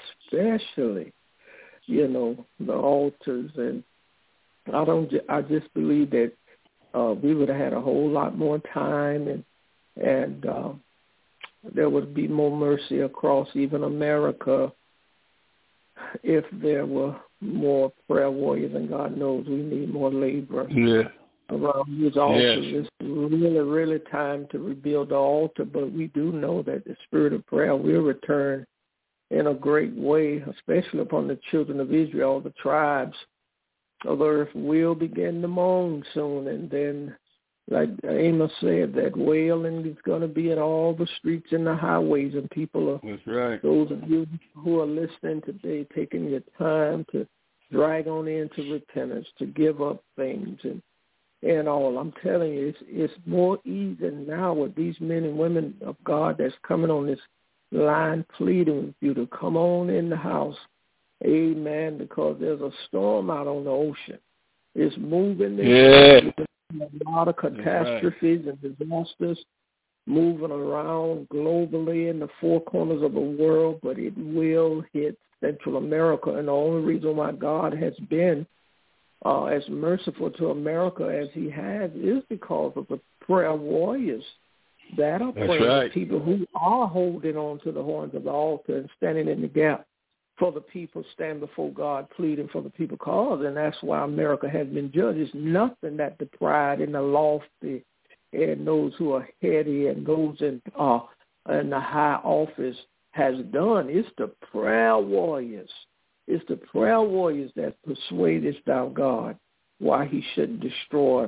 the altars. And I just believe that we would have had a whole lot more time and there would be more mercy across even America if there were more prayer warriors. And God knows we need more labor around his altars. Yes. It's really, really time to rebuild the altar, but we do know that the spirit of prayer will return in a great way, especially upon the children of Israel. The tribes of the earth will begin to moan soon, and then, like Amos said, that wailing is going to be in all the streets and the highways, and people are, that's right. Those of you who are listening today, taking your time to drag on into repentance, to give up things and all. I'm telling you, it's more easy now with these men and women of God that's coming on this line pleading with you to come on in the house. Amen, because there's a storm out on the ocean. It's moving. There's a lot of catastrophes and disasters moving around globally in the four corners of the world, but it will hit Central America. And the only reason why God has been as merciful to America as he has is because of the prayer warriors that are praying, people who are holding on to the horns of the altar and standing in the gap for the people, stand before God, pleading for the people cause, and that's why America has been judged. It's nothing that the pride and the lofty and those who are heady and those in the high office has done. It's the prayer warriors. It's the prayer warriors that persuaded thou God why he shouldn't destroy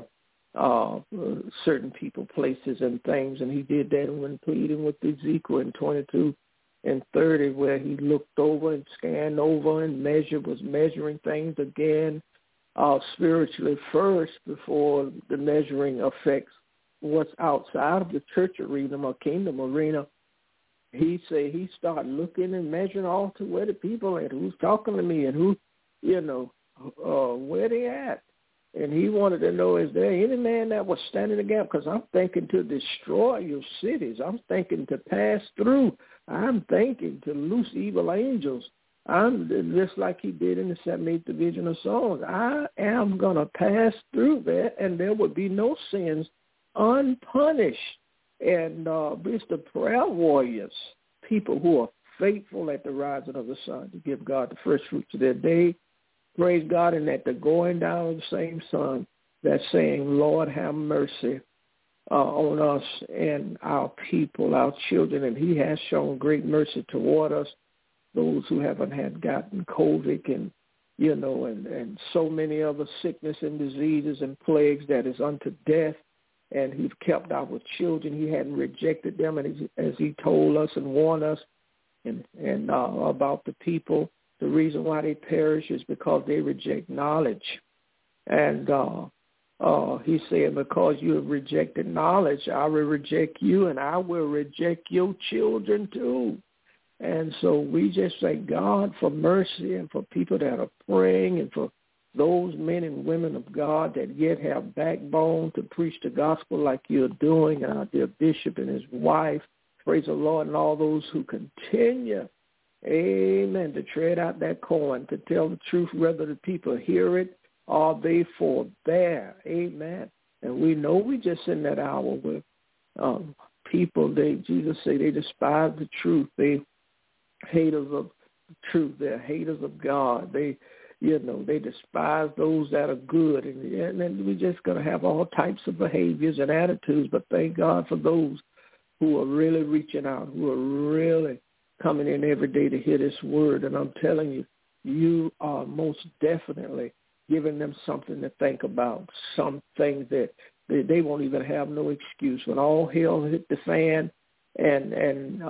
certain people, places, and things. And he did that when pleading with Ezekiel in 22 and 30, where he looked over and scanned over and was measuring things again spiritually first before the measuring affects what's outside of the church arena or kingdom arena. He said he started looking and measuring all to where the people at, who's talking to me and who, where they at. And he wanted to know, is there any man that was standing the gap? Because I'm thinking to destroy your cities. I'm thinking to pass through. I'm thinking to loose evil angels. I'm just like he did in the 78th Division of Songs. I am going to pass through there, and there will be no sins unpunished. And it's the prayer warriors, people who are faithful at the rising of the sun to give God the first fruits of their day. Praise God, and at the going down of the same sun, that's saying, Lord, have mercy on us and our people, our children. And he has shown great mercy toward us, those who haven't gotten COVID and, and so many other sickness and diseases and plagues that is unto death. And he's kept our children. He hadn't rejected them, and as he told us and warned us and about the people. The reason why they perish is because they reject knowledge. And he said, because you have rejected knowledge, I will reject you, and I will reject your children too. And so we just thank God for mercy and for people that are praying and for those men and women of God that yet have backbone to preach the gospel like you're doing, and our dear bishop and his wife. Praise the Lord, and all those who continue, amen, to tread out that corn, to tell the truth, whether the people hear it or they forbear. Amen. And we know we just in that hour with people, Jesus say they despise the truth. They haters of the truth. They're haters of God. They despise those that are good. And then we're just going to have all types of behaviors and attitudes. But thank God for those who are really reaching out, who are really coming in every day to hear this word. And I'm telling you, you are most definitely giving them something to think about, something that they won't even have no excuse. When all hell hit the fan and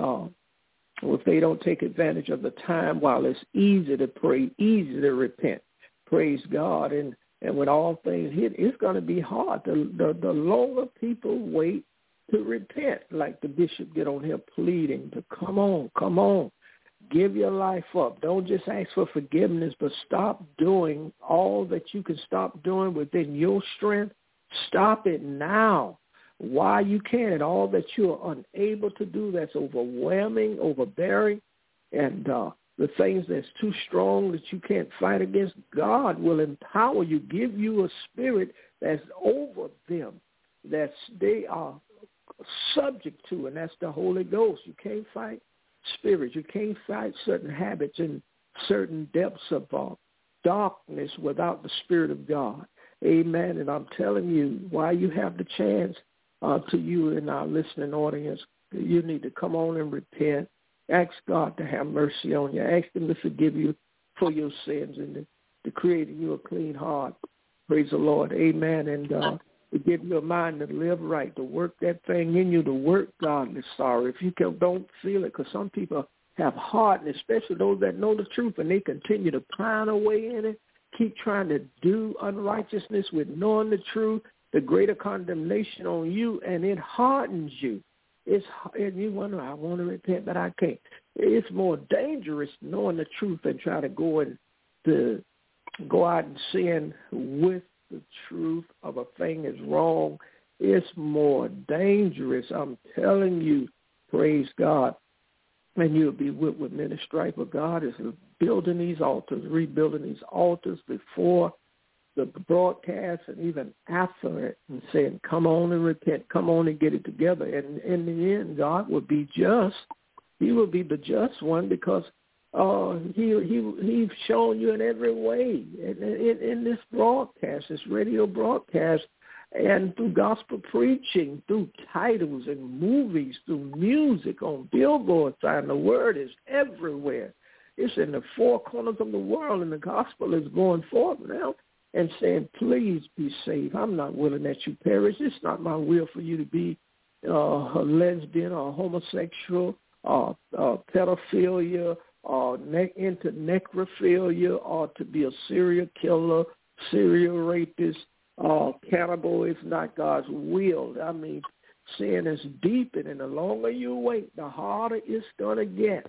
if they don't take advantage of the time while it's easy to pray, easy to repent, praise God. And when all things hit, it's going to be hard. The longer people wait to repent, like the bishop get on here pleading to come on, give your life up. Don't just ask for forgiveness, but stop doing all that you can stop doing within your strength. Stop it now while you can, and all that you are unable to do that's overwhelming, overbearing, and the things that's too strong that you can't fight against, God will empower you, give you a spirit that's over them, that they are subject to, and that's the Holy Ghost. You can't fight spirits. You can't fight certain habits and certain depths of darkness without the Spirit of God. Amen. And I'm telling you, while you have the chance, to you in our listening audience, you need to come on and repent. Ask God to have mercy on you. Ask him to forgive you for your sins and to create in you a clean heart. Praise the Lord. Amen. And to give you a mind to live right, to work that thing in you, to work godly sorrow. If you don't feel it, because some people have heart, and especially those that know the truth, and they continue to pine away in it, keep trying to do unrighteousness with knowing the truth, the greater condemnation on you, and it hardens you. And you wonder, I want to repent, but I can't. It's more dangerous knowing the truth than try to go out and sin with the truth of a thing is wrong. It's more dangerous. I'm telling you, praise God. And you'll be with many strife, but God is building these altars, rebuilding these altars before the broadcast and even after it, and saying, come on and repent, come on and get it together. And in the end, God will be just. He will be the just one, because He's shown you in every way in this broadcast, this radio broadcast, and through gospel preaching, through titles and movies, through music on billboards, and the word is everywhere. It's in the four corners of the world, and the gospel is going forth now and saying, please be saved. I'm not willing that you perish. It's not my will for you to be a lesbian or homosexual or pedophilia or into necrophilia or to be a serial killer, serial rapist, cannibal. It's not God's will. I mean, sin is deep, and the longer you wait, the harder it's going to get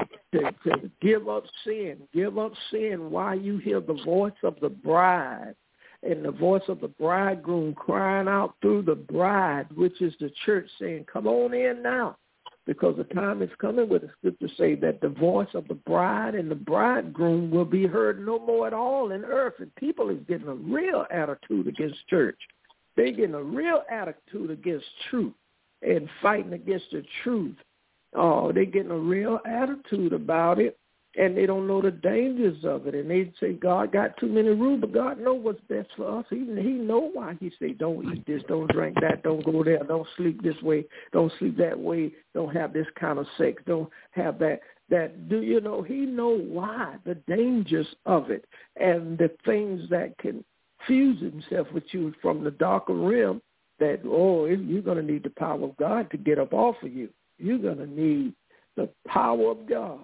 to give up sin. Give up sin while you hear the voice of the bride and the voice of the bridegroom crying out through the bride, which is the church, saying, come on in now, because the time is coming where the scriptures say that the voice of the bride and the bridegroom will be heard no more at all in earth. And people is getting a real attitude against church. They're getting a real attitude against truth and fighting against the truth. They're getting a real attitude about it, and they don't know the dangers of it. And they say, God got too many rules, but God knows what's best for us. He know why he say, don't eat this, don't drink that, don't go there, don't sleep this way, don't sleep that way, don't have this kind of sex, don't have that. Do you know, he know why, the dangers of it, and the things that can fuse himself with you from the darker realm that, you're going to need the power of God to get up off of you. You're going to need the power of God,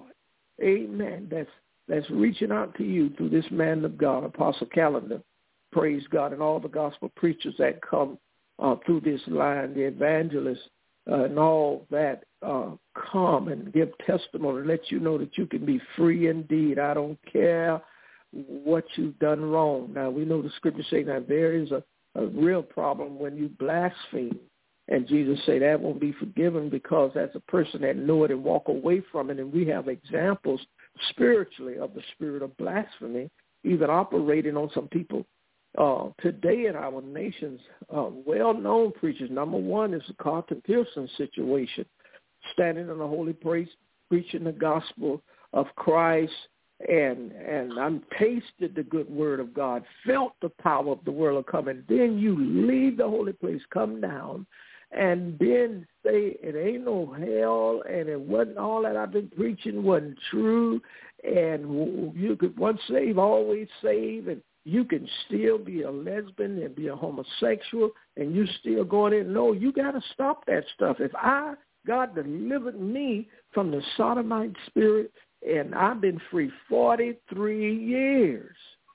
amen, that's reaching out to you through this man of God, Apostle Calendar, praise God, and all the gospel preachers that come through this line, the evangelists and all that come and give testimony, let you know that you can be free indeed. I don't care what you've done wrong. Now, we know the scripture say that there is a real problem when you blaspheme. And Jesus said that won't be forgiven because that's a person that know it and walk away from it. And we have examples spiritually of the spirit of blasphemy even operating on some people today in our nation's well-known preachers. Number one is the Carlton Pearson situation, standing in the holy place, preaching the gospel of Christ, and I tasted the good word of God, felt the power of the world coming. Then you leave the holy place, come down, and then say it ain't no hell, and it wasn't all that I've been preaching wasn't true, and you could once save, always save, and you can still be a lesbian and be a homosexual, and you still going in. No, you got to stop that stuff. If God delivered me from the sodomite spirit, and I've been free 43 years.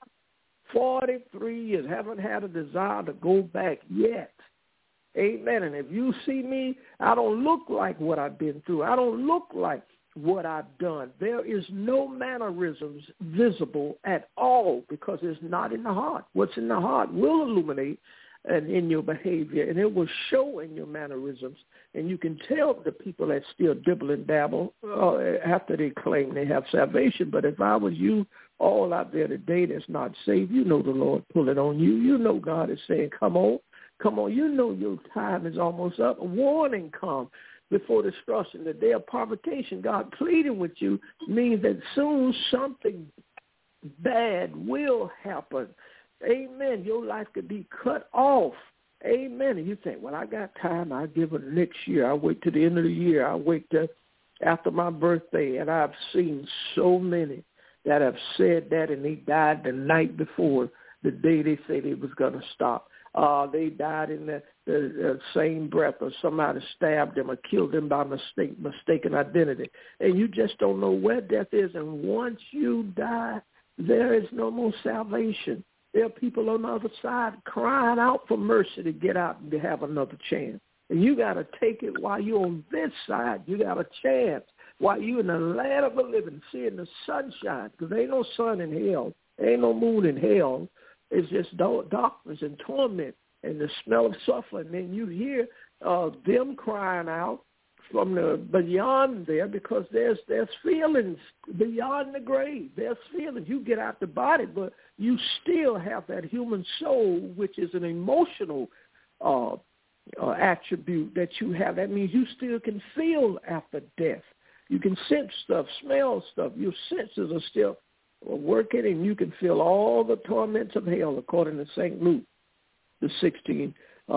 43 years. Haven't had a desire to go back yet. Amen. And if you see me, I don't look like what I've been through. I don't look like what I've done. There is no mannerisms visible at all because it's not in the heart. What's in the heart will illuminate and in your behavior, and it will show in your mannerisms. And you can tell the people that still dibble and dabble after they claim they have salvation. But if I was you all out there today that's not saved, you know the Lord pulling on you. You know God is saying, come on. Come on, you know your time is almost up. A warning come before destruction. The day of provocation, God pleading with you means that soon something bad will happen. Amen. Your life could be cut off. Amen. And you think, well, I got time. I'll give it next year. I'll wait to the end of the year. I'll wait till after my birthday. And I've seen so many that have said that, and they died the night before the day they said they was going to stop. They died in the same breath, or somebody stabbed them or killed them by mistaken identity. And you just don't know where death is. And once you die, there is no more salvation. There are people on the other side crying out for mercy to get out and to have another chance. And you got to take it while you're on this side. You got a chance while you're in the land of the living, seeing the sunshine, because there ain't no sun in hell. There ain't no moon in hell. It's just darkness and torment and the smell of sulfur. And then you hear them crying out from the beyond there, because there's feelings beyond the grave. There's feelings. You get out the body, but you still have that human soul, which is an emotional attribute that you have. That means you still can feel after death. You can sense stuff, smell stuff. Your senses are still working, and you can feel all the torments of hell, according to St. Luke, the 16th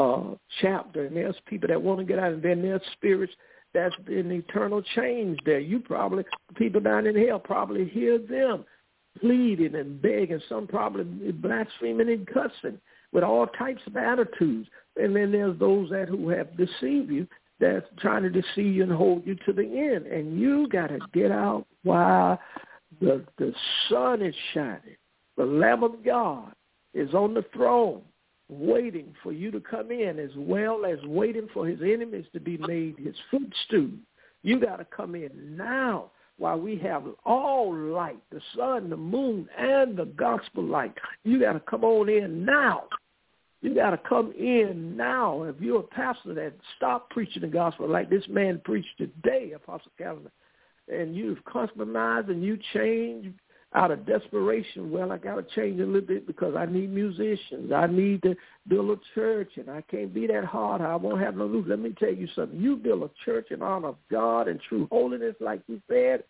chapter. And there's people that want to get out, and then there's spirits that's in eternal change there. People down in hell probably hear them pleading and begging, some probably blaspheming and cussing with all types of attitudes. And then there's those who have deceived you, that's trying to deceive you and hold you to the end. And you got to get out while the sun is shining. The Lamb of God is on the throne waiting for you to come in, as well as waiting for his enemies to be made his footstool. You got to come in now while we have all light, the sun, the moon, and the gospel light. You got to come on in now. You got to come in now. If you're a pastor that stopped preaching the gospel like this man preached today, Apostle Calvin, and you've compromised and you changed out of desperation, well, I got to change a little bit because I need musicians. I need to build a church, and I can't be that hard. I won't have no roof. Let me tell you something. You build a church in honor of God and true holiness, like you said,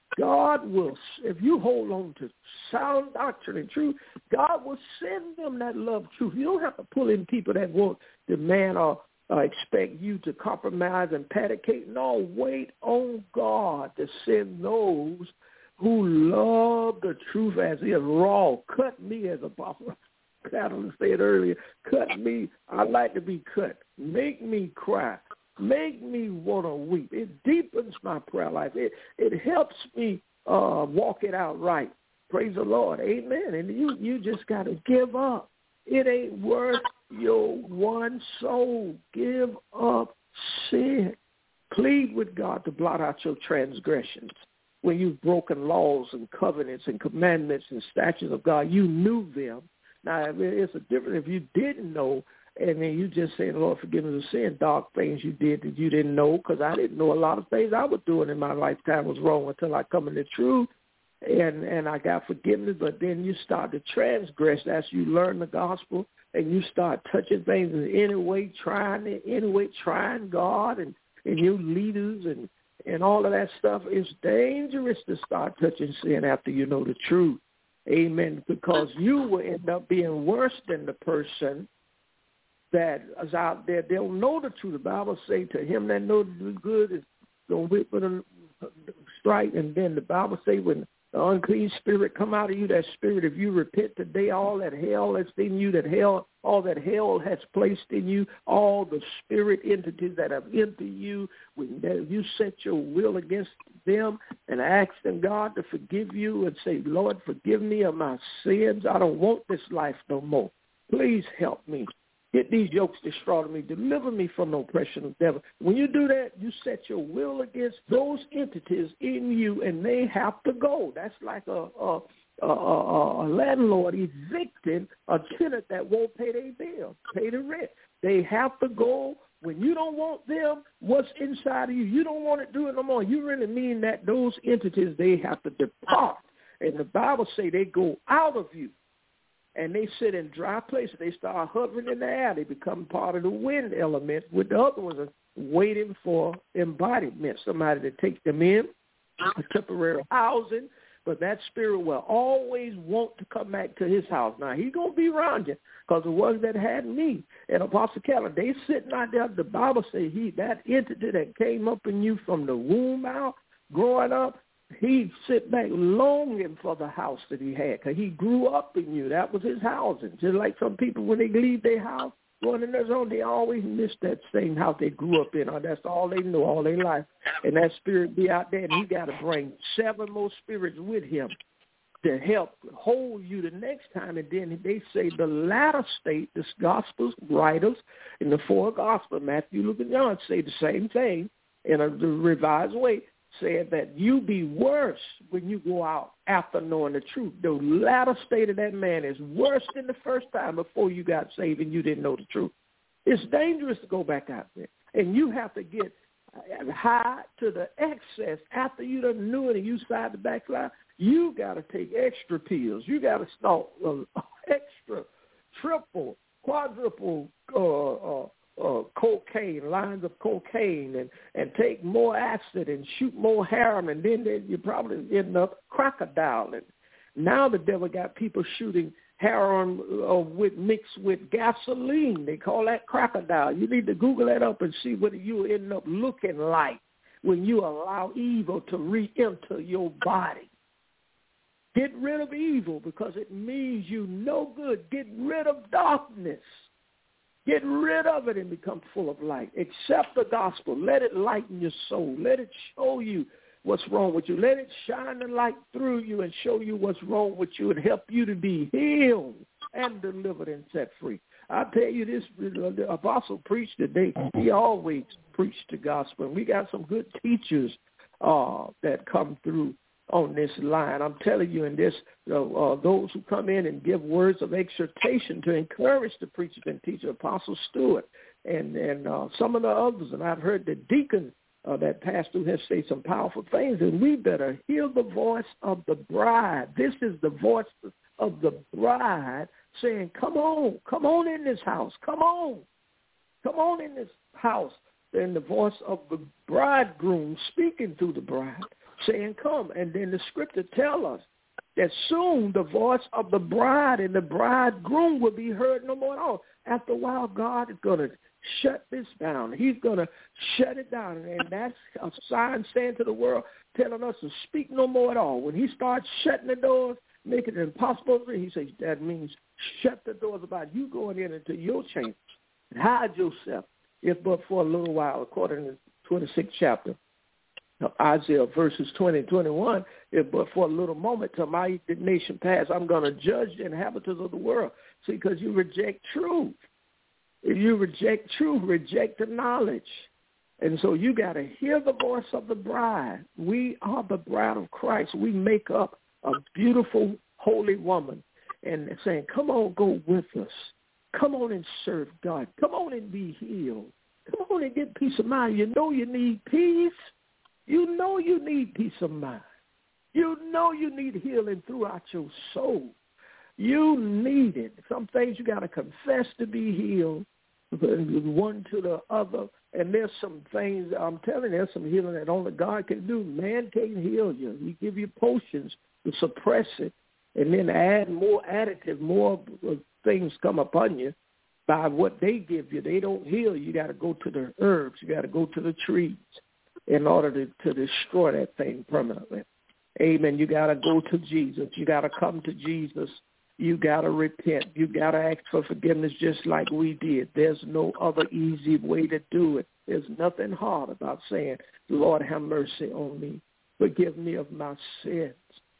God will, if you hold on to sound doctrine and truth, God will send them that love truth. You don't have to pull in people that won't demand or expect you to compromise and paticate. No, wait on God to send those who love the truth as is raw. Cut me, as Apostle Catalan said earlier. Cut me. I like to be cut. Make me cry. Make me want to weep. It deepens my prayer life. It helps me walk it out right. Praise the Lord. Amen. And you just got to give up. It ain't worth your one soul. Give up sin. Plead with God to blot out your transgressions. When you've broken laws and covenants and commandments and statutes of God, you knew them. Now, it's a difference if you didn't know, and then you just say, Lord, forgive me for sin, dark things you did that you didn't know, because I didn't know a lot of things I was doing in my lifetime was wrong until I come in the truth, and I got forgiveness. But then you start to transgress as you learn the gospel, and you start touching things in any way, trying God and your leaders and all of that stuff. It's dangerous to start touching sin after you know the truth. Amen. Because you will end up being worse than the person that is out there. They'll know the truth. The Bible say to him that knows to do good is going to whip with a strike. And then the Bible say when the unclean spirit come out of you, that spirit, if you repent today, all that hell that's in you, all that hell has placed in you, all the spirit entities that have entered you, when you set your will against them and ask them, God, to forgive you and say, Lord, forgive me of my sins. I don't want this life no more. Please help me. Get these yokes destroyed me. Deliver me from the oppression of the devil. When you do that, you set your will against those entities in you, and they have to go. That's like a landlord evicting a tenant that won't pay their bill, pay the rent. They have to go. When you don't want them, what's inside of you, you don't want to do it no more. You really mean that those entities, they have to depart. And the Bible say they go out of you. And they sit in dry places. They start hovering in the air. They become part of the wind element, with the other ones are waiting for embodiment, somebody to take them in, a temporary housing. But that spirit will always want to come back to his house. Now, he's going to be around you, because the ones that had me and Apostle Calvin, they sitting out there. The Bible says that entity that came up in you from the womb out, growing up, he'd sit back longing for the house that he had, because he grew up in you. That was his housing. Just like some people, when they leave their house, going in their zone, they always miss that same house they grew up in. Or that's all they know all their life. And that spirit be out there, and he got to bring 7 more spirits with him to help hold you the next time. And then they say the latter state, the Gospels writers in the 4 Gospels, Matthew, Luke, and John, say the same thing in a revised way. Said that you be worse when you go out after knowing the truth. The latter state of that man is worse than the first time before you got saved and you didn't know the truth. It's dangerous to go back out there. And you have to get high to the excess after you done knew it and you decided to backslide. You got to take extra pills. You got to start extra, triple, quadruple cocaine, lines of cocaine, and take more acid and shoot more heroin, and then you probably end up crocodiling. Now the devil got people shooting heroin mixed with gasoline. They call that crocodile. You need to Google that up and see what you end up looking like when you allow evil to re-enter your body. Get rid of evil because it means you no good. Get rid of darkness. Get rid of it and become full of light. Accept the gospel. Let it lighten your soul. Let it show you what's wrong with you. Let it shine the light through you and show you what's wrong with you and help you to be healed and delivered and set free. I tell you this, the apostle preached today. He always preached the gospel. And we got some good teachers that come through on this line. I'm telling you, in this, those who come in and give words of exhortation to encourage the preacher and teacher, Apostle Stewart, and some of the others. And I've heard the deacon that pastor has said some powerful things, and we better hear the voice of the bride. This is the voice of the bride saying, come on in this house, come on in this house. And the voice of the bridegroom speaking to the bride, saying, come. And then the scripture tells us that soon the voice of the bride and the bridegroom will be heard no more at all. After a while, God is going to shut this down. He's going to shut it down. And that's a sign saying to the world, telling us to speak no more at all. When he starts shutting the doors, making it impossible, he says that means shut the doors about you going in into your chamber and hide yourself, if but for a little while, according to the 26th chapter of Isaiah, verses 20 and 21, if but for a little moment till my indignation pass, I'm going to judge the inhabitants of the world. See, because you reject truth. If you reject truth, reject the knowledge. And so you got to hear the voice of the bride. We are the bride of Christ. We make up a beautiful, holy woman. And saying, come on, go with us. Come on and serve God. Come on and be healed. Come on and get peace of mind. You know you need peace. You know you need peace of mind. You know you need healing throughout your soul. You need it. Some things you got to confess to be healed, one to the other. And there's some things, I'm telling you, there's some healing that only God can do. Man can't heal you. He give you potions to suppress it and then add more additive, more things come upon you by what they give you. They don't heal. You got to go to the herbs. You got to go to the trees in order to destroy that thing permanently. Amen. You got to go to Jesus. You got to come to Jesus. You got to repent. You got to ask for forgiveness just like we did. There's no other easy way to do it. There's nothing hard about saying, Lord, have mercy on me. Forgive me of my sins.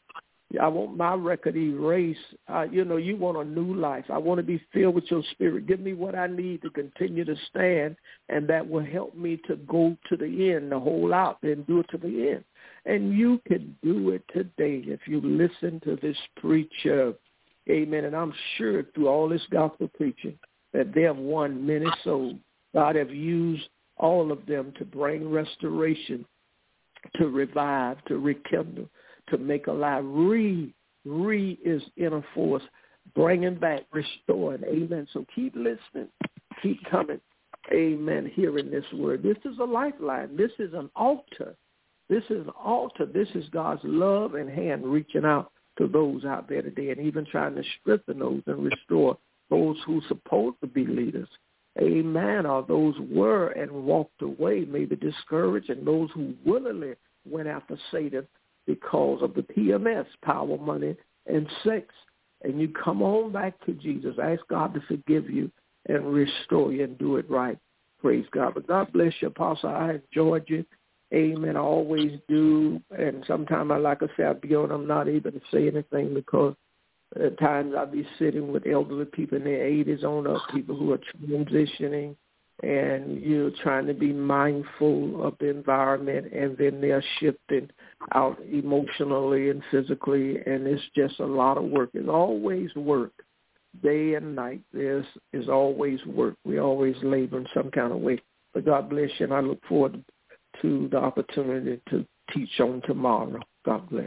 I want my record erased. You want a new life. I want to be filled with your spirit. Give me what I need to continue to stand, and that will help me to go to the end, to hold out and do it to the end. And you can do it today if you listen to this preacher. Amen. And I'm sure through all this gospel preaching that they have won many souls. God have used all of them to bring restoration, to revive, to rekindle, to make alive. Re is inner force, bringing back, restoring. Amen. So keep listening. Keep coming. Amen. Hearing this word. This is a lifeline. This is an altar. This is an altar. This is God's love and hand reaching out to those out there today and even trying to strengthen those and restore those who are supposed to be leaders. Amen. Or those were and walked away, maybe discouraged, and those who willingly went after Satan because of the PMS, power, money, and sex. And you come on back to Jesus. Ask God to forgive you and restore you and do it right. Praise God. But God bless you, Apostle. I enjoyed you. Amen. I always do. And sometimes, like I say, I'm not able to say anything because at times I'll be sitting with elderly people in their 80s on up, people who are transitioning, and you're trying to be mindful of the environment, and then they're shifting out emotionally and physically, and it's just a lot of work. It's always work. Day and night, there's always work. We always labor in some kind of way. But God bless you, and I look forward to the opportunity to teach on tomorrow. God bless.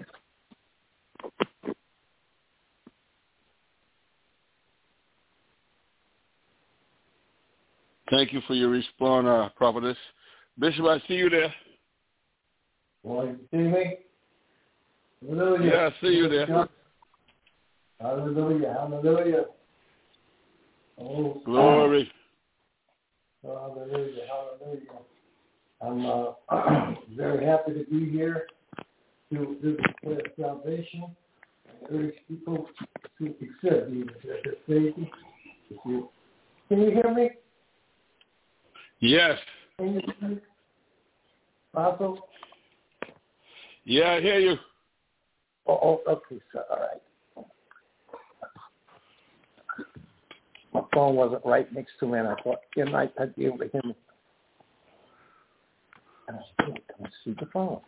Thank you for your response, Prophetess. Bishop, I see you there. Well, you see me? Hallelujah. Yeah, I see you there. Hallelujah. Hallelujah. Oh, Glory. Hallelujah. Hallelujah. I'm very happy to be here to do the prayer of salvation and urge people to accept Jesus as their Savior. Can you hear me? Yes. Can you hear me? Apostle? Yeah, I hear you. Oh, okay, sir. All right. My phone wasn't right next to me, and I thought you might not be able to hear me. And I still can't see the phone.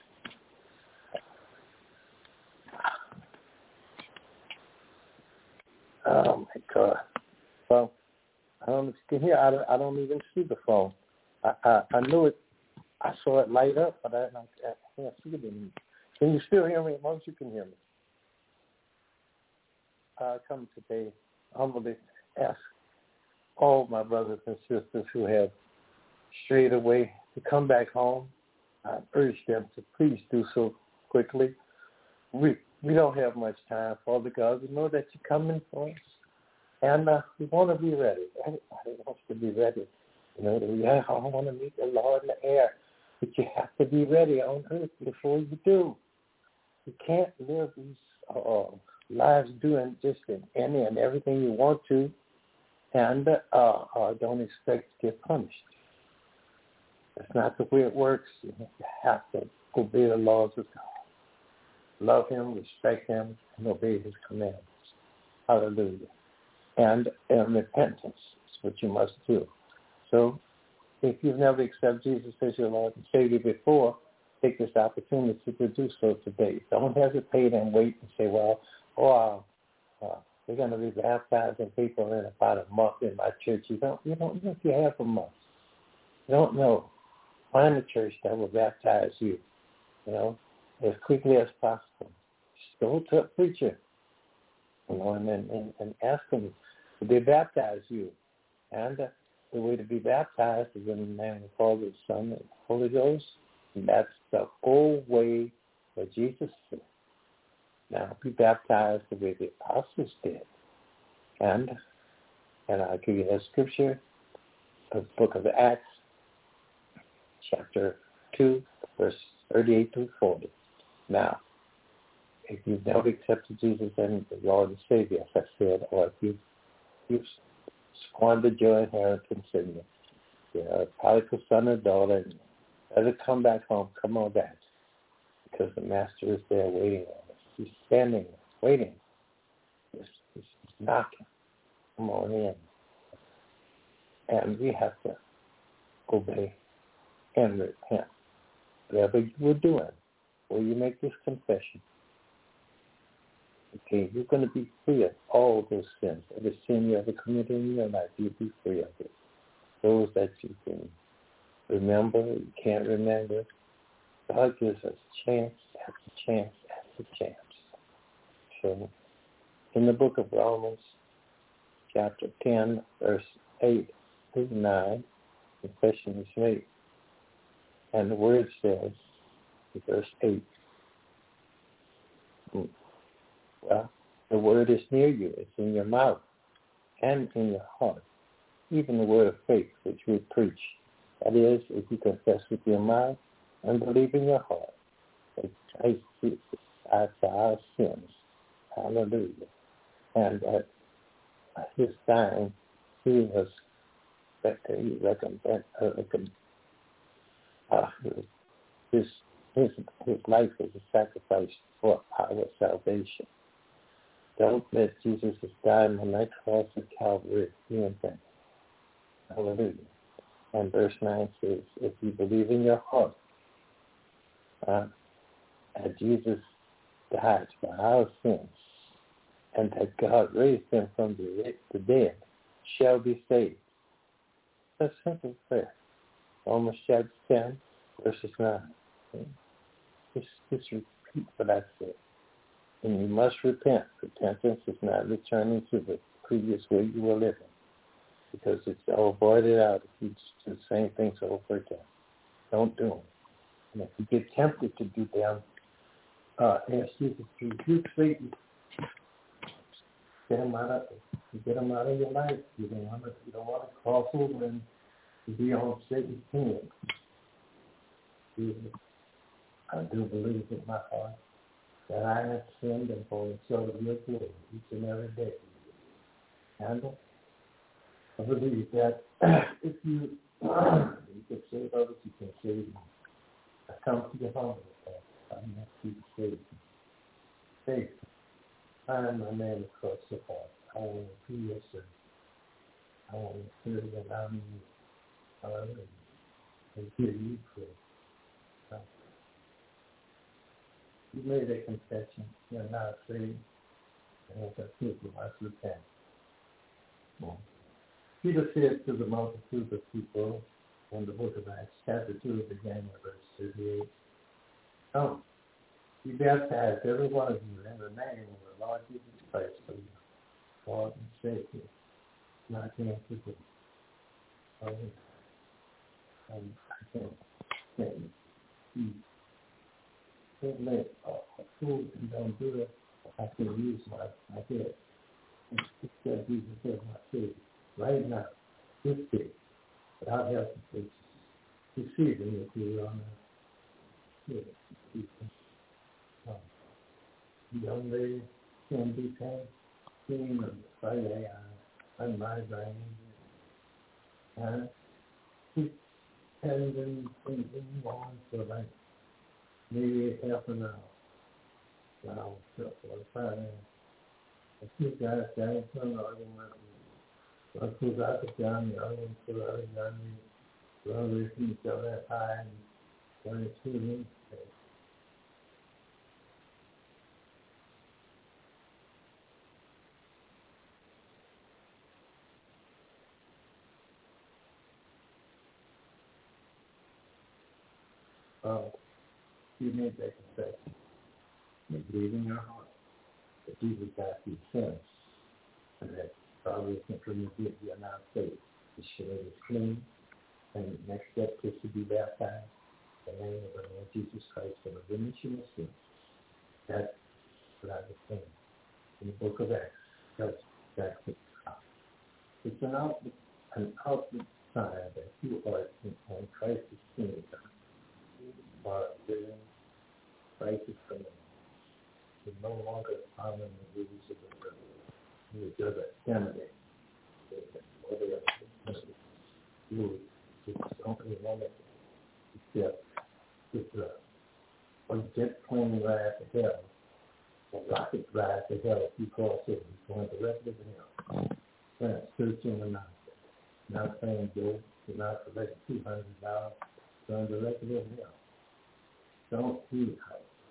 Oh my God! Well, I don't know if you can hear. I don't even see the phone. I knew it. I saw it light up, but I can't see it anymore. Can you still hear me? As long as you can hear me. I come today humbly ask all my brothers and sisters who have strayed away to come back home. I urge them to please do so quickly. We don't have much time, Father God. We know that you're coming for us, and we want to be ready. Everybody wants to be ready. You know, I want to meet the Lord in the air, but you have to be ready on earth before you do. You can't live these lives doing just any and everything you want to, and don't expect to get punished. That's not the way it works. You have to obey the laws of God. Love Him, respect Him, and obey His commandments. Hallelujah. And repentance is what you must do. So if you've never accepted Jesus as your Lord and Savior before, take this opportunity to do so today. Don't hesitate and wait and say, well, we're going to be baptizing people in about a month in my church. You don't know if you have a month. You don't know. Find a church that will baptize you, as quickly as possible. Just go to a preacher, and ask them to they baptize you. And the way to be baptized is in the name of the Father, the Son, and the Holy Ghost. And that's the old way that Jesus said. Now, be baptized the way the apostles did. And I'll give you that scripture, the book of Acts, chapter 2, verse 38 through 40. Now, if you've never accepted Jesus as the Lord and Savior, as I said, or if you've squandered your inheritance and you're a prodigal son or daughter, and better come back home, come on back, because the Master is there waiting on us. He's standing, waiting. He's knocking. Come on in. And we have to obey and repent. Whatever you were doing, will you make this confession? Okay, you're going to be free of all those sins. Every sin you ever committed in your life, you'll be free of it. Those that you can remember, you can't remember. God gives us chance after chance after chance. So, in the book of Romans, chapter 10, verse 8 through 9, confession is made. And the word says, verse 8, well, the word is near you. It's in your mouth and in your heart. Even the word of faith, which we preach. That is, if you confess with your mouth and believe in your heart that Christ Jesus died for our sins. Hallelujah. And at His dying, He was his life was a sacrifice for our salvation. Don't let Jesus' dying on that cross of Calvary be in vain. Hallelujah. And verse 9 says, if you believe in your heart that Jesus died for our sins and that God raised Him from the dead, shall be saved. That's a simple prayer. Romans chapter 10, verses 9. Just repeat what I said. And you must repent. Repentance is not returning to the previous way you were living. because it's all voided out if you do the same things over again. Don't do them. And if you get tempted to do them, ask Jesus to rebuke Satan. Get him out of your life. You don't want to cross over and be on Satan's team. Jesus, I do believe in my heart that I have sinned and fallen short of your glory each and every day. And I believe that if you can save others, you can save me. I come to you humble with that. I'm not to save me. Faith. I am a man across the path. I want to be your servant. I want to serve and honor you. Hallelujah. And give you praise. You made a confession. You're not saved. And as I said, you must repent. Peter said to the multitude of people in the book of Acts, chapter 2, beginning of verse 38, come, be baptized, every one of you, in the name of the Lord Jesus Christ, for you, Lord and Savior, not in people. And I can't let food and don't do it. I can use my head. It's that Jesus said my Savior. Right now, this day, without help and receiving it here on the young lady can be seen on Friday on my brain. And she's having been on for like maybe half an hour. Now, for Friday. A few guys down from the argument. One who's out of town, the other one to the other gun, the other way from each other high, and one is shooting. You made that confession. You believe in your heart that Jesus died for your sins, and that probably from your gift you are now saved. The shirt is clean, and the next step is to be baptized in the name of the Lord Jesus Christ for the remission of sins. That's what I was saying in the book of Acts. That's it. It's an outward sign that you are in Christ's kingdom. You are living Christ is coming. You're no longer following the rules of the world. You just exterminate. You don't remember except with a jet plane ride to hell, a rocket ride to hell if you cross over. You're going directly to hell. You're searching the mountain. Not saying go, you're not collecting $200, going directly to hell. Don't do it.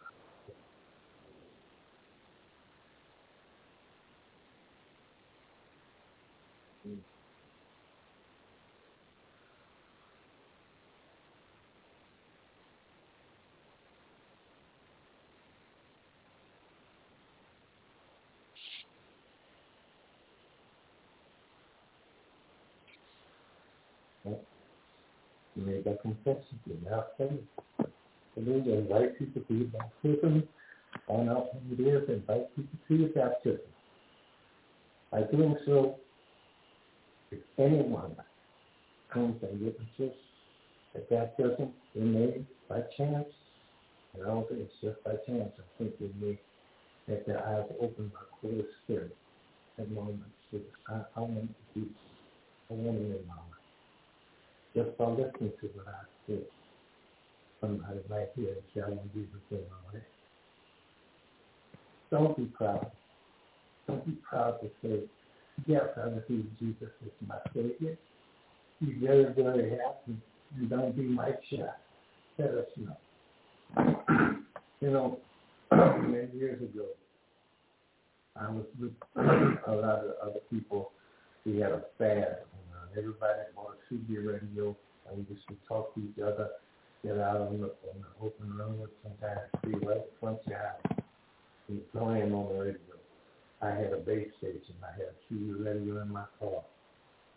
You made that confession. You're now saved. And then you invite people to your baptism. Find out who it is. Invite people to your baptism. By doing so, if anyone comes and witnesses that baptism they made by chance, and I don't think it's just by chance. I think they may have their eyes opened by the Holy Spirit at moments. I want to do. I want to know my life. Just by listening to what I said, somebody might hear and say, I want to do the thing all right. Don't be proud. Don't be proud to say, yes, I receive Jesus as my Savior. Be very, very happy. And don't be Mike Shy. Let us know. You know, many years ago, I was with a lot of other people. We had a fad. Everybody on CB radio, and we just would talk to each other, get out on the open road, sometimes be right in front of your house. We were playing on the radio. I had a base station. I had a CB radio in my car.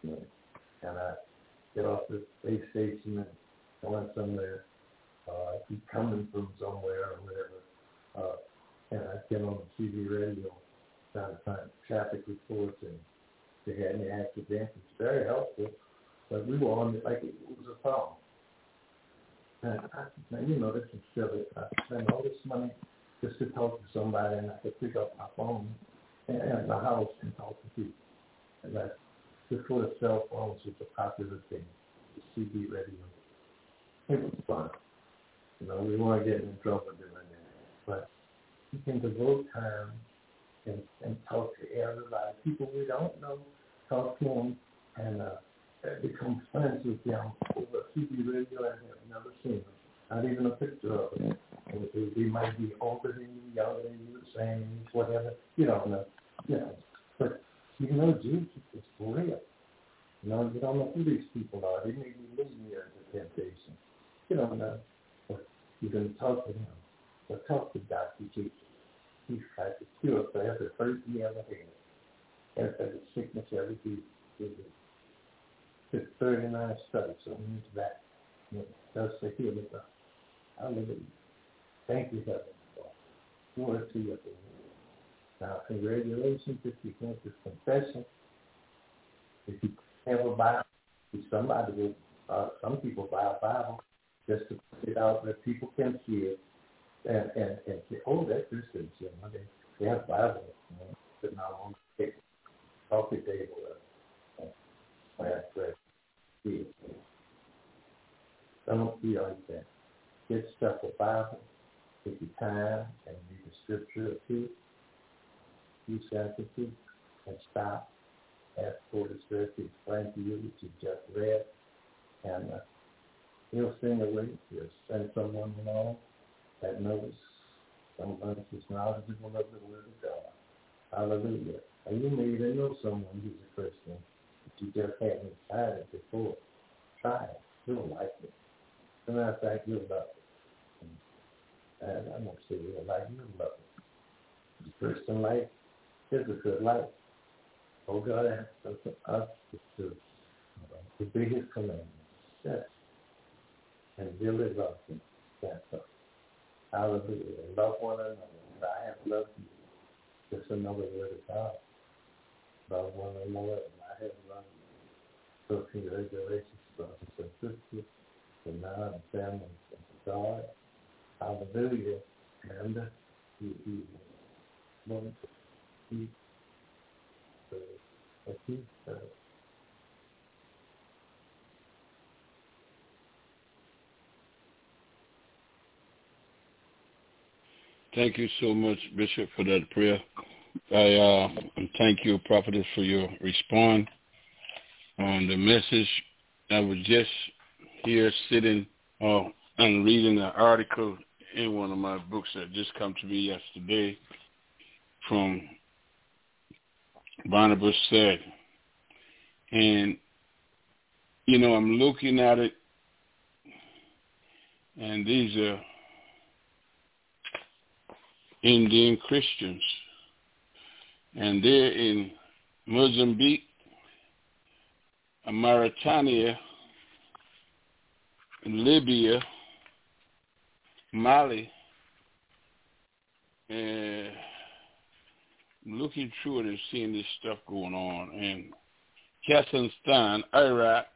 And I get off the space station and going somewhere. I keep coming from somewhere or whatever. And I get on the TV radio trying to find traffic reports and if they had any accidents. It's very helpful. But we were on it like it was a phone. And this is silly. I spend all this money just to talk to somebody, and I could pick up my phone and my house and talk to people. And that's before the cell phones was a popular thing, the CB radio. It was fun. We weren't getting in trouble doing that. But you can devote time and talk to everybody, people we don't know, talk to them, and become friends with them over CB radio and have never seen them. Not even a picture of them. They might be older than you, younger than you, the same age, whatever. You don't know. But you know Jesus is for real. You don't know who these people are. They may be leading you into temptation. You don't know. But you're going to talk to him. But talk to Dr. Jesus. He's tried to cure for every hurt he ever had. Every sickness, every disease. Did 39 studies on his back. That's the healing God. Hallelujah. Thank you, Heavenly Father. Glory to your name. Now, congratulations if you went to confession. If you have a Bible, somebody will, some people buy a Bible just to put it out where people can see it and say, oh, that's Christians. They have Bibles, sitting out on the coffee table. Don't be like that. Get stuff a Bible, take your time and read the scripture or two, few sentences, and stop. Ask for the Spirit to explain to you what you just read, and he'll sing away. He'll send someone along that knows, someone who's knowledgeable of the Word of God. Hallelujah. And you may even know someone who's a Christian, but you just haven't tried it before. Try it. You'll like it. As a matter of fact, you'll love it. And I'm going to say you'll like it. You'll love it. The Christian life is a good life. Oh, God asks us to do the biggest commandment. Yes. And really love him. That's all. Hallelujah. Love one another. I have loved you. Just another word of God. Love one another, and I have loved you. So congratulations, brothers and sisters, to now and family and God. Hallelujah. And he wanted to keep Thank you so much, Bishop, for that prayer. I thank you, Prophetess, for your response on the message. I was just here sitting and reading an article in one of my books that just come to me yesterday from Barnabas Said. And, I'm looking at it, and these are Indian Christians, and they're in Mozambique, Mauritania, Libya, Mali, and looking through it and seeing this stuff going on, and Kazakhstan, Iraq,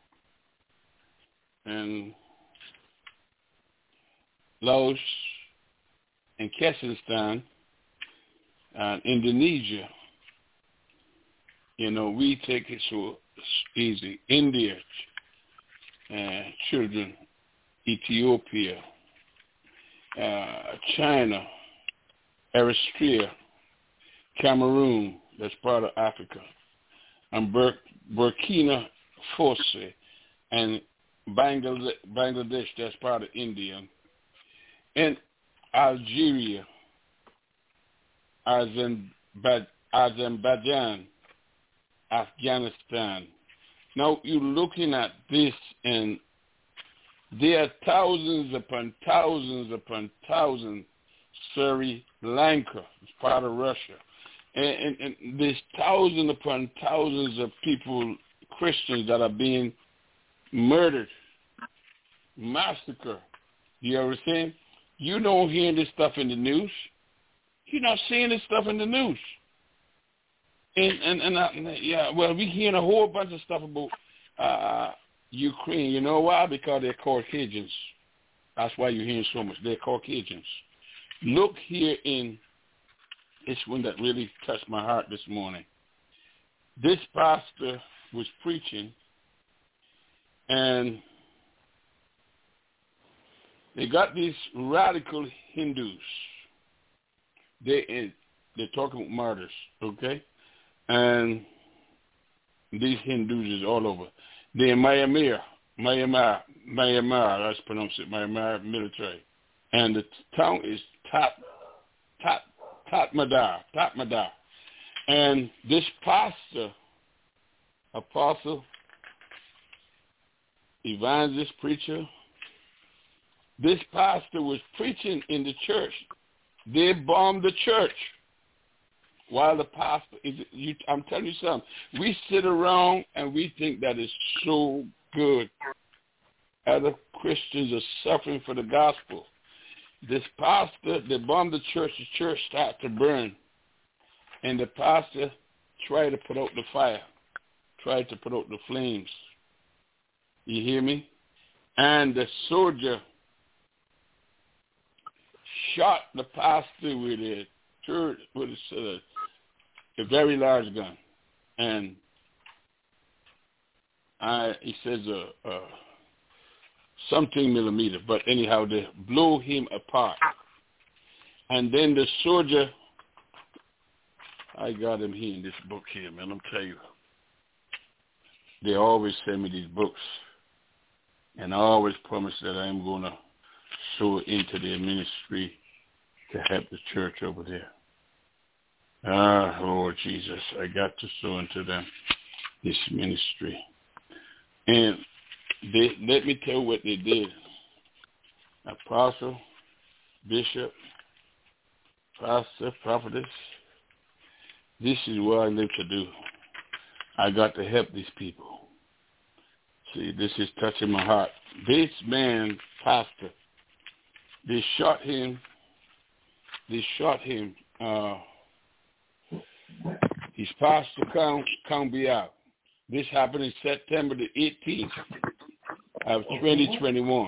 and Laos, and Kazakhstan, and Indonesia. We take it so easy. India, children, Ethiopia, China, Eritrea, Cameroon, that's part of Africa, and Burkina Faso, and Bangladesh, that's part of India, and Algeria, Azerbaijan, Afghanistan. Now you're looking at this, and there are thousands upon thousands upon thousands. Sri Lanka, it's part of Russia. And there's thousands upon thousands of people Christians that are being murdered, massacred. You ever seen? You don't hear this stuff in the news. You're not seeing this stuff in the news. Well, we hearing a whole bunch of stuff about Ukraine. You know why? Because they're Caucasians. That's why you're hearing so much. They're Caucasians. Look here in this one that really touched my heart this morning. This pastor was preaching, and they got these radical Hindus. They're talking about martyrs, okay? And these Hindus is all over. They're Myanmar, let's pronounce it, Myanmar military. And the town is Tatmadaw. And this pastor, apostle, evangelist, preacher, this pastor was preaching in the church. They bombed the church while the pastor, I'm telling you something, we sit around and we think that is so good. Other Christians are suffering for the gospel. This pastor, they bombed the church started to burn. And the pastor tried to put out the fire, tried to put out the flames. You hear me? And the soldier shot the pastor with a very large gun. And he says something millimeter, but anyhow, they blew him apart. And then the soldier, I got him here in this book here, man. I'm telling you. They always send me these books. And I always promise that I'm going to sow into their ministry to help the church over there. Lord Jesus, I got to sow into them, this ministry. And let me tell you what they did. Apostle, bishop, pastor, prophetess, this is what I live to do. I got to help these people. See, this is touching my heart. This man, pastor, they shot him. His pastor can't be out. This happened in September the 18th of 2021.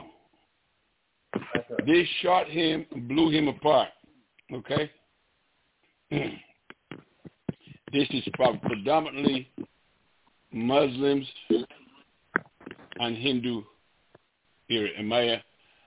They shot him and blew him apart. Okay? This is predominantly Muslims and Hindu area. And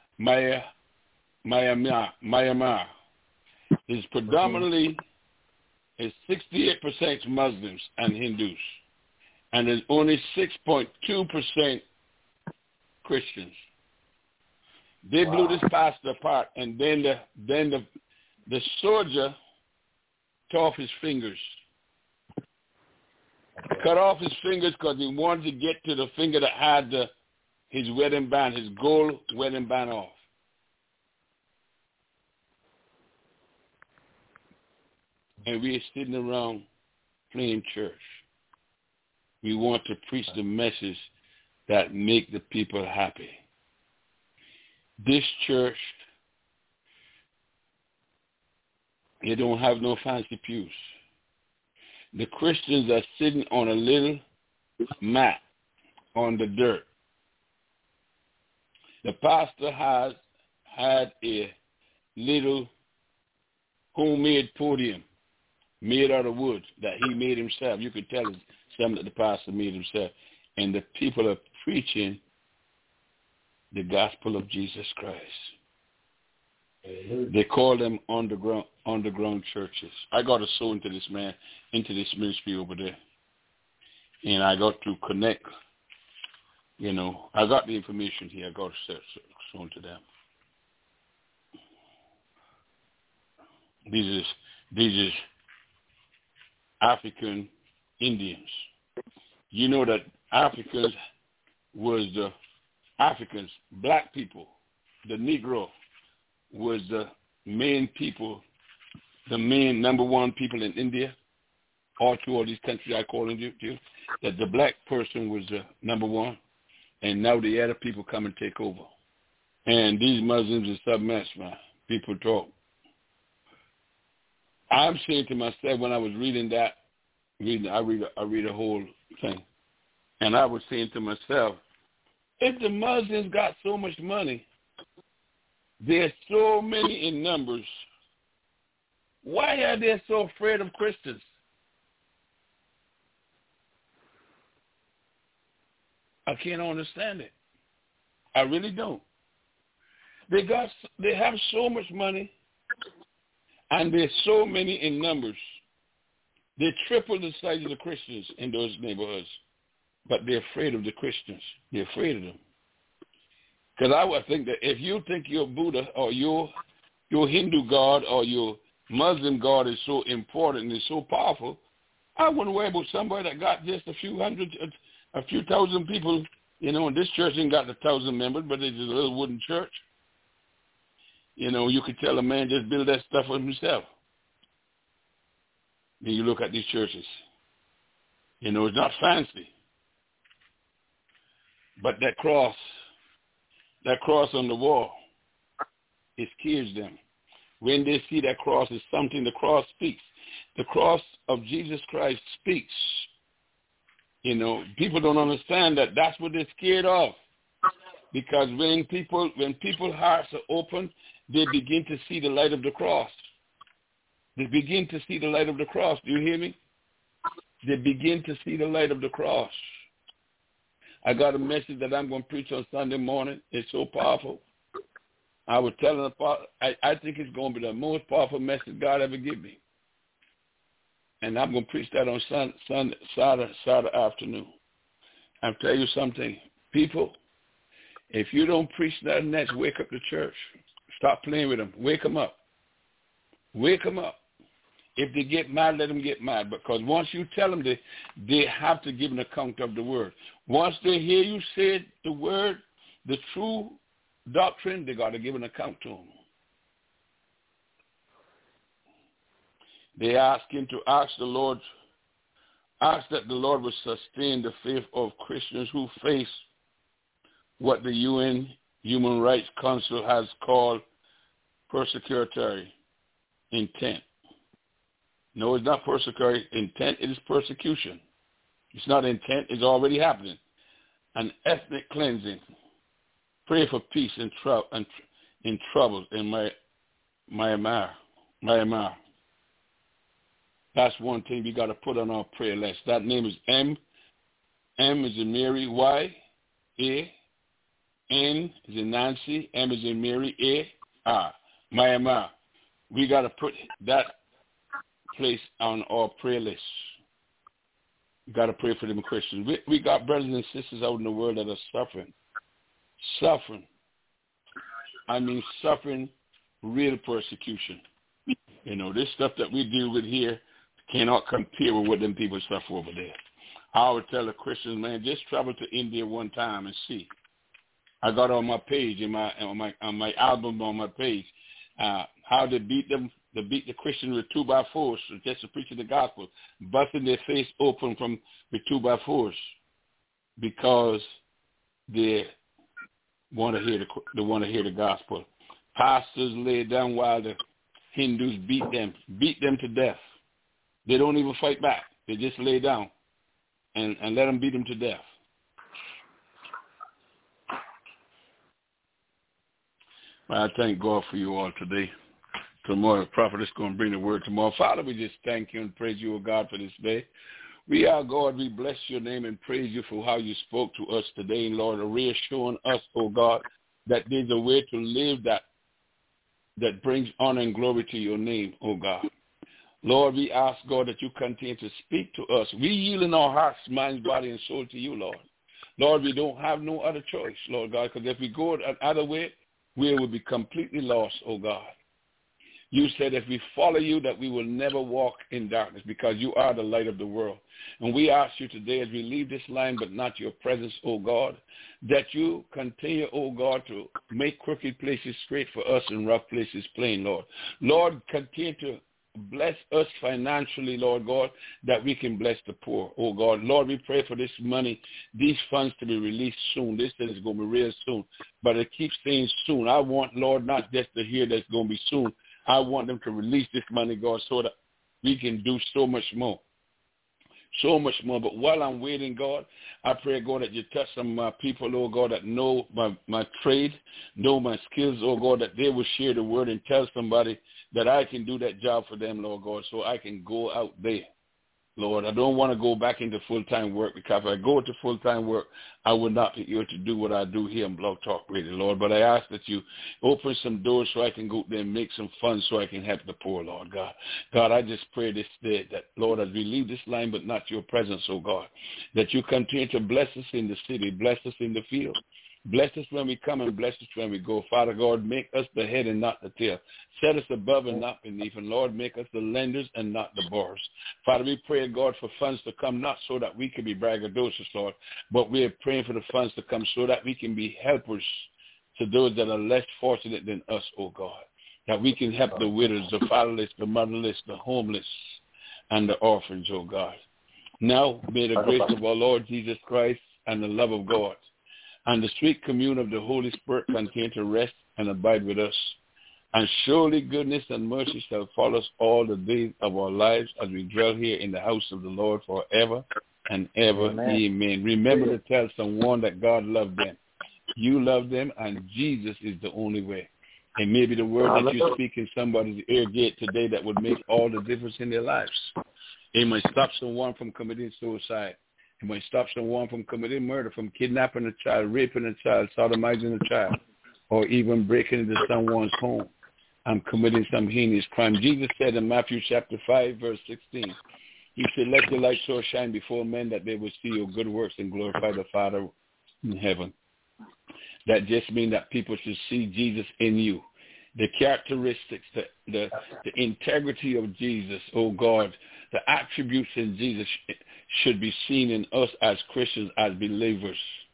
Myanmar is predominantly is 68% Muslims and Hindus, and there's only 6.2% Christians. They blew this pastor apart, and then the soldier cut off his fingers. Cut off his fingers because he wanted to get to the finger that had his wedding band, his gold wedding band off. And we are sitting around playing church. We want to preach the message that make the people happy. This church, they don't have no fancy pews. The Christians are sitting on a little mat on the dirt. The pastor has had a little homemade podium made out of wood that he made himself. You could tell it's something that the pastor made himself. And the people are preaching the gospel of Jesus Christ. They call them underground churches. I got to sow into this man, into this ministry over there. And I got to connect. You know, I got the information here. I got to sow into them. These is African Indians. You know that Africans was the Africans, black people, the Negro was the main people, the main number one people in India, all two of these countries I call them to. that the black person was number one, and now the other people come and take over. And these Muslims are submerged, man. People talk. I'm saying to myself when I was reading that, I read a whole thing, and I was saying to myself, if the Muslims got so much money, there's so many in numbers, why are they so afraid of Christians? I can't understand it. I really don't. They have so much money, and there's so many in numbers. They triple the size of the Christians in those neighborhoods, but they're afraid of the Christians. They're afraid of them. Because I would think that if you think your Buddha or your Hindu God or your Muslim God is so important and is so powerful, I wouldn't worry about somebody that got just a few thousand people. You know, and this church ain't got 1,000 members, but it's just a little wooden church. You know, you could tell a man just build that stuff for himself. Then you look at these churches. You know, it's not fancy. But that cross on the wall, it scares them. When they see that cross, it's something the cross speaks. The cross of Jesus Christ speaks. You know, people don't understand that that's what they're scared of. Because when people's hearts are open, they begin to see the light of the cross. They begin to see the light of the cross. Do you hear me? They begin to see the light of the cross. I got a message that I'm going to preach on Sunday morning. It's so powerful. I was telling I think it's going to be the most powerful message God ever gave me. And I'm going to preach that on Saturday afternoon. I'll tell you something. People, if you don't preach that next, wake up the church. Stop playing with them. Wake them up. Wake them up. If they get mad, let them get mad. Because once you tell them, they have to give an account of the word. Once they hear you say the word, the true doctrine, they got to give an account to them. They ask him to ask that the Lord would sustain the faith of Christians who face what the UN Human Rights Council has called persecutory intent. No, it's not persecutory intent. It is persecution. It's not intent. It's already happening. An ethnic cleansing. Pray for peace in trouble in Myanmar. That's one thing we got to put on our prayer list. That name is M. M is in Mary. Y. A. N is in Nancy. M is in Mary. A. R. Myanmar. We got to put that place on our prayer list. We got to pray for them Christians. We got brothers and sisters out in the world that are suffering. Suffering. I mean, suffering real persecution. You know, this stuff that we deal with here cannot compare with what them people suffer over there. I would tell a Christian, man, just travel to India one time and see. I got on my page, on my album on my page, how they beat the Christians with 2x4s just to preach the gospel, busting their face open with 2x4s because they want to hear the gospel. Pastors lay down while the Hindus beat them to death. They don't even fight back. They just lay down and let them beat them to death. Well, I thank God for you all today. Tomorrow, the prophet is going to bring the word tomorrow. Father, we just thank you and praise you, O God, for this day. We are God. We bless your name and praise you for how you spoke to us today, and Lord, reassuring us, O God, that there's a way to live that brings honor and glory to your name, O God. Lord, we ask, God, that you continue to speak to us. We yield in our hearts, minds, body, and soul to you, Lord. Lord, we don't have no other choice, Lord God, because if we go another way, we will be completely lost, O God. You said if we follow you that we will never walk in darkness because you are the light of the world. And we ask you today as we leave this line but not your presence, O God, that you continue, O God, to make crooked places straight for us and rough places plain, Lord. Lord, continue to bless us financially, Lord God, that we can bless the poor, oh God. Lord, we pray for this money, these funds to be released soon. This thing is going to be real soon, but it keeps saying soon. I want, Lord, not just to hear that it's going to be soon. I want them to release this money, God, so that we can do so much more. So much more. But while I'm waiting, God, I pray, God, that you touch some of my people, oh God, that know my trade, know my skills, oh God, that they will share the word and tell somebody that I can do that job for them, Lord God, so I can go out there. Lord, I don't want to go back into full-time work, because if I go into full-time work, I would not be able to do what I do here in Blog Talk Radio, Lord. But I ask that you open some doors so I can go there and make some funds so I can help the poor, Lord God. God, I just pray this day that, Lord, as we leave this line but not your presence, oh God, that you continue to bless us in the city, bless us in the field. Bless us when we come and bless us when we go. Father God, make us the head and not the tail. Set us above and not beneath. And Lord, make us the lenders and not the borrowers. Father, we pray, God, for funds to come, not so that we can be braggadocious, Lord, but we are praying for the funds to come so that we can be helpers to those that are less fortunate than us, oh God. That we can help the widows, the fatherless, the motherless, the homeless, and the orphans, oh God. Now, may the grace of our Lord Jesus Christ and the love of God and the sweet commune of the Holy Spirit continue to rest and abide with us. And surely goodness and mercy shall follow us all the days of our lives as we dwell here in the house of the Lord forever and ever. Amen. Amen. Remember to tell someone that God loved them. You love them, and Jesus is the only way. And maybe the word that you speak in somebody's ear gate today that would make all the difference in their lives. It might stop someone from committing suicide. It might stop someone from committing murder, from kidnapping a child, raping a child, sodomizing a child, or even breaking into someone's home and committing some heinous crime. Jesus said in Matthew chapter 5, verse 16, he said, let your light so shine before men that they will see your good works and glorify the Father in heaven. That just means that people should see Jesus in you. The characteristics, the integrity of Jesus, oh God, the attributes in Jesus should be seen in us as Christians, as believers.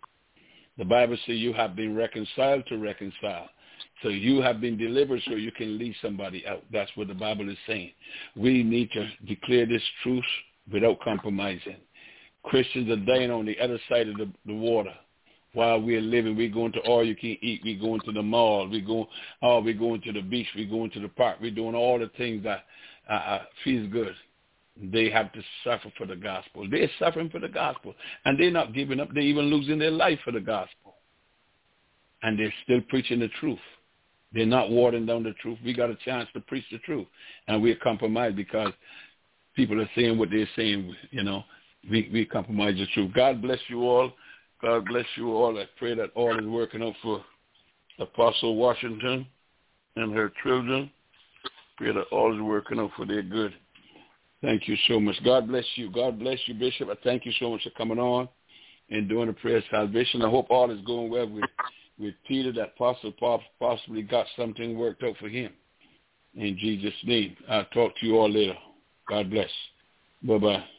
The Bible says you have been reconciled to reconcile. So you have been delivered so you can lead somebody out. That's what the Bible is saying. We need to declare this truth without compromising. Christians are dying on the other side of the water. While we're living, we're going to all you can eat. We're going to the mall. We're going to the beach. We're going to the park. We're doing all the things that feels good. They have to suffer for the gospel. They're suffering for the gospel. And they're not giving up. They're even losing their life for the gospel. And they're still preaching the truth. They're not watering down the truth. We got a chance to preach the truth. And we're compromised because people are saying what they're saying. You know, we compromise the truth. God bless you all. God bless you all. I pray that all is working out for Apostle Washington and her children. Pray that all is working out for their good. Thank you so much. God bless you. God bless you, Bishop. I thank you so much for coming on and doing the prayer of salvation. I hope all is going well with Peter, that Apostle possibly got something worked out for him. In Jesus' name. I'll talk to you all later. God bless. Bye-bye.